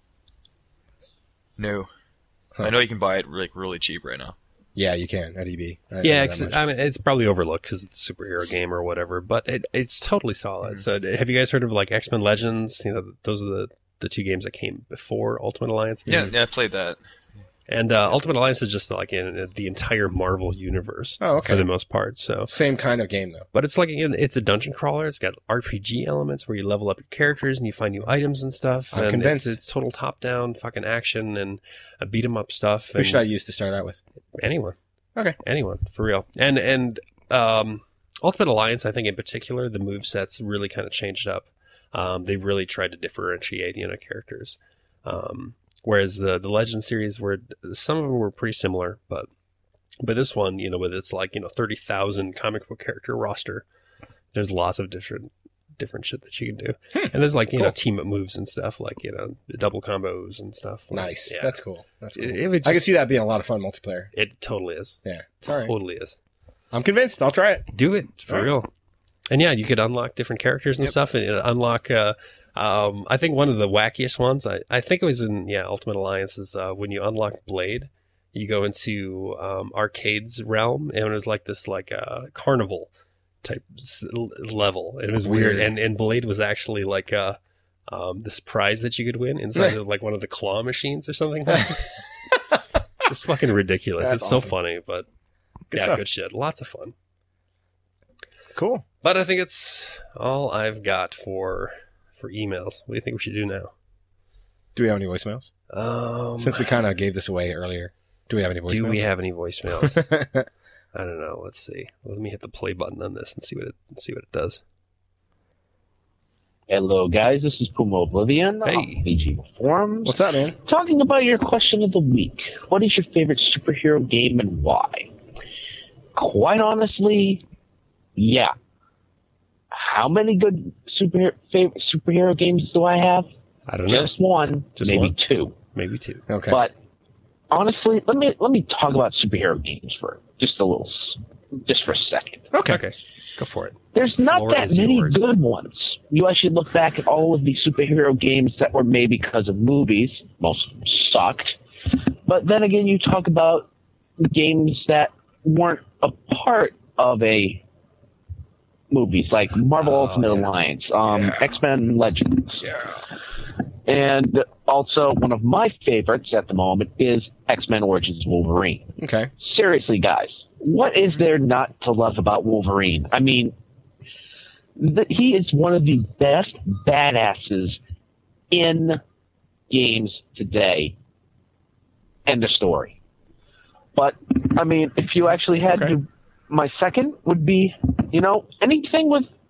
[SPEAKER 4] No.
[SPEAKER 5] Huh.
[SPEAKER 4] I know you can buy it like really cheap right now.
[SPEAKER 5] Yeah, you can at E B. I don't
[SPEAKER 3] Yeah,
[SPEAKER 5] know that
[SPEAKER 3] 'cause
[SPEAKER 5] much.
[SPEAKER 3] I mean, it's probably overlooked because it's a superhero game or whatever, but it, it's totally solid. So, have you guys heard of like X-Men Legends? You know, those are the, the two games that came before Ultimate Alliance.
[SPEAKER 4] Yeah, yeah, I played that.
[SPEAKER 3] And uh, Ultimate Alliance is just like in the entire Marvel universe
[SPEAKER 5] Oh, okay.
[SPEAKER 3] for the most part. So,
[SPEAKER 5] Same kind of game though.
[SPEAKER 3] but it's like you know, it's a dungeon crawler. It's got R P G elements where you level up your characters and you find new items and stuff.
[SPEAKER 5] I'm
[SPEAKER 3] and
[SPEAKER 5] convinced.
[SPEAKER 3] It's, it's total top down fucking action and uh, beat 'em up stuff.
[SPEAKER 5] Who
[SPEAKER 3] and
[SPEAKER 5] should I use to start out with?
[SPEAKER 3] anyone.
[SPEAKER 5] Okay.
[SPEAKER 3] Anyone, for real. And and um, Ultimate Alliance, I think in particular, the movesets really kind of changed up. Um, they really tried to differentiate, you know, characters. Um, whereas the the Legend series, were some of them were pretty similar, but but this one, you know, with its like you know thirty thousand comic book character roster, there's lots of different different shit that you can do.
[SPEAKER 5] Hmm.
[SPEAKER 3] And there's like you know
[SPEAKER 5] Cool.
[SPEAKER 3] team up moves and stuff, like you know double combos and stuff. Like,
[SPEAKER 5] Nice.
[SPEAKER 3] yeah.
[SPEAKER 5] That's cool. That's cool.
[SPEAKER 3] It- it would
[SPEAKER 5] I can
[SPEAKER 3] just-
[SPEAKER 5] see that being a lot of fun multiplayer.
[SPEAKER 3] It totally is.
[SPEAKER 5] Yeah. All right.
[SPEAKER 3] Totally is.
[SPEAKER 5] I'm convinced. I'll try it.
[SPEAKER 3] Do it for
[SPEAKER 5] All right.
[SPEAKER 3] real. And yeah, you could unlock different characters and
[SPEAKER 4] Yep.
[SPEAKER 3] stuff, and uh, unlock. Uh, um, I think one of the wackiest ones. I, I think it was in yeah Ultimate Alliance is uh, when you unlock Blade, you go into um, Arcade's realm, and it was like this like uh, carnival type s- l- level. It was weird,
[SPEAKER 5] Weird.
[SPEAKER 3] and and Blade was actually like uh, um, this prize that you could win inside of like one of the claw machines or something. Just fucking ridiculous.
[SPEAKER 5] That's
[SPEAKER 3] it's so
[SPEAKER 5] awesome.
[SPEAKER 3] funny, but
[SPEAKER 5] Good
[SPEAKER 3] yeah,
[SPEAKER 5] stuff.
[SPEAKER 3] good shit. Lots of fun.
[SPEAKER 5] Cool.
[SPEAKER 3] But I think it's all I've got for for emails. What do you think we should do now?
[SPEAKER 5] Do we have any voicemails?
[SPEAKER 3] Um,
[SPEAKER 5] Since we kind of gave this away earlier, do we have any voicemails?
[SPEAKER 3] do we have any voicemails? I don't know. Let's see. Let me hit the play button on this and see what it see what it does.
[SPEAKER 9] Hello, guys. This is Puma Oblivion
[SPEAKER 3] Hey.
[SPEAKER 9] on V G Forums.
[SPEAKER 5] What's up, man?
[SPEAKER 9] Talking about your question of the week. What is your favorite superhero game and why? Quite honestly, yeah. How many good superhero favorite superhero games do I have?
[SPEAKER 3] I don't know.
[SPEAKER 9] Just one,
[SPEAKER 3] Just
[SPEAKER 9] maybe
[SPEAKER 3] one?
[SPEAKER 9] two.
[SPEAKER 3] Maybe two.
[SPEAKER 5] Okay.
[SPEAKER 9] But honestly, let me let me talk about superhero games for just a little, s- just for a second.
[SPEAKER 5] okay.
[SPEAKER 3] Okay. Go for it.
[SPEAKER 9] There's not
[SPEAKER 3] Floor
[SPEAKER 9] that
[SPEAKER 3] is
[SPEAKER 9] many
[SPEAKER 3] yours.
[SPEAKER 9] good ones. You actually look back at all of the superhero games that were made because of movies. Most of them sucked. But then again, you talk about games that weren't a part of a movies, like Marvel
[SPEAKER 3] Oh,
[SPEAKER 9] Ultimate
[SPEAKER 3] yeah.
[SPEAKER 9] Alliance, um,
[SPEAKER 3] Yeah.
[SPEAKER 9] X-Men Legends. And also, one of my favorites at the moment is X-Men Origins Wolverine.
[SPEAKER 5] Okay.
[SPEAKER 9] Seriously, guys, what is there not to love about Wolverine? I mean, th- he is one of the best badasses in games today. End of story. But, I mean, if you actually had
[SPEAKER 5] Okay.
[SPEAKER 9] to, my second would be, you know, anything with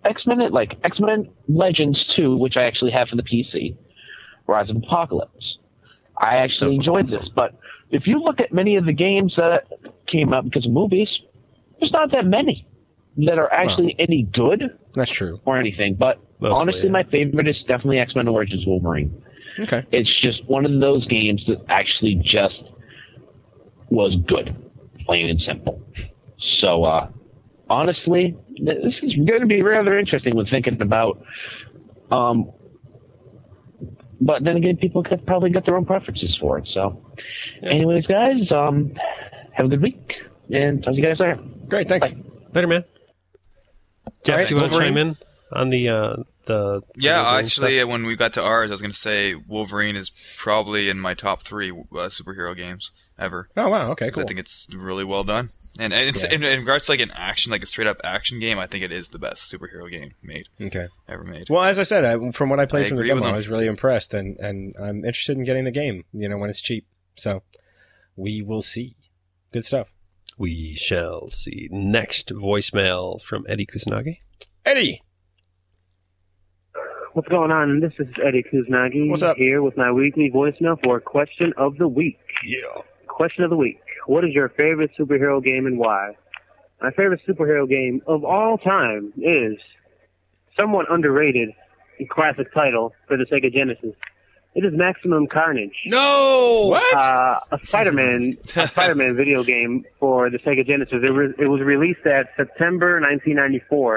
[SPEAKER 9] X-Men, like X-Men Legends two, which I actually have for the P C, Rise of Apocalypse. I actually enjoyed awesome. this, but if you look at many of the games that came out because of movies, there's not that many that are actually well, any good.
[SPEAKER 5] That's true.
[SPEAKER 9] Or anything, but Mostly, honestly, yeah. my favorite is definitely X-Men Origins Wolverine.
[SPEAKER 5] Okay.
[SPEAKER 9] It's just one of those games that actually just was good, plain and simple. So, uh, honestly, this is going to be rather interesting when thinking about. Um, but then again, people could probably got their own preferences for it. So, yeah. anyways, guys, um, have a good week, and talk to you guys later.
[SPEAKER 5] Great, thanks.
[SPEAKER 9] Bye.
[SPEAKER 3] Later, man. Jeff,
[SPEAKER 5] right,
[SPEAKER 3] do you want to chime in on the uh, the?
[SPEAKER 4] Yeah, actually, stuff? When we got to ours, I was going to say Wolverine is probably in my top three uh, superhero games ever.
[SPEAKER 5] Oh wow, okay, cool.
[SPEAKER 4] I think it's really well done, and, and it's, yeah. in, in regards to like an action, like a straight up action game, I think it is the best superhero game made.
[SPEAKER 5] Okay,
[SPEAKER 4] ever made.
[SPEAKER 5] Well, as I said, I, from what I played
[SPEAKER 4] I
[SPEAKER 5] from the demo, I was really impressed, and and I'm interested in getting the game. You know, when it's cheap. So we will see. Good stuff.
[SPEAKER 3] We shall see. Next voicemail from Eddie Kusanagi.
[SPEAKER 5] Eddie!
[SPEAKER 10] What's going on? This is Eddie Kusanagi.
[SPEAKER 5] What's up?
[SPEAKER 10] Here with my weekly voicemail for Question of the Week.
[SPEAKER 3] Yeah.
[SPEAKER 10] Question of the Week. What is your favorite superhero game and why? My favorite superhero game of all time is somewhat underrated and classic title for the Sega Genesis. It is Maximum Carnage.
[SPEAKER 4] No!
[SPEAKER 5] What?
[SPEAKER 10] Uh, a Spider-Man, a Spider-Man video game for the Sega Genesis. It was it was released at September nineteen ninety-four.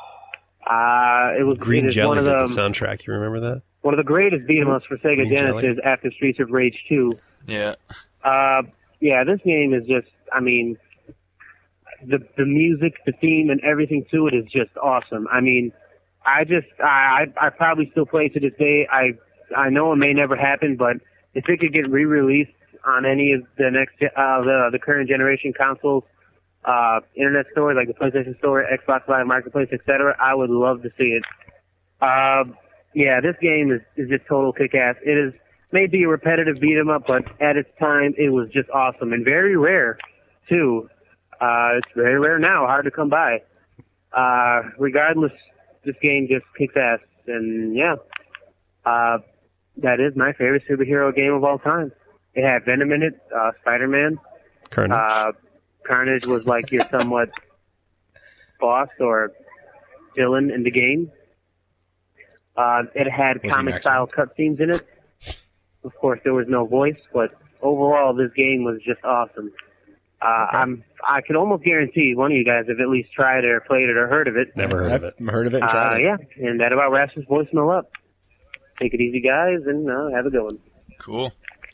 [SPEAKER 10] Uh, it was
[SPEAKER 3] Green
[SPEAKER 10] it is
[SPEAKER 3] Jelly
[SPEAKER 10] one of
[SPEAKER 3] did
[SPEAKER 10] the,
[SPEAKER 3] the soundtrack. You remember that?
[SPEAKER 10] One of the greatest beat 'em ups for Sega
[SPEAKER 3] Green
[SPEAKER 10] Genesis
[SPEAKER 3] Jelly?
[SPEAKER 10] after Streets of Rage two.
[SPEAKER 4] Yeah.
[SPEAKER 10] Uh, yeah, this game is just. I mean, the the music, the theme, and everything to it is just awesome. I mean, I just I I, I probably still play to this day. I. I know it may never happen, but if it could get re-released on any of the next, uh, the the current generation consoles, uh, internet stores like the PlayStation Store, Xbox Live Marketplace, et cetera, I would love to see it. Uh, yeah, this game is, is just total kick-ass. It is maybe a repetitive beat 'em up, but at its time, it was just awesome and very rare too. Uh, it's very rare now, hard to come by. Uh, regardless, this game just kicks ass, and yeah. Uh, That is my favorite superhero game of all time. It had Venom in it, uh, Spider-Man.
[SPEAKER 3] Carnage.
[SPEAKER 10] Uh, Carnage was like your somewhat boss or villain in the game. Uh, it had comic-style cutscenes in it. Of course, there was no voice, but overall, this game was just awesome. Uh,
[SPEAKER 5] okay.
[SPEAKER 10] I'm, I could almost guarantee one of you guys have at least tried it or played it or heard of it.
[SPEAKER 3] Never heard
[SPEAKER 5] I've
[SPEAKER 3] of it.
[SPEAKER 5] Heard of it and tried
[SPEAKER 10] uh,
[SPEAKER 5] it.
[SPEAKER 10] Yeah, and that about wraps this voicemail up. Take it easy, guys, and uh, have a good one.
[SPEAKER 4] Cool.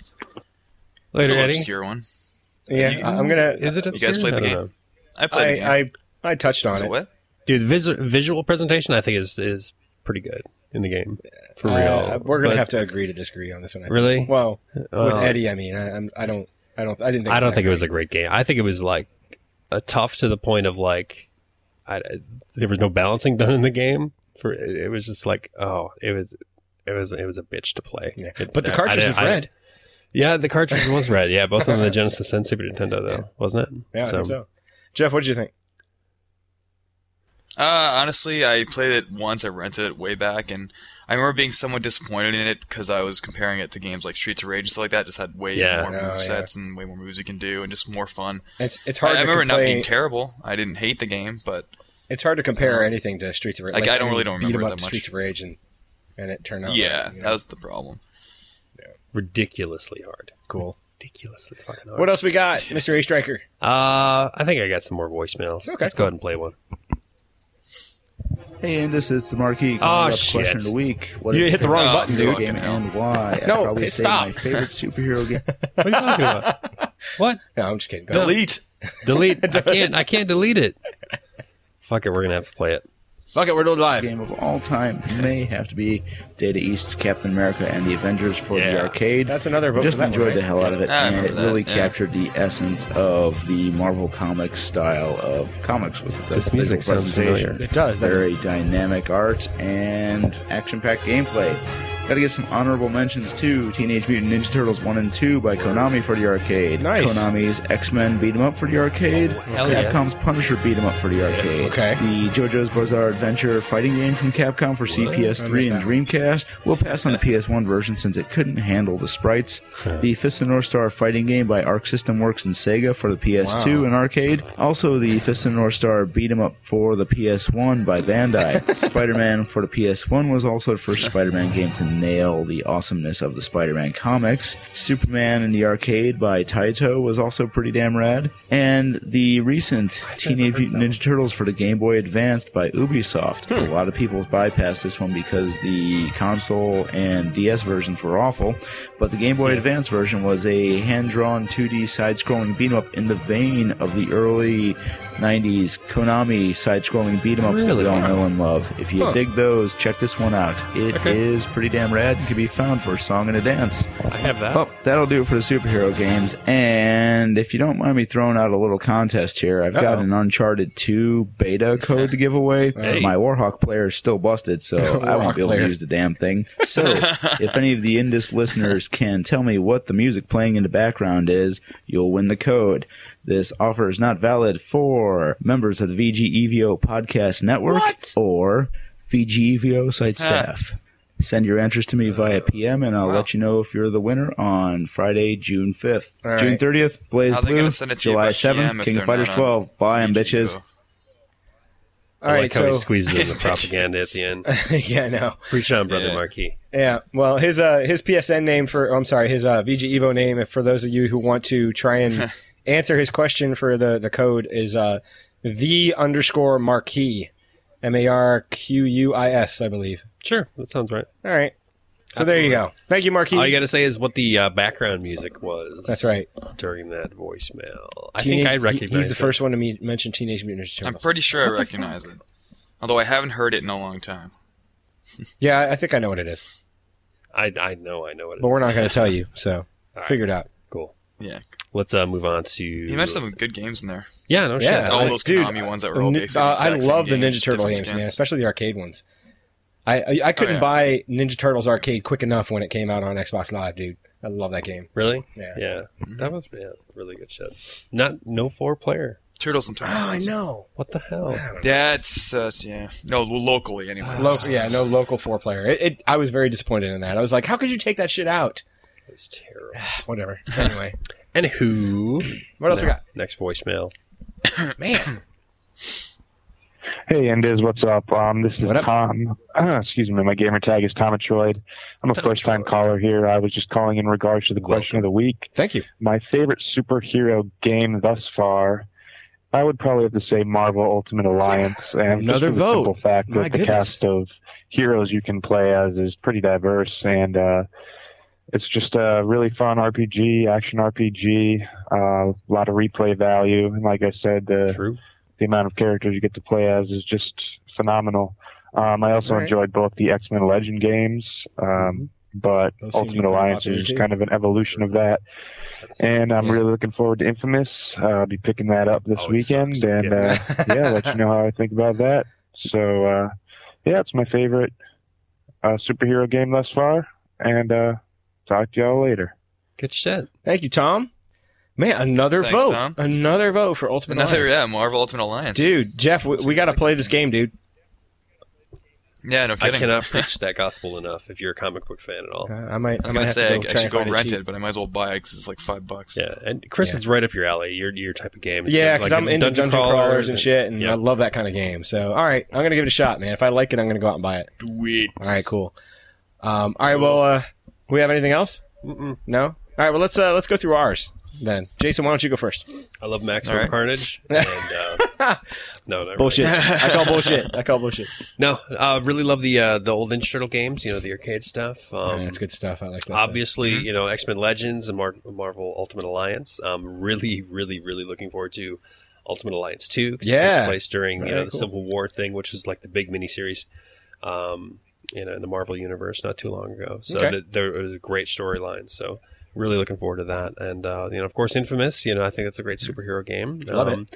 [SPEAKER 3] Later,
[SPEAKER 4] It's a
[SPEAKER 3] Eddie.
[SPEAKER 4] obscure one.
[SPEAKER 5] Yeah,
[SPEAKER 4] You-
[SPEAKER 5] I'm gonna.
[SPEAKER 3] Is it
[SPEAKER 4] You guys
[SPEAKER 3] obscure?
[SPEAKER 4] played the
[SPEAKER 3] I don't
[SPEAKER 4] game?
[SPEAKER 3] know.
[SPEAKER 4] I played the game.
[SPEAKER 5] I, I I touched on
[SPEAKER 4] So
[SPEAKER 5] it.
[SPEAKER 4] what?
[SPEAKER 3] Dude, the vis- visual presentation I think is is pretty good in the game. For real.
[SPEAKER 5] Uh, we're gonna
[SPEAKER 3] But-
[SPEAKER 5] have to agree to disagree on this one. I think.
[SPEAKER 3] Really?
[SPEAKER 5] Well, with
[SPEAKER 3] Uh,
[SPEAKER 5] Eddie, I mean, I, I'm, I don't, I don't, I didn't think.
[SPEAKER 3] I
[SPEAKER 5] it
[SPEAKER 3] don't
[SPEAKER 5] was
[SPEAKER 3] think
[SPEAKER 5] that
[SPEAKER 3] it was a
[SPEAKER 5] great.
[SPEAKER 3] great game. I think it was like a tough to the point of like, I, there was no balancing done in the game. For it was just like, oh, it was, it was, it was a bitch to play.
[SPEAKER 5] Yeah.
[SPEAKER 3] It-
[SPEAKER 5] But the
[SPEAKER 3] I-
[SPEAKER 5] cartridge
[SPEAKER 3] I-
[SPEAKER 5] was
[SPEAKER 3] I-
[SPEAKER 5] red.
[SPEAKER 3] Yeah, the cartridge was red. Yeah, both on the Genesis and Super Nintendo, though,
[SPEAKER 5] Yeah.
[SPEAKER 3] wasn't it?
[SPEAKER 5] Yeah, I think so. Jeff, what did you think?
[SPEAKER 4] Uh, honestly, I played it once. I rented it way back, and I remember being somewhat disappointed in it because I was comparing it to games like Streets of Rage and stuff like that. Just had way
[SPEAKER 3] Yeah.
[SPEAKER 4] more
[SPEAKER 5] Oh,
[SPEAKER 4] move
[SPEAKER 5] yeah.
[SPEAKER 4] sets and way more moves you can do, and just more fun.
[SPEAKER 5] It's it's
[SPEAKER 4] I,
[SPEAKER 5] hard.
[SPEAKER 4] I
[SPEAKER 5] to
[SPEAKER 4] remember it not
[SPEAKER 5] complain-
[SPEAKER 4] being terrible. I didn't hate the game, but
[SPEAKER 5] It's hard to compare anything to Streets of Rage.
[SPEAKER 4] Like, I don't
[SPEAKER 5] mean,
[SPEAKER 4] really don't
[SPEAKER 5] beat 'em
[SPEAKER 4] remember
[SPEAKER 5] up
[SPEAKER 4] that much.
[SPEAKER 5] Streets of Rage, and and it turned out.
[SPEAKER 4] yeah,
[SPEAKER 5] right, you know?
[SPEAKER 4] that was the problem.
[SPEAKER 3] Ridiculously hard.
[SPEAKER 5] cool.
[SPEAKER 3] Ridiculously fucking hard.
[SPEAKER 5] What else we got, Mister A Striker?
[SPEAKER 3] Uh, I think I got some more voicemails.
[SPEAKER 5] Okay,
[SPEAKER 3] Let's
[SPEAKER 5] cool.
[SPEAKER 3] go ahead and play one.
[SPEAKER 11] Hey, and this is the Marquee.
[SPEAKER 3] Oh,
[SPEAKER 11] Calling up
[SPEAKER 3] shit.
[SPEAKER 11] Question of the week. What
[SPEAKER 5] You
[SPEAKER 11] is
[SPEAKER 5] hit the
[SPEAKER 11] your
[SPEAKER 5] wrong
[SPEAKER 11] favorite
[SPEAKER 5] button,
[SPEAKER 11] video
[SPEAKER 4] dude.
[SPEAKER 11] Game
[SPEAKER 4] Fucking
[SPEAKER 11] and why? I'd
[SPEAKER 5] No,
[SPEAKER 11] probably
[SPEAKER 5] hey,
[SPEAKER 11] say
[SPEAKER 5] stop.
[SPEAKER 11] my favorite superhero game.
[SPEAKER 3] What are you talking about? What?
[SPEAKER 5] No, I'm just kidding. Go ahead.
[SPEAKER 4] Delete.
[SPEAKER 3] Delete. I can't. I can't delete it. Fuck it. We're gonna have to play it.
[SPEAKER 5] Fuck it, we're doing live.
[SPEAKER 11] Game of all time may have to be Data East's Captain America and the Avengers for
[SPEAKER 3] Yeah.
[SPEAKER 11] the arcade.
[SPEAKER 5] That's another vote
[SPEAKER 11] Just
[SPEAKER 5] for that
[SPEAKER 11] enjoyed
[SPEAKER 5] one,
[SPEAKER 11] the
[SPEAKER 5] right?
[SPEAKER 11] hell out of it,
[SPEAKER 4] I
[SPEAKER 11] and
[SPEAKER 4] remember
[SPEAKER 11] it
[SPEAKER 4] that,
[SPEAKER 11] really
[SPEAKER 4] yeah.
[SPEAKER 11] captured the essence of the Marvel Comics style of comics with the
[SPEAKER 3] This music
[SPEAKER 11] visual
[SPEAKER 3] sounds
[SPEAKER 11] presentation.
[SPEAKER 3] familiar.
[SPEAKER 5] It does. doesn't it?
[SPEAKER 11] Very dynamic art and action-packed gameplay. Gotta give some honorable mentions to Teenage Mutant Ninja Turtles one and two by Konami for the arcade.
[SPEAKER 5] Nice.
[SPEAKER 11] Konami's X-Men beat 'em up for the arcade.
[SPEAKER 3] Oh, hell yes.
[SPEAKER 11] Capcom's Punisher beat 'em up for the arcade.
[SPEAKER 3] Yes.
[SPEAKER 5] Okay.
[SPEAKER 11] The JoJo's Bizarre Adventure fighting game from Capcom for C P S three
[SPEAKER 5] I
[SPEAKER 11] and
[SPEAKER 5] missed
[SPEAKER 11] Dreamcast. We'll pass on the P S one version since it couldn't handle the sprites. The Fist of the North Star fighting game by Arc System Works and Sega for the P S two
[SPEAKER 5] Wow.
[SPEAKER 11] and arcade. Also, the Fist of the North Star beat 'em up for the P S one by Bandai. Spider-Man for the P S one was also the first Spider-Man game to nail the awesomeness of the Spider-Man comics. Superman in the arcade by Taito was also pretty damn rad. And the recent Teenage Mutant Ninja Turtles for the Game Boy Advanced by Ubisoft. A lot of people bypassed this one because the console and D S versions were awful, but the Game Boy Advance version was a hand-drawn two D side-scrolling beat-em-up in the vein of the early nineties Konami side-scrolling beat-em-ups that we all know and love. If you
[SPEAKER 5] Huh.
[SPEAKER 11] dig those, check this one out. It
[SPEAKER 5] Okay.
[SPEAKER 11] is pretty damn rad and can be found for a song and a dance.
[SPEAKER 3] I have that.
[SPEAKER 11] Well, that'll do it for the superhero games. And if you don't mind me throwing out a little contest here, I've got
[SPEAKER 5] Uh-oh.
[SPEAKER 11] an Uncharted two beta code to give away.
[SPEAKER 3] Hey.
[SPEAKER 11] My Warhawk player is still busted, so I won't
[SPEAKER 5] Warhawk
[SPEAKER 11] be able
[SPEAKER 5] player.
[SPEAKER 11] to use the damn thing. So, if any of the Indus listeners can tell me what the music playing in the background is, you'll win the code. This offer is not valid for members of the V G E V O Podcast Network
[SPEAKER 4] What?
[SPEAKER 11] or V G E V O site staff. Send your answers to me via P M, and I'll
[SPEAKER 4] Wow.
[SPEAKER 11] let you know if you're the winner on Friday, June fifth.
[SPEAKER 5] All right.
[SPEAKER 11] June thirtieth, Blaze
[SPEAKER 4] How they
[SPEAKER 11] Blue.
[SPEAKER 4] gonna send it to you
[SPEAKER 11] July
[SPEAKER 4] by P M
[SPEAKER 11] seventh,
[SPEAKER 4] if
[SPEAKER 11] King
[SPEAKER 4] they're
[SPEAKER 11] of Fighters
[SPEAKER 4] not on
[SPEAKER 11] twelve. Buy 'em,
[SPEAKER 4] V G
[SPEAKER 11] bitches.
[SPEAKER 4] Go?
[SPEAKER 3] I
[SPEAKER 5] All right,
[SPEAKER 3] like how he
[SPEAKER 5] so
[SPEAKER 3] squeezes in the propaganda at the end.
[SPEAKER 5] yeah, no.
[SPEAKER 3] Preach on, Brother
[SPEAKER 4] Yeah.
[SPEAKER 3] Marquis.
[SPEAKER 5] Yeah, well, his uh, his P S N name for, oh, I'm sorry, his uh, V G Evo name, if for those of you who want to try and answer his question for the, the code, is uh, the underscore Marquis, M A R Q U I S, I believe.
[SPEAKER 3] Sure, that sounds right.
[SPEAKER 5] All right, so there you go. Thank you, Marquis.
[SPEAKER 3] All you got to say is what the uh, background music was.
[SPEAKER 5] That's right.
[SPEAKER 3] During that voicemail, I
[SPEAKER 5] Teenage-
[SPEAKER 3] think I
[SPEAKER 5] he-
[SPEAKER 3] recognize.
[SPEAKER 5] He's the
[SPEAKER 3] it.
[SPEAKER 5] first one to me- mention Teenage Mutant Ninja
[SPEAKER 4] I'm
[SPEAKER 5] Turtles.
[SPEAKER 4] pretty sure I recognize it. Although I haven't heard it in a long time.
[SPEAKER 5] Yeah, I think I know what it is,
[SPEAKER 3] I I know I know what it
[SPEAKER 5] but
[SPEAKER 3] is.
[SPEAKER 5] we're not going to tell you, so
[SPEAKER 3] All right.
[SPEAKER 5] figure it out.
[SPEAKER 3] Cool.
[SPEAKER 4] Yeah.
[SPEAKER 3] Let's uh, move on to.
[SPEAKER 4] You mentioned some good games in there.
[SPEAKER 3] Yeah, no
[SPEAKER 5] Yeah,
[SPEAKER 3] shit.
[SPEAKER 4] All
[SPEAKER 5] I-
[SPEAKER 4] those
[SPEAKER 5] dude,
[SPEAKER 4] Konami ones that were all
[SPEAKER 5] uh,
[SPEAKER 4] basically
[SPEAKER 5] uh,
[SPEAKER 4] the
[SPEAKER 5] I
[SPEAKER 4] exact same
[SPEAKER 5] love the
[SPEAKER 4] games,
[SPEAKER 5] Ninja Turtle
[SPEAKER 4] different
[SPEAKER 5] games, man,
[SPEAKER 4] skins.
[SPEAKER 5] especially the arcade ones. I I, I couldn't
[SPEAKER 4] Oh, yeah.
[SPEAKER 5] buy Ninja Turtles arcade quick enough when it came out on Xbox Live, dude. I love that game.
[SPEAKER 3] Really?
[SPEAKER 5] Yeah.
[SPEAKER 3] Yeah. That was yeah, really good shit. Not no four player.
[SPEAKER 4] Turtles and Time Zones.
[SPEAKER 5] know.
[SPEAKER 3] What the hell?
[SPEAKER 4] That's, uh, yeah. No, locally anyway.
[SPEAKER 5] Local, yeah, no local four player. It, it, I was very disappointed in that. I was like, how could you take that shit out?
[SPEAKER 3] It was terrible.
[SPEAKER 5] Whatever. Anyway,
[SPEAKER 3] And who?
[SPEAKER 5] what else we got?
[SPEAKER 3] Next voicemail.
[SPEAKER 5] Man,
[SPEAKER 12] Hey, Indiz, what's up? Um, this is
[SPEAKER 5] What up?
[SPEAKER 12] Tom. Uh, excuse me, my gamer tag is Tomatroid. I'm a
[SPEAKER 3] Tomatroid.
[SPEAKER 12] first-time caller here. I was just calling in regards to the question of the week.
[SPEAKER 5] thank you.
[SPEAKER 12] My favorite superhero game thus far, I would probably have to say Marvel Ultimate Alliance. And
[SPEAKER 5] Another
[SPEAKER 12] just for the
[SPEAKER 5] vote.
[SPEAKER 12] simple fact
[SPEAKER 5] My
[SPEAKER 12] that the
[SPEAKER 5] goodness.
[SPEAKER 12] cast of heroes you can play as is pretty diverse, and uh, it's just a really fun R P G, action R P G, uh, a lot of replay value, and like I said, the
[SPEAKER 3] True.
[SPEAKER 12] the amount of characters you get to play as is just phenomenal. Um, I also
[SPEAKER 5] All right.
[SPEAKER 12] enjoyed both the X-Men Legend games, um, but
[SPEAKER 5] Those seem to be
[SPEAKER 12] Ultimate
[SPEAKER 5] pretty
[SPEAKER 12] Alliance
[SPEAKER 5] popular
[SPEAKER 12] is
[SPEAKER 5] too.
[SPEAKER 12] kind of an evolution of that. And I'm
[SPEAKER 5] Yeah.
[SPEAKER 12] really looking forward to Infamous. Uh, I'll be picking that up this
[SPEAKER 3] Oh, it
[SPEAKER 12] weekend,
[SPEAKER 3] sucks.
[SPEAKER 12] and uh, yeah, let you know how I think about that. So uh, yeah, it's my favorite uh, superhero game thus far, and uh, talk to y'all later.
[SPEAKER 3] Good shit.
[SPEAKER 5] Thank you, Tom. Man, another
[SPEAKER 4] Thanks,
[SPEAKER 5] vote.
[SPEAKER 4] Tom.
[SPEAKER 5] Another vote for Ultimate
[SPEAKER 4] Another,
[SPEAKER 5] Alliance.
[SPEAKER 4] yeah, Marvel Ultimate Alliance.
[SPEAKER 5] Dude, Jeff, we, we got to play this game, dude.
[SPEAKER 4] Yeah, no
[SPEAKER 3] I
[SPEAKER 4] kidding.
[SPEAKER 3] cannot preach that gospel enough if you're a comic book fan at all.
[SPEAKER 5] Uh, I might.
[SPEAKER 4] I was
[SPEAKER 5] I might
[SPEAKER 4] gonna
[SPEAKER 5] have
[SPEAKER 4] say
[SPEAKER 5] to
[SPEAKER 4] I,
[SPEAKER 5] go
[SPEAKER 4] I
[SPEAKER 5] try
[SPEAKER 4] should
[SPEAKER 5] and
[SPEAKER 4] go
[SPEAKER 5] find it
[SPEAKER 4] rent
[SPEAKER 5] cheap.
[SPEAKER 4] it, but I might as well buy it because it's like five bucks.
[SPEAKER 3] Yeah, and Chris,
[SPEAKER 5] Yeah.
[SPEAKER 3] it's right up your alley. Your your type of game. It's
[SPEAKER 5] Yeah,
[SPEAKER 3] like
[SPEAKER 5] because I'm into dungeon, crawlers and,
[SPEAKER 3] and
[SPEAKER 5] shit, and
[SPEAKER 3] yeah.
[SPEAKER 5] I love that kind of game. So, all right, I'm gonna give it a shot, man. If I like it, I'm gonna go out and buy it.
[SPEAKER 3] Do it.
[SPEAKER 5] All right, cool. Um, all right, well, uh, we have anything else?
[SPEAKER 3] Mm-mm.
[SPEAKER 5] No. All right, well, let's uh, let's go through ours then. Jason, why don't you go first?
[SPEAKER 3] I love Maximum
[SPEAKER 4] All right.
[SPEAKER 3] Carnage. And, uh, no, not
[SPEAKER 5] Bullshit.
[SPEAKER 3] Really.
[SPEAKER 5] I call bullshit. I call bullshit.
[SPEAKER 3] No, uh, really love the uh, the old Ninja Turtle games. You know, the arcade stuff. Um,
[SPEAKER 5] Yeah, that's good stuff. I like that.
[SPEAKER 3] Obviously,
[SPEAKER 4] Mm-hmm.
[SPEAKER 3] you know, X-Men Legends and Mar- Marvel Ultimate Alliance. Um, really, really, really looking forward to Ultimate Alliance two. 'Cause it
[SPEAKER 5] Yeah.
[SPEAKER 3] takes place during you
[SPEAKER 5] Very
[SPEAKER 3] know the
[SPEAKER 5] cool.
[SPEAKER 3] Civil War thing, which was like the big miniseries, um, you know, in the Marvel universe not too long ago. So
[SPEAKER 5] Okay.
[SPEAKER 3] th- there was a great storyline. So really looking forward to that. And uh, you know, of course, Infamous. You know, I think it's a great superhero game.
[SPEAKER 5] Love it.
[SPEAKER 3] Um,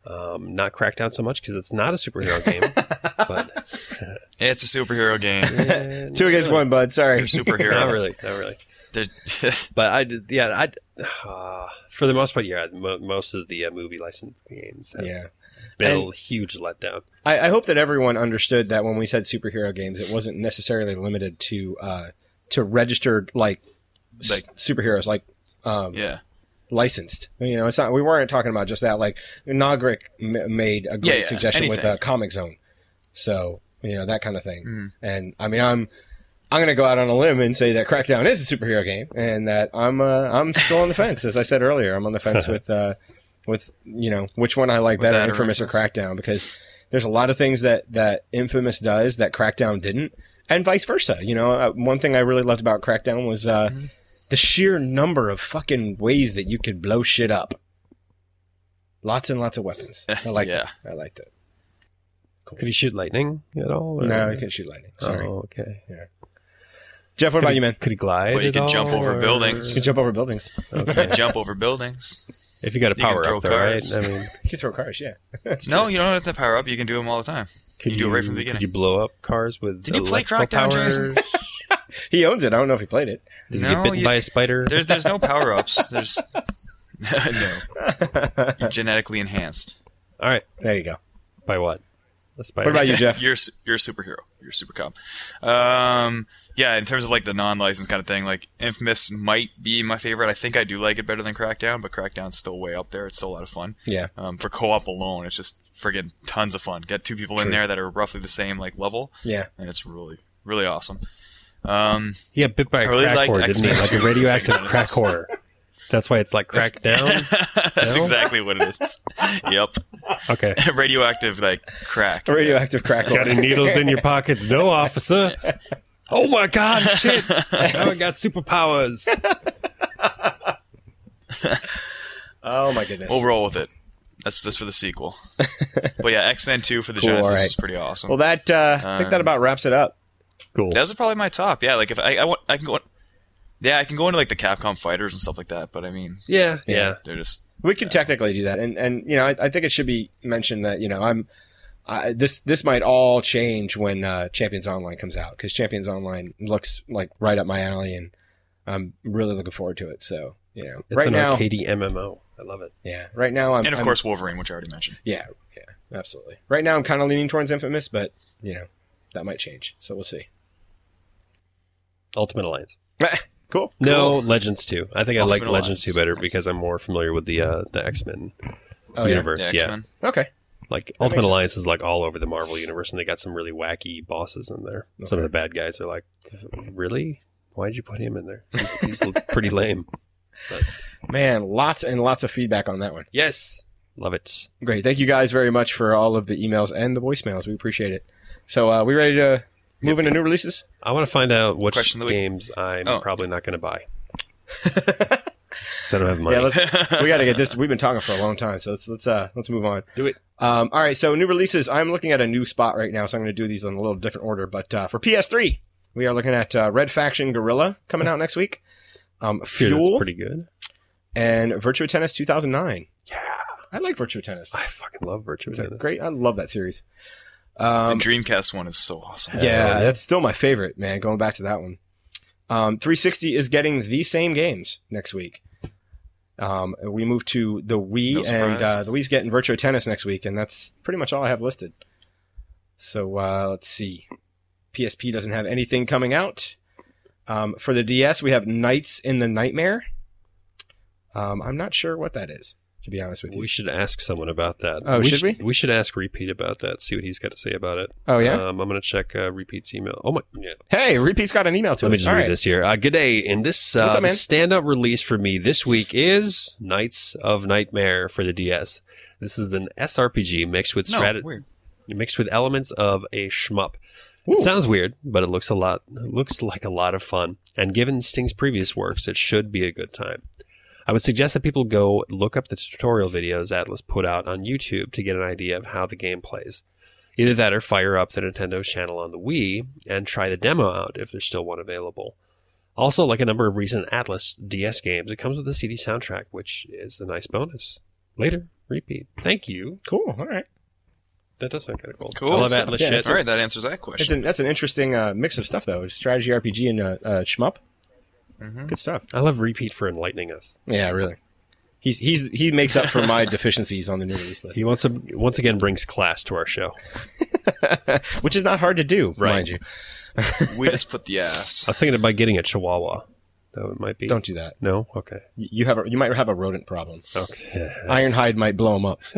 [SPEAKER 3] Um, not Crackdown so much because it's not a superhero game. But
[SPEAKER 4] it's a superhero game.
[SPEAKER 3] Yeah,
[SPEAKER 5] Two against
[SPEAKER 3] really.
[SPEAKER 5] one, bud. Sorry.
[SPEAKER 4] You're a superhero.
[SPEAKER 3] Not really. Not really. But I did, yeah, I uh, for the most part, yeah, mo- most of the uh, movie licensed games have
[SPEAKER 5] Yeah.
[SPEAKER 3] been
[SPEAKER 5] And-
[SPEAKER 3] a huge letdown.
[SPEAKER 5] I, I hope that everyone understood that when we said superhero games, it wasn't necessarily limited to uh, to registered like, s-
[SPEAKER 4] Like-
[SPEAKER 5] superheroes, like um,
[SPEAKER 4] Yeah.
[SPEAKER 5] licensed. You know, it's not. We weren't talking about just that. Like Nogric m- made a great
[SPEAKER 4] Yeah, yeah,
[SPEAKER 5] suggestion with
[SPEAKER 4] anything.
[SPEAKER 5] uh, Comic Zone, so you know that kind of thing.
[SPEAKER 4] Mhm.
[SPEAKER 5] And I mean, I'm I'm going to go out on a limb and say that Crackdown is a superhero game, and that I'm uh, I'm still on the fence. As I said earlier, I'm on the fence with uh, with you know which one I like
[SPEAKER 4] With
[SPEAKER 5] better,
[SPEAKER 4] that or
[SPEAKER 5] Infamous or
[SPEAKER 4] Infamous?
[SPEAKER 5] Crackdown, because there's a lot of things that that Infamous does that Crackdown didn't, and vice versa. You know, uh, one thing I really loved about Crackdown was uh, the sheer number of fucking ways that you could blow shit up. Lots and lots of weapons. I liked
[SPEAKER 4] Yeah.
[SPEAKER 5] it. I liked it.
[SPEAKER 3] Could he shoot lightning at all? or-
[SPEAKER 5] No, you couldn't shoot lightning. Sorry.
[SPEAKER 3] Oh, okay.
[SPEAKER 5] Yeah. Jeff, what
[SPEAKER 3] Could
[SPEAKER 5] about
[SPEAKER 3] he-
[SPEAKER 5] you, man?
[SPEAKER 3] Could he glide?
[SPEAKER 4] But you
[SPEAKER 3] at
[SPEAKER 4] could
[SPEAKER 3] all,
[SPEAKER 4] jump over
[SPEAKER 3] or-
[SPEAKER 4] buildings.
[SPEAKER 5] You can jump over buildings.
[SPEAKER 4] You can jump over buildings.
[SPEAKER 3] If you got a
[SPEAKER 4] You can
[SPEAKER 3] power
[SPEAKER 4] throw
[SPEAKER 3] up, though, right?
[SPEAKER 4] cars.
[SPEAKER 3] I mean,
[SPEAKER 5] You can throw cars, yeah. That's
[SPEAKER 4] No,
[SPEAKER 5] true.
[SPEAKER 4] you don't have to power up. You can do them all the time.
[SPEAKER 3] could
[SPEAKER 4] you can do it right from the
[SPEAKER 3] Could
[SPEAKER 4] beginning.
[SPEAKER 3] you blow up cars with
[SPEAKER 4] Did you play
[SPEAKER 3] electrical
[SPEAKER 4] Crackdown,
[SPEAKER 3] powers?
[SPEAKER 4] Jason?
[SPEAKER 5] He owns it. I don't know if he played it.
[SPEAKER 3] Did you
[SPEAKER 4] No,
[SPEAKER 3] get bitten
[SPEAKER 4] you-
[SPEAKER 3] by a spider?
[SPEAKER 4] There's there's no power ups. There's no. You're genetically enhanced.
[SPEAKER 3] All right.
[SPEAKER 5] There you go.
[SPEAKER 3] By what? A spider.
[SPEAKER 5] What about you, Jeff?
[SPEAKER 4] You're s- you're a superhero. You're a super cop. Um, yeah, in terms of like the non-licensed kind of thing, like Infamous might be my favorite. I think I do like it better than Crackdown, but Crackdown's still way up there. It's still a lot of fun.
[SPEAKER 5] Yeah.
[SPEAKER 4] Um, for co-op alone, it's just friggin' tons of fun. Get two people in
[SPEAKER 5] True.
[SPEAKER 4] there that are roughly the same like level,
[SPEAKER 5] Yeah.
[SPEAKER 4] and it's really really awesome. Um,
[SPEAKER 3] He got bit by a
[SPEAKER 4] I really
[SPEAKER 3] crack
[SPEAKER 4] liked
[SPEAKER 3] horror, didn't he?
[SPEAKER 4] X-Men
[SPEAKER 3] Like a
[SPEAKER 4] two,
[SPEAKER 3] radioactive
[SPEAKER 4] Second
[SPEAKER 3] crack
[SPEAKER 4] Genesis.
[SPEAKER 3] horror. That's why it's like cracked down.
[SPEAKER 4] That's
[SPEAKER 3] No?
[SPEAKER 4] exactly what it is. Yep.
[SPEAKER 3] Okay.
[SPEAKER 4] Radioactive like crack.
[SPEAKER 5] A radioactive crack.
[SPEAKER 3] Got any needles in your pockets? No, officer. Oh my God! Shit! Now I got superpowers.
[SPEAKER 5] Oh, my goodness.
[SPEAKER 4] We'll roll with it. That's just for the sequel. But yeah, X-Men two for the
[SPEAKER 5] Cool,
[SPEAKER 4] Genesis
[SPEAKER 5] alright.
[SPEAKER 4] was pretty awesome.
[SPEAKER 5] Well, that, uh, I think that
[SPEAKER 4] Um,
[SPEAKER 5] about wraps it up.
[SPEAKER 3] Cool.
[SPEAKER 4] Those are probably my top. Yeah, like if I, I, want, I can go. Yeah, I can go into like the Capcom fighters and stuff like that. But I mean,
[SPEAKER 3] Yeah.
[SPEAKER 5] Yeah.
[SPEAKER 3] Yeah.
[SPEAKER 4] they're just
[SPEAKER 5] We could technically do that, and and you know, I, I think it should be mentioned that you know, I'm I this this might all change when uh, Champions Online comes out, because Champions Online looks like right up my alley, and I'm really looking forward to it. So you know,
[SPEAKER 3] It's
[SPEAKER 5] right
[SPEAKER 3] an
[SPEAKER 5] now,
[SPEAKER 3] arcadey M M O. I love it.
[SPEAKER 5] yeah, right now I'm
[SPEAKER 4] and of
[SPEAKER 5] I'm-
[SPEAKER 4] course Wolverine, which I already mentioned.
[SPEAKER 5] yeah, yeah, absolutely. Right now I'm kind of leaning towards Infamous, but you know, that might change, so we'll see.
[SPEAKER 3] Ultimate Alliance.
[SPEAKER 5] Cool.
[SPEAKER 3] No, Legends two. I think I like
[SPEAKER 4] Ultimate
[SPEAKER 3] Legends two
[SPEAKER 4] Alliance.
[SPEAKER 3] better
[SPEAKER 4] Nice.
[SPEAKER 3] because I'm more familiar with the uh, the X Men
[SPEAKER 5] Oh, yeah?
[SPEAKER 3] universe.
[SPEAKER 4] The
[SPEAKER 3] Yeah,
[SPEAKER 4] X-Men.
[SPEAKER 5] Okay.
[SPEAKER 3] like
[SPEAKER 5] makes
[SPEAKER 3] Ultimate
[SPEAKER 5] sense.
[SPEAKER 3] Alliance is like all over the Marvel universe, and they got some really wacky bosses in there. Some
[SPEAKER 5] Okay.
[SPEAKER 3] of the bad guys are like, really? Why'd you put him in there? He's, he's pretty lame. But
[SPEAKER 5] Man, lots and lots of feedback on that one.
[SPEAKER 3] yes, love it.
[SPEAKER 5] Great. Thank you guys very much for all of the emails and the voicemails. We appreciate it. So, uh, we ready to move into new releases?
[SPEAKER 3] I want to find out which
[SPEAKER 4] Question of the week.
[SPEAKER 3] games I'm
[SPEAKER 4] Oh.
[SPEAKER 3] probably not going to buy. Because I don't have money.
[SPEAKER 5] Yeah, let's, we got to get this. We've been talking for a long time, so let's let's uh let's move on.
[SPEAKER 3] Do it.
[SPEAKER 5] Um, all right, so new releases. I'm looking at a new spot right now, so I'm going to do these in a little different order. But uh, for P S three, we are looking at uh, Red Faction Guerrilla coming out next week. Um,
[SPEAKER 3] Here, that's
[SPEAKER 5] Fuel
[SPEAKER 3] pretty good.
[SPEAKER 5] and Virtua Tennis two thousand nine. Yeah, I like Virtua Tennis.
[SPEAKER 3] I fucking love Virtua
[SPEAKER 5] It's a
[SPEAKER 3] Tennis.
[SPEAKER 5] great. I love that series.
[SPEAKER 4] The
[SPEAKER 5] Um,
[SPEAKER 4] Dreamcast one is so awesome.
[SPEAKER 5] yeah, that's still my favorite, man. Going back to that one. Um, three sixty is getting the same games next week. Um, we move to the Wii,
[SPEAKER 4] No surprise.
[SPEAKER 5] and uh, the Wii's getting Virtua Tennis next week, and that's pretty much all I have listed. So uh, let's see. P S P doesn't have anything coming out. Um, for the D S, we have Nights in the Nightmare. Um, I'm not sure what that is, to be honest with you.
[SPEAKER 3] We should ask someone about that.
[SPEAKER 5] Oh, should
[SPEAKER 3] sh-
[SPEAKER 5] we?
[SPEAKER 3] We should ask Repeat about that. See what he's got to say about it.
[SPEAKER 5] Oh, yeah?
[SPEAKER 3] Um, I'm going to check uh, Repeat's email. Oh my. Yeah.
[SPEAKER 5] Hey, Repeat's got an email to
[SPEAKER 3] Let me
[SPEAKER 5] us.
[SPEAKER 3] just
[SPEAKER 5] All
[SPEAKER 3] read
[SPEAKER 5] right.
[SPEAKER 3] this here. Uh, good day. In this uh,
[SPEAKER 5] What's up,
[SPEAKER 3] the
[SPEAKER 5] man?
[SPEAKER 3] standout release for me this week is Knights of Nightmare for the D S. This is an S R P G mixed with
[SPEAKER 4] No,
[SPEAKER 3] strat-
[SPEAKER 4] weird.
[SPEAKER 3] mixed with elements of a shmup. It sounds weird, but it looks a lot. It looks like a lot of fun. And given Sting's previous works, it should be a good time. I would suggest that people go look up the tutorial videos Atlas put out on YouTube to get an idea of how the game plays. Either that or fire up the Nintendo's channel on the Wii and try the demo out if there's still one available. Also, like a number of recent Atlas D S games, it comes with a C D soundtrack, which is a nice bonus. Later. Repeat. Thank you.
[SPEAKER 5] Cool. All right.
[SPEAKER 3] That does sound kind of cool.
[SPEAKER 4] Cool.
[SPEAKER 3] I love
[SPEAKER 4] Yeah,
[SPEAKER 3] Atlas
[SPEAKER 5] yeah,
[SPEAKER 3] shit.
[SPEAKER 4] All right, that answers that
[SPEAKER 5] It's
[SPEAKER 4] question.
[SPEAKER 5] an, that's an interesting uh, mix of stuff, though. Strategy, R P G, and uh, uh, shmup.
[SPEAKER 4] Mhm.
[SPEAKER 5] Good stuff.
[SPEAKER 3] I love Repeat for enlightening us.
[SPEAKER 5] Yeah, really. He's he's he makes up for my deficiencies on the new release list,
[SPEAKER 3] He once, once again brings class to our show.
[SPEAKER 5] which is not hard to do,
[SPEAKER 3] Right.
[SPEAKER 5] mind you.
[SPEAKER 4] We just put the ass.
[SPEAKER 3] I was thinking about getting a Chihuahua. That it might be.
[SPEAKER 5] Don't do that.
[SPEAKER 3] No? Okay.
[SPEAKER 5] Y- You have a, you might have a rodent problem.
[SPEAKER 3] Okay.
[SPEAKER 5] Ironhide might blow him up.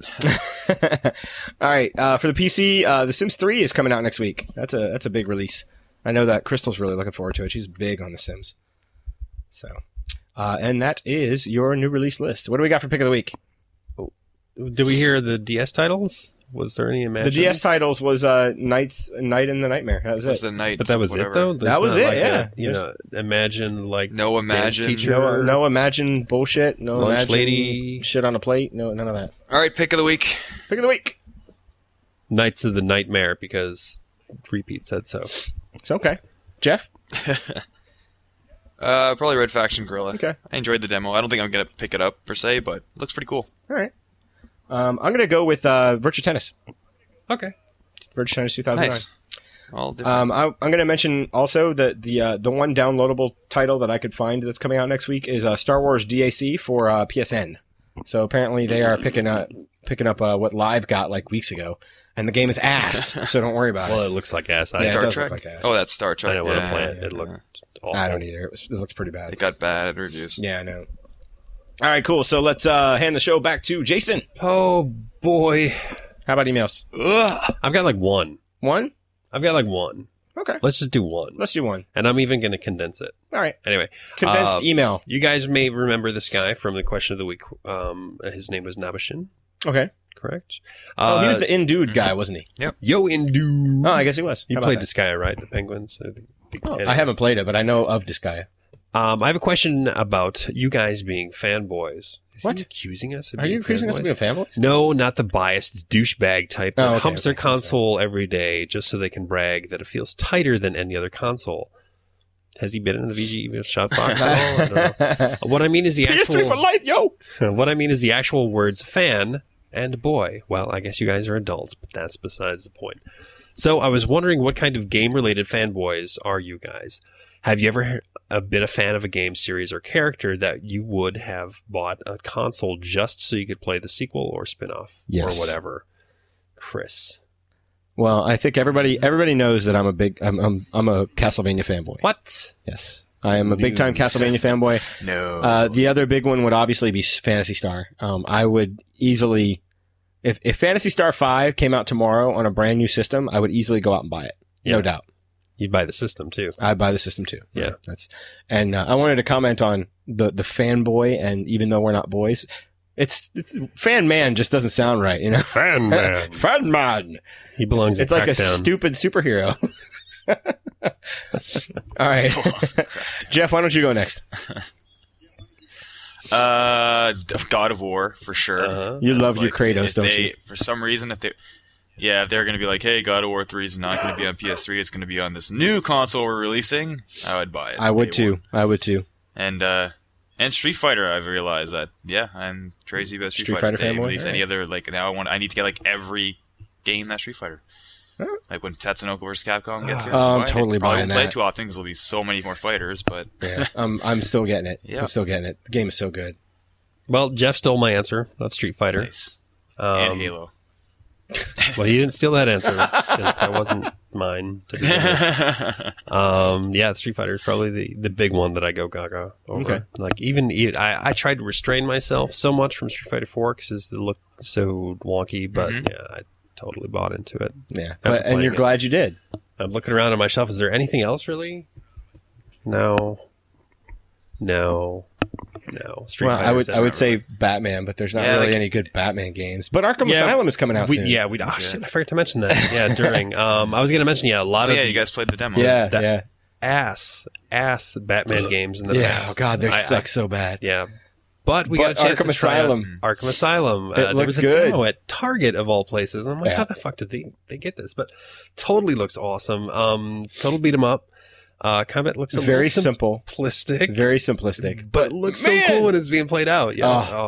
[SPEAKER 5] All right, uh, for the P C, uh, The Sims three is coming out next week. That's a that's a big release. I know that Crystal's really looking forward to it. She's big on The Sims. So, uh, and that is your new release list. What do we got for pick of the week?
[SPEAKER 3] Did we hear the D S titles? Was there any Imagines?
[SPEAKER 5] The D S titles was uh, Nights, Night in the Nightmare. That was
[SPEAKER 4] That's
[SPEAKER 5] it.
[SPEAKER 4] the night.
[SPEAKER 3] But that was
[SPEAKER 4] whatever.
[SPEAKER 3] it, though? There's
[SPEAKER 5] That was
[SPEAKER 3] not
[SPEAKER 5] it,
[SPEAKER 3] like
[SPEAKER 5] yeah.
[SPEAKER 3] A, you know, imagine, like,
[SPEAKER 4] No
[SPEAKER 3] dance
[SPEAKER 4] Imagine.
[SPEAKER 3] teacher.
[SPEAKER 5] No, no Imagine bullshit. No
[SPEAKER 3] Lunch
[SPEAKER 5] Imagine
[SPEAKER 3] lady.
[SPEAKER 5] shit on a plate. No, none of that.
[SPEAKER 4] All right, pick of the week.
[SPEAKER 5] Pick of the week.
[SPEAKER 3] Nights of the Nightmare, because Repeat said so.
[SPEAKER 5] It's okay. Jeff?
[SPEAKER 4] Uh, probably Red Faction Gorilla.
[SPEAKER 5] Okay.
[SPEAKER 4] I enjoyed the demo. I don't think I'm gonna pick it up per se, but it looks pretty cool.
[SPEAKER 5] All right. Um, I'm going to go with uh, Virtua Tennis.
[SPEAKER 3] Okay.
[SPEAKER 5] Virtua Tennis two thousand nine.
[SPEAKER 4] Nice. All different.
[SPEAKER 5] Um, I, I'm going to mention also that the uh, the one downloadable title that I could find that's coming out next week is uh, Star Wars D A C for uh, P S N. So apparently they are picking up picking up uh, what Live got like weeks ago, and the game is ass. So don't worry about
[SPEAKER 3] Well,
[SPEAKER 5] it.
[SPEAKER 3] it looks like ass. I,
[SPEAKER 5] Yeah, it
[SPEAKER 4] Star
[SPEAKER 5] does
[SPEAKER 4] Trek.
[SPEAKER 5] look like ass.
[SPEAKER 4] Oh, that's Star Trek.
[SPEAKER 3] I know what
[SPEAKER 4] yeah,
[SPEAKER 3] I'm playing.
[SPEAKER 4] yeah,
[SPEAKER 3] It
[SPEAKER 4] yeah.
[SPEAKER 3] looked awful.
[SPEAKER 5] I don't either. It, was, it looks pretty bad.
[SPEAKER 4] It got bad reviews.
[SPEAKER 5] Yeah, I know. All right, cool. So let's uh, hand the show back to Jason.
[SPEAKER 3] Oh, boy.
[SPEAKER 5] How about emails?
[SPEAKER 4] Ugh.
[SPEAKER 3] I've got like one.
[SPEAKER 5] One?
[SPEAKER 3] I've got like one.
[SPEAKER 5] Okay.
[SPEAKER 3] Let's just do one.
[SPEAKER 5] Let's do one.
[SPEAKER 3] And I'm even going to condense it.
[SPEAKER 5] All right.
[SPEAKER 3] Anyway.
[SPEAKER 5] Condensed
[SPEAKER 3] uh,
[SPEAKER 5] email.
[SPEAKER 3] You guys may remember this guy from the question of the week. Um, his name was Nabashin,
[SPEAKER 5] Okay.
[SPEAKER 3] correct?
[SPEAKER 5] Oh, he was
[SPEAKER 3] Uh,
[SPEAKER 5] the in-dude guy, wasn't he?
[SPEAKER 3] Yo Indu.
[SPEAKER 5] Oh, I guess he was.
[SPEAKER 3] You
[SPEAKER 5] How about
[SPEAKER 3] played
[SPEAKER 5] that?
[SPEAKER 3] Disgaea, right? The Penguins? Uh, the- the-
[SPEAKER 5] Oh,
[SPEAKER 3] anyway.
[SPEAKER 5] I haven't played it, but I know of Disgaea.
[SPEAKER 3] Um, I have a question about you guys being fanboys. Is
[SPEAKER 5] What?
[SPEAKER 3] he accusing us of
[SPEAKER 5] Are
[SPEAKER 3] being
[SPEAKER 5] you accusing us of
[SPEAKER 3] fanboys?
[SPEAKER 5] being fanboys?
[SPEAKER 3] No, not the biased douchebag type that
[SPEAKER 5] Oh, okay,
[SPEAKER 3] humps their
[SPEAKER 5] okay, that's
[SPEAKER 3] console every day just so they can brag that it feels tighter than any other console. Has he been in the V G E shot box at all? I don't know. What I mean is the
[SPEAKER 5] P S three for
[SPEAKER 3] actual.
[SPEAKER 5] life, yo!
[SPEAKER 3] What I mean is the actual words fan and boy. Well, I guess you guys are adults, but that's besides the point. So I was wondering what kind of game-related fanboys are you guys? Have you ever uh, been a fan of a game series or character that you would have bought a console just so you could play the sequel or spin-off
[SPEAKER 5] Yes.
[SPEAKER 3] or whatever? Chris.
[SPEAKER 5] Well, I think everybody everybody knows that I'm a big I'm I'm, I'm a Castlevania fanboy.
[SPEAKER 3] What?
[SPEAKER 5] Yes, I am a big time Castlevania fanboy.
[SPEAKER 4] No.
[SPEAKER 5] Uh, the other big one would obviously be Phantasy Star. Um, I would easily, if if Phantasy Star five came out tomorrow on a brand new system, I would easily go out and buy it.
[SPEAKER 3] Yeah.
[SPEAKER 5] No doubt.
[SPEAKER 3] You'd buy the system too.
[SPEAKER 5] I'd buy the system too.
[SPEAKER 3] Yeah.
[SPEAKER 5] That's and uh, I wanted to comment on the the fanboy, and even though we're not boys, it's, it's fan man just doesn't sound right, you know.
[SPEAKER 3] Fan man.
[SPEAKER 5] Fan man.
[SPEAKER 3] He belongs
[SPEAKER 5] It's, it's
[SPEAKER 3] in
[SPEAKER 5] like a
[SPEAKER 3] Crackdown.
[SPEAKER 5] stupid superhero. All right, Jeff, why don't you go next?
[SPEAKER 4] Uh, God of War for sure.
[SPEAKER 3] Uh-huh.
[SPEAKER 5] You
[SPEAKER 4] That's
[SPEAKER 5] love your
[SPEAKER 4] like,
[SPEAKER 5] Kratos,
[SPEAKER 4] if
[SPEAKER 5] don't
[SPEAKER 4] they,
[SPEAKER 5] you?
[SPEAKER 4] For some reason, if they, yeah, if they're going to be like, hey, God of War three is not going to be on P S three, it's going to be on this new console we're releasing, I would buy it.
[SPEAKER 5] I would
[SPEAKER 4] day
[SPEAKER 5] too.
[SPEAKER 4] one.
[SPEAKER 5] I would too.
[SPEAKER 4] And uh, and Street Fighter, I've realized that. Yeah, I'm crazy about Street,
[SPEAKER 5] Street
[SPEAKER 4] Fighter.
[SPEAKER 5] Fighter
[SPEAKER 4] If they
[SPEAKER 5] fanboy?
[SPEAKER 4] release any
[SPEAKER 5] Alright.
[SPEAKER 4] other like now, I want I need to get like every game that Street Fighter.
[SPEAKER 5] Alright.
[SPEAKER 4] Like when Tatsunoko versus Capcom gets here.
[SPEAKER 5] Oh, I'm
[SPEAKER 4] I'll buy it.
[SPEAKER 5] totally
[SPEAKER 4] Probably
[SPEAKER 5] buying
[SPEAKER 4] won't play
[SPEAKER 5] that.
[SPEAKER 4] it too often because there'll be so many more fighters. But
[SPEAKER 5] Yeah, I'm I'm still getting it.
[SPEAKER 4] Yeah.
[SPEAKER 5] I'm still getting it. The game is so good.
[SPEAKER 3] Well, Jeff stole my answer of Street Fighter.
[SPEAKER 4] nice.
[SPEAKER 3] Um,
[SPEAKER 4] And Halo.
[SPEAKER 3] Well, he didn't steal that answer since that wasn't mine. To begin with. Um, yeah, Street Fighter is probably the, the big one that I go gaga over.
[SPEAKER 5] Okay.
[SPEAKER 3] Like even e- I, I tried to restrain myself so much from Street Fighter four because it looked so wonky, but
[SPEAKER 4] Mhm.
[SPEAKER 3] yeah, I totally bought into it.
[SPEAKER 5] Yeah,
[SPEAKER 3] After
[SPEAKER 5] but, and
[SPEAKER 3] playing
[SPEAKER 5] you're
[SPEAKER 3] it.
[SPEAKER 5] glad you did.
[SPEAKER 3] I'm looking around on my shelf. Is there anything else really? No. No. No. Street
[SPEAKER 5] Well,
[SPEAKER 3] Fighter.
[SPEAKER 5] I would I would say Batman, but there's not
[SPEAKER 4] Yeah,
[SPEAKER 5] really
[SPEAKER 4] like-
[SPEAKER 5] any good Batman games. But Arkham
[SPEAKER 3] Yeah,
[SPEAKER 5] Asylum is coming out
[SPEAKER 3] we,
[SPEAKER 5] soon.
[SPEAKER 3] yeah, we. Oh shit! I forgot to mention that. Yeah, during. Um, I was going to mention. Yeah, a lot
[SPEAKER 4] Oh,
[SPEAKER 3] of
[SPEAKER 4] yeah,
[SPEAKER 3] the
[SPEAKER 4] you guys played the demo.
[SPEAKER 5] yeah,
[SPEAKER 3] that-
[SPEAKER 5] yeah,
[SPEAKER 3] ass ass Batman games in the
[SPEAKER 5] yeah.
[SPEAKER 3] past.
[SPEAKER 5] Oh god, they
[SPEAKER 3] I-
[SPEAKER 5] suck
[SPEAKER 3] I-
[SPEAKER 5] so bad.
[SPEAKER 3] Yeah, but we
[SPEAKER 5] But
[SPEAKER 3] got a chance
[SPEAKER 5] Arkham
[SPEAKER 3] to try out
[SPEAKER 5] Asylum.
[SPEAKER 3] Arkham Asylum.
[SPEAKER 5] It
[SPEAKER 3] Uh, there
[SPEAKER 5] looks
[SPEAKER 3] was a
[SPEAKER 5] good.
[SPEAKER 3] demo at Target of all places. I'm like,
[SPEAKER 5] Yeah.
[SPEAKER 3] how the fuck did they they get this? But totally looks awesome. Um, total beat 'em up. Uh, combat looks a
[SPEAKER 5] Very
[SPEAKER 3] little
[SPEAKER 5] simple,
[SPEAKER 3] simplistic,
[SPEAKER 5] very simplistic.
[SPEAKER 3] but looks
[SPEAKER 5] man!
[SPEAKER 3] so cool when it's being played out. Yeah.
[SPEAKER 5] Oh.
[SPEAKER 3] Oh.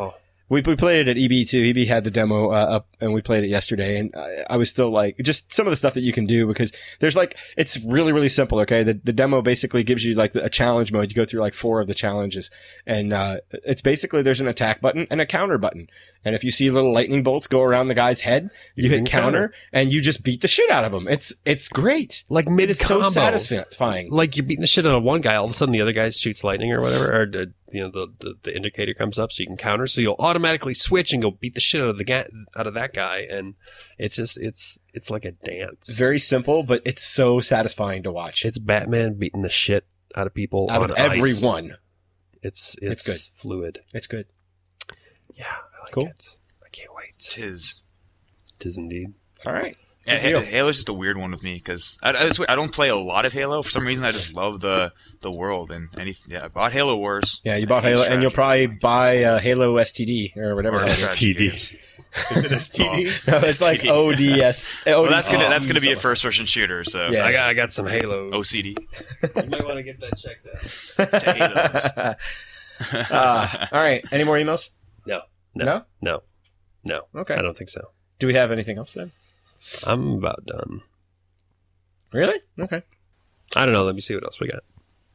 [SPEAKER 5] We we played it at E B too. E B had the demo uh, up, and we played it yesterday. And I, I was still like, just some of the stuff that you can do because there's like, it's really really simple. Okay, the the demo basically gives you like a challenge mode. You go through like four of the challenges, and uh, it's basically there's an attack button and a counter button. And if you see little lightning bolts go around the guy's head, you, you hit counter, counter, and you just beat the shit out of him. It's it's great.
[SPEAKER 3] Like mid
[SPEAKER 5] It is so satisfying.
[SPEAKER 3] Like you're beating the shit out of one guy, all of a sudden the other guy shoots lightning or whatever, or uh, you know the, the the indicator comes up so you can counter. So you'll automatically switch and go beat the shit out of the guy, out of that guy, and it's just it's it's like a dance.
[SPEAKER 5] Very simple, but it's so satisfying to watch.
[SPEAKER 3] It's Batman beating the shit out of people
[SPEAKER 5] out
[SPEAKER 3] on
[SPEAKER 5] of everyone.
[SPEAKER 3] Ice. It's it's,
[SPEAKER 5] it's good.
[SPEAKER 3] Fluid.
[SPEAKER 5] It's good.
[SPEAKER 3] Yeah, I like
[SPEAKER 5] cool.
[SPEAKER 3] it. I can't wait.
[SPEAKER 4] Tis.
[SPEAKER 3] Tis indeed.
[SPEAKER 5] All right.
[SPEAKER 4] Yeah, Halo. Halo's just a weird one with me because I, I, I don't play a lot of Halo. For some reason, I just love the the world and anything. Yeah, I bought Halo Wars.
[SPEAKER 5] Yeah, you bought Halo, and you'll probably buy uh, Halo S T D or whatever.
[SPEAKER 4] Or
[SPEAKER 5] S
[SPEAKER 3] T D. Is it S T D?
[SPEAKER 5] Oh. No, it's like O D S.
[SPEAKER 4] Well, that's gonna that's gonna be a first person shooter. So
[SPEAKER 3] yeah, I got I got some Halos.
[SPEAKER 4] O C D.
[SPEAKER 3] You might want to get that checked out.
[SPEAKER 5] Halos. uh, all right. Any more emails?
[SPEAKER 3] No. No.
[SPEAKER 5] No.
[SPEAKER 3] No. No.
[SPEAKER 5] Okay.
[SPEAKER 3] I don't think so.
[SPEAKER 5] Do we have anything else then?
[SPEAKER 3] I'm about done.
[SPEAKER 5] Really? Okay.
[SPEAKER 3] I don't know. Let me see what else we got.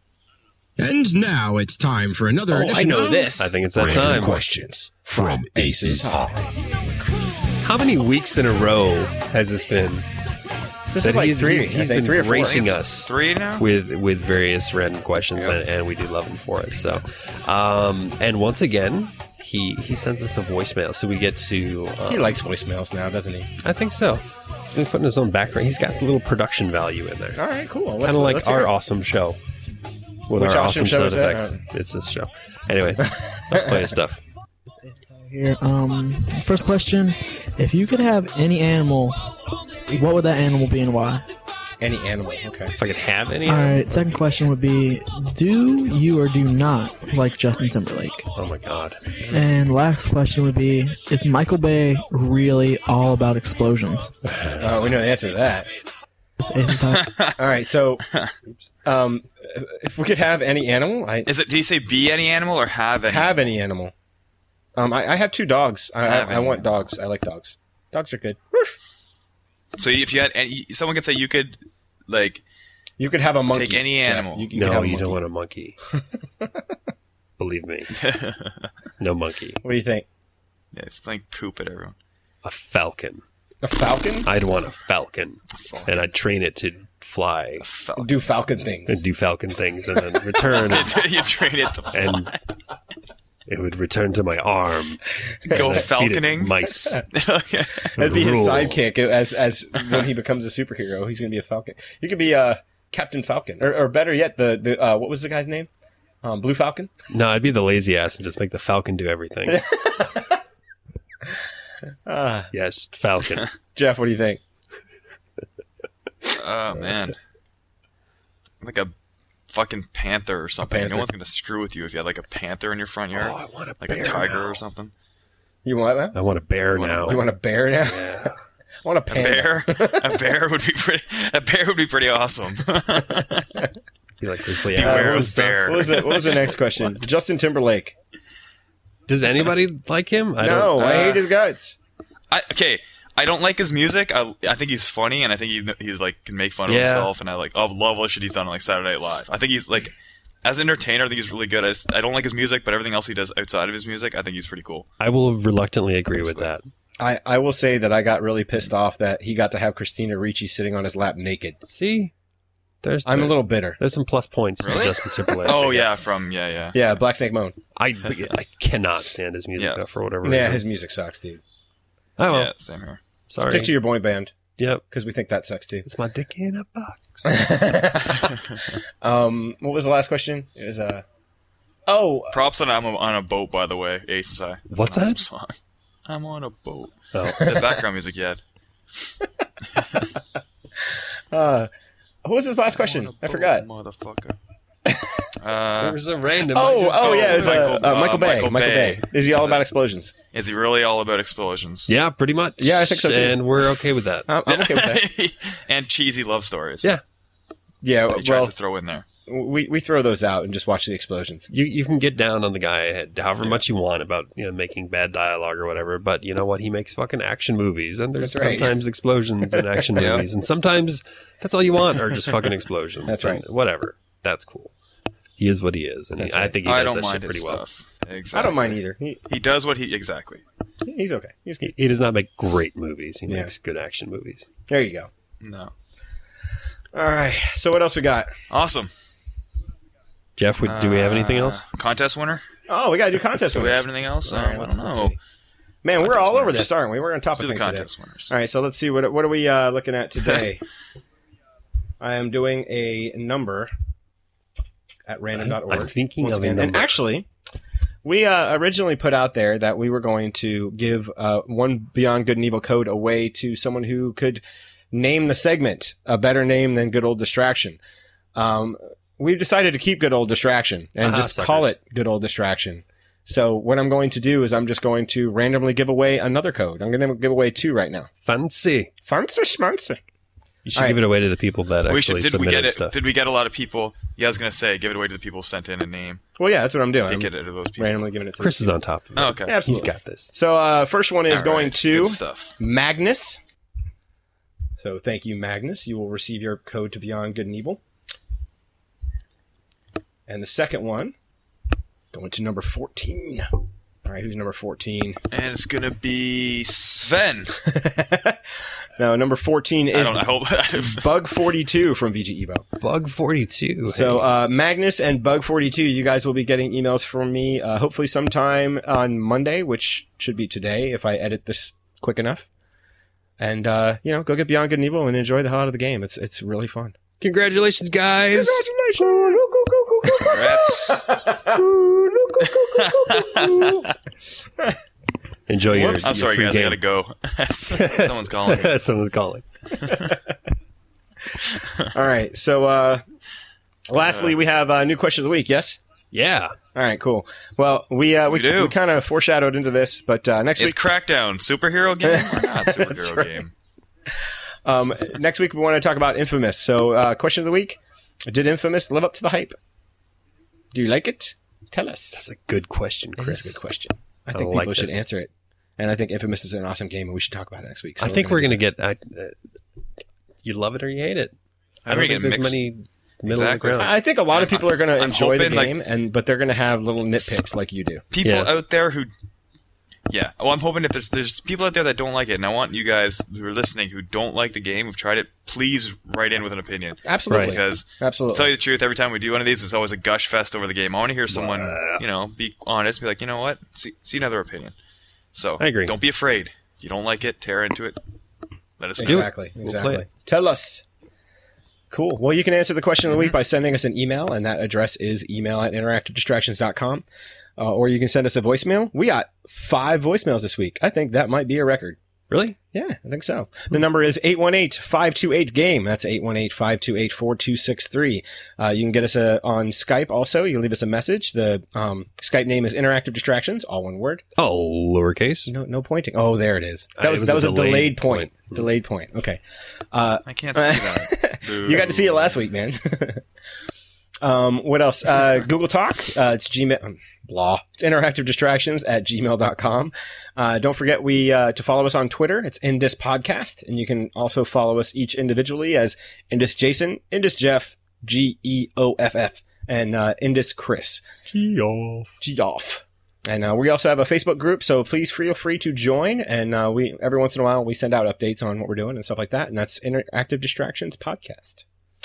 [SPEAKER 13] And now it's time for another
[SPEAKER 5] Oh,
[SPEAKER 13] edition
[SPEAKER 5] I know
[SPEAKER 13] of
[SPEAKER 5] this.
[SPEAKER 3] I think it's that
[SPEAKER 13] Random
[SPEAKER 3] time.
[SPEAKER 13] Questions from Aces High.
[SPEAKER 3] How many weeks in a row has this been?
[SPEAKER 5] This
[SPEAKER 3] that
[SPEAKER 5] is like
[SPEAKER 3] he's,
[SPEAKER 5] three.
[SPEAKER 3] He's,
[SPEAKER 5] I
[SPEAKER 3] he's
[SPEAKER 5] think
[SPEAKER 3] been
[SPEAKER 5] three or four.
[SPEAKER 3] racing
[SPEAKER 4] It's
[SPEAKER 3] us
[SPEAKER 4] three now
[SPEAKER 3] with with various random questions,
[SPEAKER 4] Yep.
[SPEAKER 3] and, and we do love him for it. So, um, and once again, he he sends us a voicemail, so we get to. Um,
[SPEAKER 5] He likes voicemails now, doesn't he?
[SPEAKER 3] I think so. He's been putting his own background. He's got a little production value in there.
[SPEAKER 5] All right, cool.
[SPEAKER 3] Kind of like our awesome show. With
[SPEAKER 5] Which
[SPEAKER 3] our
[SPEAKER 5] awesome
[SPEAKER 3] awesome
[SPEAKER 5] show
[SPEAKER 3] sound
[SPEAKER 5] is that?
[SPEAKER 3] effects. It's this show. Anyway, let's play his stuff.
[SPEAKER 14] Here, um, first question: if you could have any animal, what would that animal be and why?
[SPEAKER 5] Any animal, okay.
[SPEAKER 3] If I could have any.
[SPEAKER 14] All right. Second question would be: do you or do you not like Justin Timberlake?
[SPEAKER 3] Oh my God.
[SPEAKER 14] And last question would be: is Michael Bay really all about explosions?
[SPEAKER 5] Uh, we know the answer to that.
[SPEAKER 14] It's Aces High.
[SPEAKER 5] All right, so um, if we could have any animal, I
[SPEAKER 4] Is it? Did he say be any animal or have any?
[SPEAKER 5] have any animal. Um, I, I have two dogs. I,
[SPEAKER 4] Have
[SPEAKER 5] I, I
[SPEAKER 4] any.
[SPEAKER 5] want dogs. I like dogs. Dogs are good.
[SPEAKER 4] So if you had any, someone could say you could like
[SPEAKER 5] You could have a monkey.
[SPEAKER 4] take any
[SPEAKER 5] Jeff.
[SPEAKER 4] animal.
[SPEAKER 5] You, you could
[SPEAKER 3] No,
[SPEAKER 5] have a
[SPEAKER 3] you
[SPEAKER 5] monkey.
[SPEAKER 3] don't want a monkey. Believe me. No monkey.
[SPEAKER 5] What do you think?
[SPEAKER 4] Yeah, it's like poop at everyone.
[SPEAKER 3] A falcon.
[SPEAKER 5] A falcon?
[SPEAKER 3] I'd want a falcon.
[SPEAKER 4] Falcon.
[SPEAKER 3] And I'd train it to fly
[SPEAKER 4] Falcon.
[SPEAKER 5] Do falcon things.
[SPEAKER 3] and do falcon things and then return.
[SPEAKER 4] You train it to fly.
[SPEAKER 3] and it would return to my arm.
[SPEAKER 4] Go
[SPEAKER 3] and I'd feed it
[SPEAKER 4] falconing.
[SPEAKER 3] Mice.
[SPEAKER 5] That'd be his
[SPEAKER 3] Rule.
[SPEAKER 5] sidekick as as when he becomes a superhero. He's going to be a falcon. You could be uh, Captain Falcon, or, or better yet, the the uh, what was the guy's name? Um, Blue Falcon.
[SPEAKER 3] No, I'd be the lazy ass and just make the falcon do everything.
[SPEAKER 5] Uh,
[SPEAKER 3] Yes, falcon.
[SPEAKER 5] Jeff, what do you think?
[SPEAKER 4] Oh man, like a fucking panther or something.
[SPEAKER 5] panther.
[SPEAKER 4] No one's gonna screw with you if you had like a panther in your front yard,
[SPEAKER 3] Oh, I want a
[SPEAKER 4] like a
[SPEAKER 3] bear
[SPEAKER 4] tiger
[SPEAKER 3] now.
[SPEAKER 4] or something.
[SPEAKER 5] You want that?
[SPEAKER 3] I want a bear
[SPEAKER 4] You want a-
[SPEAKER 3] now.
[SPEAKER 5] You want a bear now?
[SPEAKER 3] Yeah.
[SPEAKER 5] I want a
[SPEAKER 4] A
[SPEAKER 5] panda.
[SPEAKER 4] bear, a bear would be pretty. A bear would be pretty awesome.
[SPEAKER 3] Be like Grizzly
[SPEAKER 4] Beware
[SPEAKER 3] Adams
[SPEAKER 4] of
[SPEAKER 3] and stuff.
[SPEAKER 4] bear.
[SPEAKER 5] What was the, what was the next question? Justin Timberlake.
[SPEAKER 3] Does anybody like him? I
[SPEAKER 5] no,
[SPEAKER 3] don't.
[SPEAKER 5] I
[SPEAKER 4] uh,
[SPEAKER 5] hate his guts.
[SPEAKER 4] I, okay, I don't like his music. I I think he's funny, and I think he he's like can make fun of
[SPEAKER 3] Yeah.
[SPEAKER 4] himself, and I like I love all the shit he's done on like Saturday Night Live. I think he's like as an entertainer, I think he's really good. I, just, I don't like his music, but everything else he does outside of his music, I think he's pretty cool.
[SPEAKER 3] I will reluctantly agree with that.
[SPEAKER 5] I, I will say that I got really pissed off that he got to have Christina Ricci sitting on his lap naked.
[SPEAKER 3] See, there's
[SPEAKER 5] I'm a little bitter.
[SPEAKER 3] There's some plus points to Justin Timberlake.
[SPEAKER 4] Oh
[SPEAKER 3] I
[SPEAKER 4] yeah,
[SPEAKER 3] guess.
[SPEAKER 4] from yeah yeah
[SPEAKER 5] Yeah, Black Snake Moan.
[SPEAKER 3] I I cannot stand his music
[SPEAKER 4] Yeah.
[SPEAKER 3] though, for whatever
[SPEAKER 5] Yeah,
[SPEAKER 3] reason.
[SPEAKER 5] his music sucks, dude.
[SPEAKER 3] Oh well,
[SPEAKER 4] yeah same here.
[SPEAKER 3] sorry.
[SPEAKER 5] Stick to your boy band
[SPEAKER 3] Yep,
[SPEAKER 5] because we think that sucks too.
[SPEAKER 3] it's my dick in a box.
[SPEAKER 5] Um, what was the last question? It was uh oh
[SPEAKER 4] Props on I'm on a boat, by the way. Aces High. That's
[SPEAKER 3] What's
[SPEAKER 4] an awesome
[SPEAKER 3] that?
[SPEAKER 4] Song. I'm on a boat.
[SPEAKER 3] Oh.
[SPEAKER 4] The background music you had.
[SPEAKER 5] uh what was his last question?
[SPEAKER 4] On a
[SPEAKER 5] I
[SPEAKER 4] boat,
[SPEAKER 5] forgot.
[SPEAKER 4] motherfucker.
[SPEAKER 3] There
[SPEAKER 4] Uh,
[SPEAKER 3] was a random.
[SPEAKER 5] Oh,
[SPEAKER 3] I just-
[SPEAKER 5] oh yeah, it was uh,
[SPEAKER 4] Michael-
[SPEAKER 5] uh, Michael
[SPEAKER 4] uh,
[SPEAKER 5] Bay.
[SPEAKER 4] Michael
[SPEAKER 5] Michael
[SPEAKER 4] Bay.
[SPEAKER 5] Bay. Is he all
[SPEAKER 4] Is
[SPEAKER 5] about
[SPEAKER 4] it-
[SPEAKER 5] explosions?
[SPEAKER 4] is he really all about explosions?
[SPEAKER 3] Yeah, pretty much.
[SPEAKER 5] Yeah, I think so, too.
[SPEAKER 3] And we're okay with that.
[SPEAKER 5] I'm, I'm okay with that.
[SPEAKER 4] And cheesy love stories.
[SPEAKER 3] Yeah.
[SPEAKER 5] Yeah,
[SPEAKER 4] That he tries
[SPEAKER 5] well,
[SPEAKER 4] to throw in there.
[SPEAKER 5] we we throw those out and just watch the explosions.
[SPEAKER 3] You you can get down on the guy however much you want about you know making bad dialogue or whatever, but you know what? He makes fucking action movies, and there's
[SPEAKER 5] That's right.
[SPEAKER 3] sometimes explosions in action
[SPEAKER 4] Yeah.
[SPEAKER 3] movies, and sometimes that's all you want are just fucking explosions.
[SPEAKER 5] That's
[SPEAKER 3] And
[SPEAKER 5] right.
[SPEAKER 3] Whatever. That's cool. He is what he is, and he,
[SPEAKER 5] That's
[SPEAKER 3] I
[SPEAKER 5] right.
[SPEAKER 3] think he
[SPEAKER 4] I
[SPEAKER 3] does
[SPEAKER 4] don't
[SPEAKER 3] that
[SPEAKER 4] mind
[SPEAKER 3] shit
[SPEAKER 4] his
[SPEAKER 3] pretty well.
[SPEAKER 4] stuff. Exactly.
[SPEAKER 5] I don't mind either. He,
[SPEAKER 4] He does what he exactly.
[SPEAKER 5] he's okay. He's
[SPEAKER 3] He, he does not make great movies. He
[SPEAKER 5] Yeah.
[SPEAKER 3] makes good action movies.
[SPEAKER 5] There you go.
[SPEAKER 4] No.
[SPEAKER 5] All right. So what else we got?
[SPEAKER 4] Awesome.
[SPEAKER 3] Jeff, would, do we have anything
[SPEAKER 4] Uh,
[SPEAKER 3] else?
[SPEAKER 4] Contest winner?
[SPEAKER 5] Oh, we got to do contest
[SPEAKER 4] Do we
[SPEAKER 5] winners.
[SPEAKER 4] have anything else?
[SPEAKER 5] All
[SPEAKER 4] Um,
[SPEAKER 5] right,
[SPEAKER 4] I
[SPEAKER 5] let's-
[SPEAKER 4] don't
[SPEAKER 5] let's
[SPEAKER 4] know.
[SPEAKER 5] see. Man, we're
[SPEAKER 4] Contest
[SPEAKER 5] all over
[SPEAKER 4] winners.
[SPEAKER 5] this, aren't we? We're on top
[SPEAKER 4] Let's
[SPEAKER 5] of
[SPEAKER 4] do the
[SPEAKER 5] things today.
[SPEAKER 4] contest winners.
[SPEAKER 5] All right, so let's see what what are we uh, looking at today. I am doing a number at random dot org.
[SPEAKER 3] I'm thinking
[SPEAKER 5] once
[SPEAKER 3] of a
[SPEAKER 5] again. And
[SPEAKER 3] number.
[SPEAKER 5] actually, we uh, originally put out there that we were going to give uh, one Beyond Good and Evil code away to someone who could name the segment a better name than Good Old Distraction. Um, we've decided to keep Good Old Distraction and
[SPEAKER 3] Aha,
[SPEAKER 5] just
[SPEAKER 3] suckers.
[SPEAKER 5] call it Good Old Distraction. So what I'm going to do is I'm just going to randomly give away another code. I'm going to give away two right now.
[SPEAKER 3] Fancy.
[SPEAKER 5] Fancy schmancy.
[SPEAKER 3] You should
[SPEAKER 5] All
[SPEAKER 3] give
[SPEAKER 5] right.
[SPEAKER 3] it away to the people that
[SPEAKER 4] We
[SPEAKER 3] actually
[SPEAKER 4] should. Did we
[SPEAKER 3] submitted
[SPEAKER 4] get it?
[SPEAKER 3] stuff.
[SPEAKER 4] Did we get a lot of people? Yeah, I was gonna say, give it away to the people who sent in a name.
[SPEAKER 5] Well, yeah, that's what I'm doing.
[SPEAKER 4] Can't
[SPEAKER 5] I'm
[SPEAKER 4] get it to those people.
[SPEAKER 5] randomly giving it to
[SPEAKER 3] Chris
[SPEAKER 5] these
[SPEAKER 3] is on top of it.
[SPEAKER 4] Oh, okay.
[SPEAKER 5] Yeah, absolutely.
[SPEAKER 3] He's got this.
[SPEAKER 5] So uh, first one is
[SPEAKER 4] All
[SPEAKER 5] going
[SPEAKER 4] right,
[SPEAKER 5] to
[SPEAKER 4] good stuff.
[SPEAKER 5] Magnus. So thank you, Magnus. You will receive your code to Beyond Good and Evil. And the second one, going to number fourteen. All right, who's number fourteen?
[SPEAKER 4] And it's gonna be Sven.
[SPEAKER 5] No, number fourteen
[SPEAKER 4] I
[SPEAKER 5] is
[SPEAKER 4] don't. I hope.
[SPEAKER 5] Bug forty-two from V G Evo.
[SPEAKER 3] Bug forty-two.
[SPEAKER 5] So
[SPEAKER 3] hey.
[SPEAKER 5] uh, Magnus and Bug forty-two, you guys will be getting emails from me uh, hopefully sometime on Monday, which should be today if I edit this quick enough. And, uh, you know, go get Beyond Good and Evil and enjoy the hell out of the game. It's it's really fun.
[SPEAKER 3] Congratulations, guys.
[SPEAKER 5] Congratulations!
[SPEAKER 3] Enjoy your.
[SPEAKER 4] I'm sorry,
[SPEAKER 3] your
[SPEAKER 4] guys.
[SPEAKER 3] free
[SPEAKER 4] I
[SPEAKER 3] game.
[SPEAKER 4] gotta go. Someone's calling me.
[SPEAKER 3] Someone's calling.
[SPEAKER 5] All right. So, uh, lastly, we have a new question of the week. Yes.
[SPEAKER 3] Yeah.
[SPEAKER 5] All right. Cool. Well, we uh, we,
[SPEAKER 4] We do.
[SPEAKER 5] we kind of foreshadowed into this, but uh, next
[SPEAKER 4] Is
[SPEAKER 5] week,
[SPEAKER 4] Crackdown superhero game or not
[SPEAKER 5] That's
[SPEAKER 4] superhero
[SPEAKER 5] right.
[SPEAKER 4] game?
[SPEAKER 5] um, next week we want to talk about Infamous. So, uh, question of the week: did Infamous live up to the hype? Do you like it? Tell us.
[SPEAKER 3] That's a good question, Chris.
[SPEAKER 5] It's a good question. I
[SPEAKER 3] I
[SPEAKER 5] think
[SPEAKER 3] like
[SPEAKER 5] people should
[SPEAKER 3] this.
[SPEAKER 5] answer it, and I think Infamous is an awesome game, and we should talk about it next week. So
[SPEAKER 3] I think we're
[SPEAKER 5] gonna
[SPEAKER 3] going to
[SPEAKER 5] do
[SPEAKER 3] get. I, uh, you love it or you hate it. I
[SPEAKER 4] I'm
[SPEAKER 3] don't
[SPEAKER 4] gonna
[SPEAKER 3] think
[SPEAKER 4] get
[SPEAKER 3] there's
[SPEAKER 4] mixed.
[SPEAKER 3] many middle
[SPEAKER 4] Exactly.
[SPEAKER 3] of the
[SPEAKER 5] that.
[SPEAKER 3] ground.
[SPEAKER 5] I think a lot of people are going to
[SPEAKER 4] I'm
[SPEAKER 5] enjoy the
[SPEAKER 4] hoping, like-
[SPEAKER 5] game, and but they're going to have little nitpicks like you do.
[SPEAKER 4] People
[SPEAKER 3] Yeah.
[SPEAKER 4] out there who, yeah. Well, I'm hoping if there's there's people out there that don't like it, and I want you guys who are listening who don't like the game, who've tried it, please write in with an opinion.
[SPEAKER 5] Absolutely,
[SPEAKER 4] Because
[SPEAKER 5] absolutely.
[SPEAKER 4] to tell you the truth, every time we do one of these, it's always a gush fest over the game. I want to hear someone, you know, be honest, be like, you know what, see, see another opinion. So
[SPEAKER 3] I agree.
[SPEAKER 4] Don't be afraid. If you don't like it, tear into it. Let us know.
[SPEAKER 5] Exactly.
[SPEAKER 3] We'll
[SPEAKER 5] Exactly.
[SPEAKER 3] play it.
[SPEAKER 5] Tell us. Cool. Well, you can answer the question of the week by sending us an email, and that address is email at interactive distractions dot com. Uh, or you can send us a voicemail. We got five voicemails this week. I think that might be a record.
[SPEAKER 3] Really?
[SPEAKER 5] Yeah, I think so. The number is eight one eight, five two eight, game. That's eight one eight, five two eight, four two six three. Uh, you can get us uh, on Skype also. You can leave us a message. The um, Skype name is Interactive Distractions, all one word.
[SPEAKER 3] Oh, lowercase.
[SPEAKER 5] No, no pointing. Oh, there it is. That
[SPEAKER 3] Uh, it
[SPEAKER 5] was,
[SPEAKER 3] was
[SPEAKER 5] that
[SPEAKER 3] a
[SPEAKER 5] was a
[SPEAKER 3] delayed
[SPEAKER 5] delayed point.
[SPEAKER 3] point.
[SPEAKER 5] Delayed point. Okay. Uh,
[SPEAKER 4] I can't see that.
[SPEAKER 5] you got to see it last week, man. um, what else? Uh, Google Talk. Uh, it's Gmail. Um, blah. It's interactive distractions at gmail dot com. Uh, don't forget we, uh, to follow us on Twitter. It's Indus Podcast. And you can also follow us each individually as Indus Jason, Indus Jeff, G E O F F, and, uh, Indus Chris.
[SPEAKER 3] Geoff.
[SPEAKER 5] Geoff. And uh, we also have a Facebook group, so please feel free to join. And uh, we every once in a while we send out updates on what we're doing and stuff like that. And that's Interactive Distractions Podcast.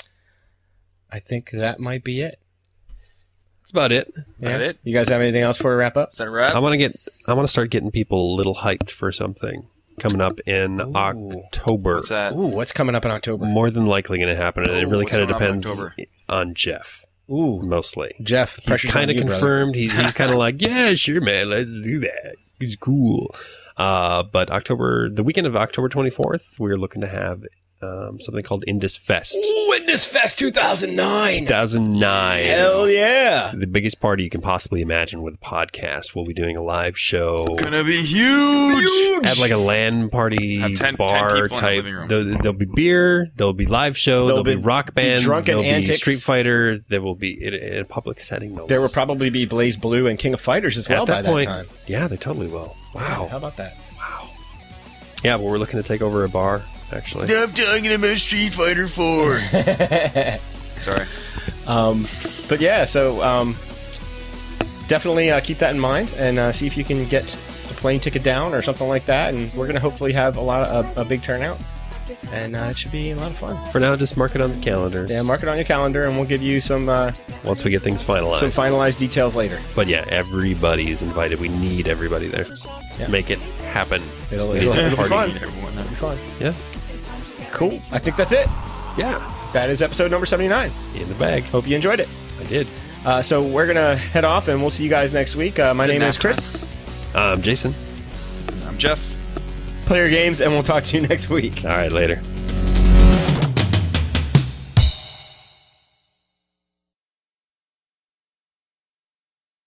[SPEAKER 5] I think that might be it.
[SPEAKER 3] That's about it.
[SPEAKER 5] Yeah.
[SPEAKER 4] That it?
[SPEAKER 5] You guys have anything else before we wrap up?
[SPEAKER 4] Is that a wrap?
[SPEAKER 3] I want to get. I want to start getting people a little hyped for something coming up in
[SPEAKER 5] Ooh.
[SPEAKER 3] October.
[SPEAKER 4] What's that?
[SPEAKER 5] Ooh, what's coming up in October?
[SPEAKER 3] More than likely going to happen, and it
[SPEAKER 4] Ooh,
[SPEAKER 3] really
[SPEAKER 4] what's
[SPEAKER 3] kind of
[SPEAKER 4] going on in
[SPEAKER 3] depends
[SPEAKER 4] October?
[SPEAKER 3] on Jeff.
[SPEAKER 5] Ooh,
[SPEAKER 3] Mostly.
[SPEAKER 5] Jeff,
[SPEAKER 3] He's
[SPEAKER 5] pressure's
[SPEAKER 3] kind
[SPEAKER 5] on
[SPEAKER 3] of
[SPEAKER 5] you, brother.
[SPEAKER 3] confirmed. He's he's kind of like, yeah, sure, man, let's do that. It's cool. Uh, but October, the weekend of October twenty-fourth, we're looking to have um, something called Indus Fest.
[SPEAKER 5] Ooh, Indus Fest two thousand nine.
[SPEAKER 3] two thousand nine.
[SPEAKER 5] Hell yeah. Yeah.
[SPEAKER 3] The biggest party you can possibly imagine with a podcast. We'll be doing a live show.
[SPEAKER 4] Gonna be huge.
[SPEAKER 3] Have like a LAN party
[SPEAKER 4] Have ten- ten
[SPEAKER 3] bar
[SPEAKER 4] people in the
[SPEAKER 3] type.
[SPEAKER 4] living room.
[SPEAKER 3] There'll, there'll be beer. There'll be live show.
[SPEAKER 5] There'll
[SPEAKER 3] There'll be,
[SPEAKER 5] be-
[SPEAKER 3] rock
[SPEAKER 5] be
[SPEAKER 3] band.
[SPEAKER 5] drunken
[SPEAKER 3] there'll
[SPEAKER 5] antics.
[SPEAKER 3] be Street Fighter. There will be in, in a public setting. No
[SPEAKER 5] There will
[SPEAKER 3] less.
[SPEAKER 5] probably be Blaze Blue and King of Fighters as well
[SPEAKER 3] At that
[SPEAKER 5] by
[SPEAKER 3] point,
[SPEAKER 5] that time.
[SPEAKER 3] Yeah, they totally will. Wow.
[SPEAKER 5] How about that?
[SPEAKER 3] Yeah, but we're looking to take over a bar. Actually,
[SPEAKER 4] I'm talking about Street Fighter four. Sorry.
[SPEAKER 5] Um, but yeah, so um, definitely uh, keep that in mind and uh, see if you can get a plane ticket down or something like that. And we're going to hopefully have a lot of a, a big turnout, and uh, it should be a lot of fun.
[SPEAKER 3] for now, just mark it on the calendar.
[SPEAKER 5] Yeah, mark it on your calendar, and we'll give you some uh,
[SPEAKER 3] Once we get things finalized.
[SPEAKER 5] some finalized details later.
[SPEAKER 3] But yeah, everybody is invited. We need everybody there.
[SPEAKER 5] Yeah.
[SPEAKER 3] Make it happen.
[SPEAKER 5] It'll,
[SPEAKER 3] We
[SPEAKER 5] it'll,
[SPEAKER 3] need a
[SPEAKER 5] it'll be
[SPEAKER 3] party.
[SPEAKER 5] fun. It'll be fun.
[SPEAKER 3] Yeah.
[SPEAKER 5] Cool. I think that's it.
[SPEAKER 3] Yeah.
[SPEAKER 5] That is episode number seventy-nine.
[SPEAKER 3] In the bag.
[SPEAKER 5] Hope you enjoyed it.
[SPEAKER 3] I did.
[SPEAKER 5] Uh, so we're going to head off, and we'll see you guys next week. Uh, my
[SPEAKER 4] Is it
[SPEAKER 5] name is
[SPEAKER 4] nap
[SPEAKER 5] Chris.
[SPEAKER 3] I'm Jason.
[SPEAKER 4] I'm Jeff.
[SPEAKER 5] Play your games, and we'll talk to you next week.
[SPEAKER 3] All right, later.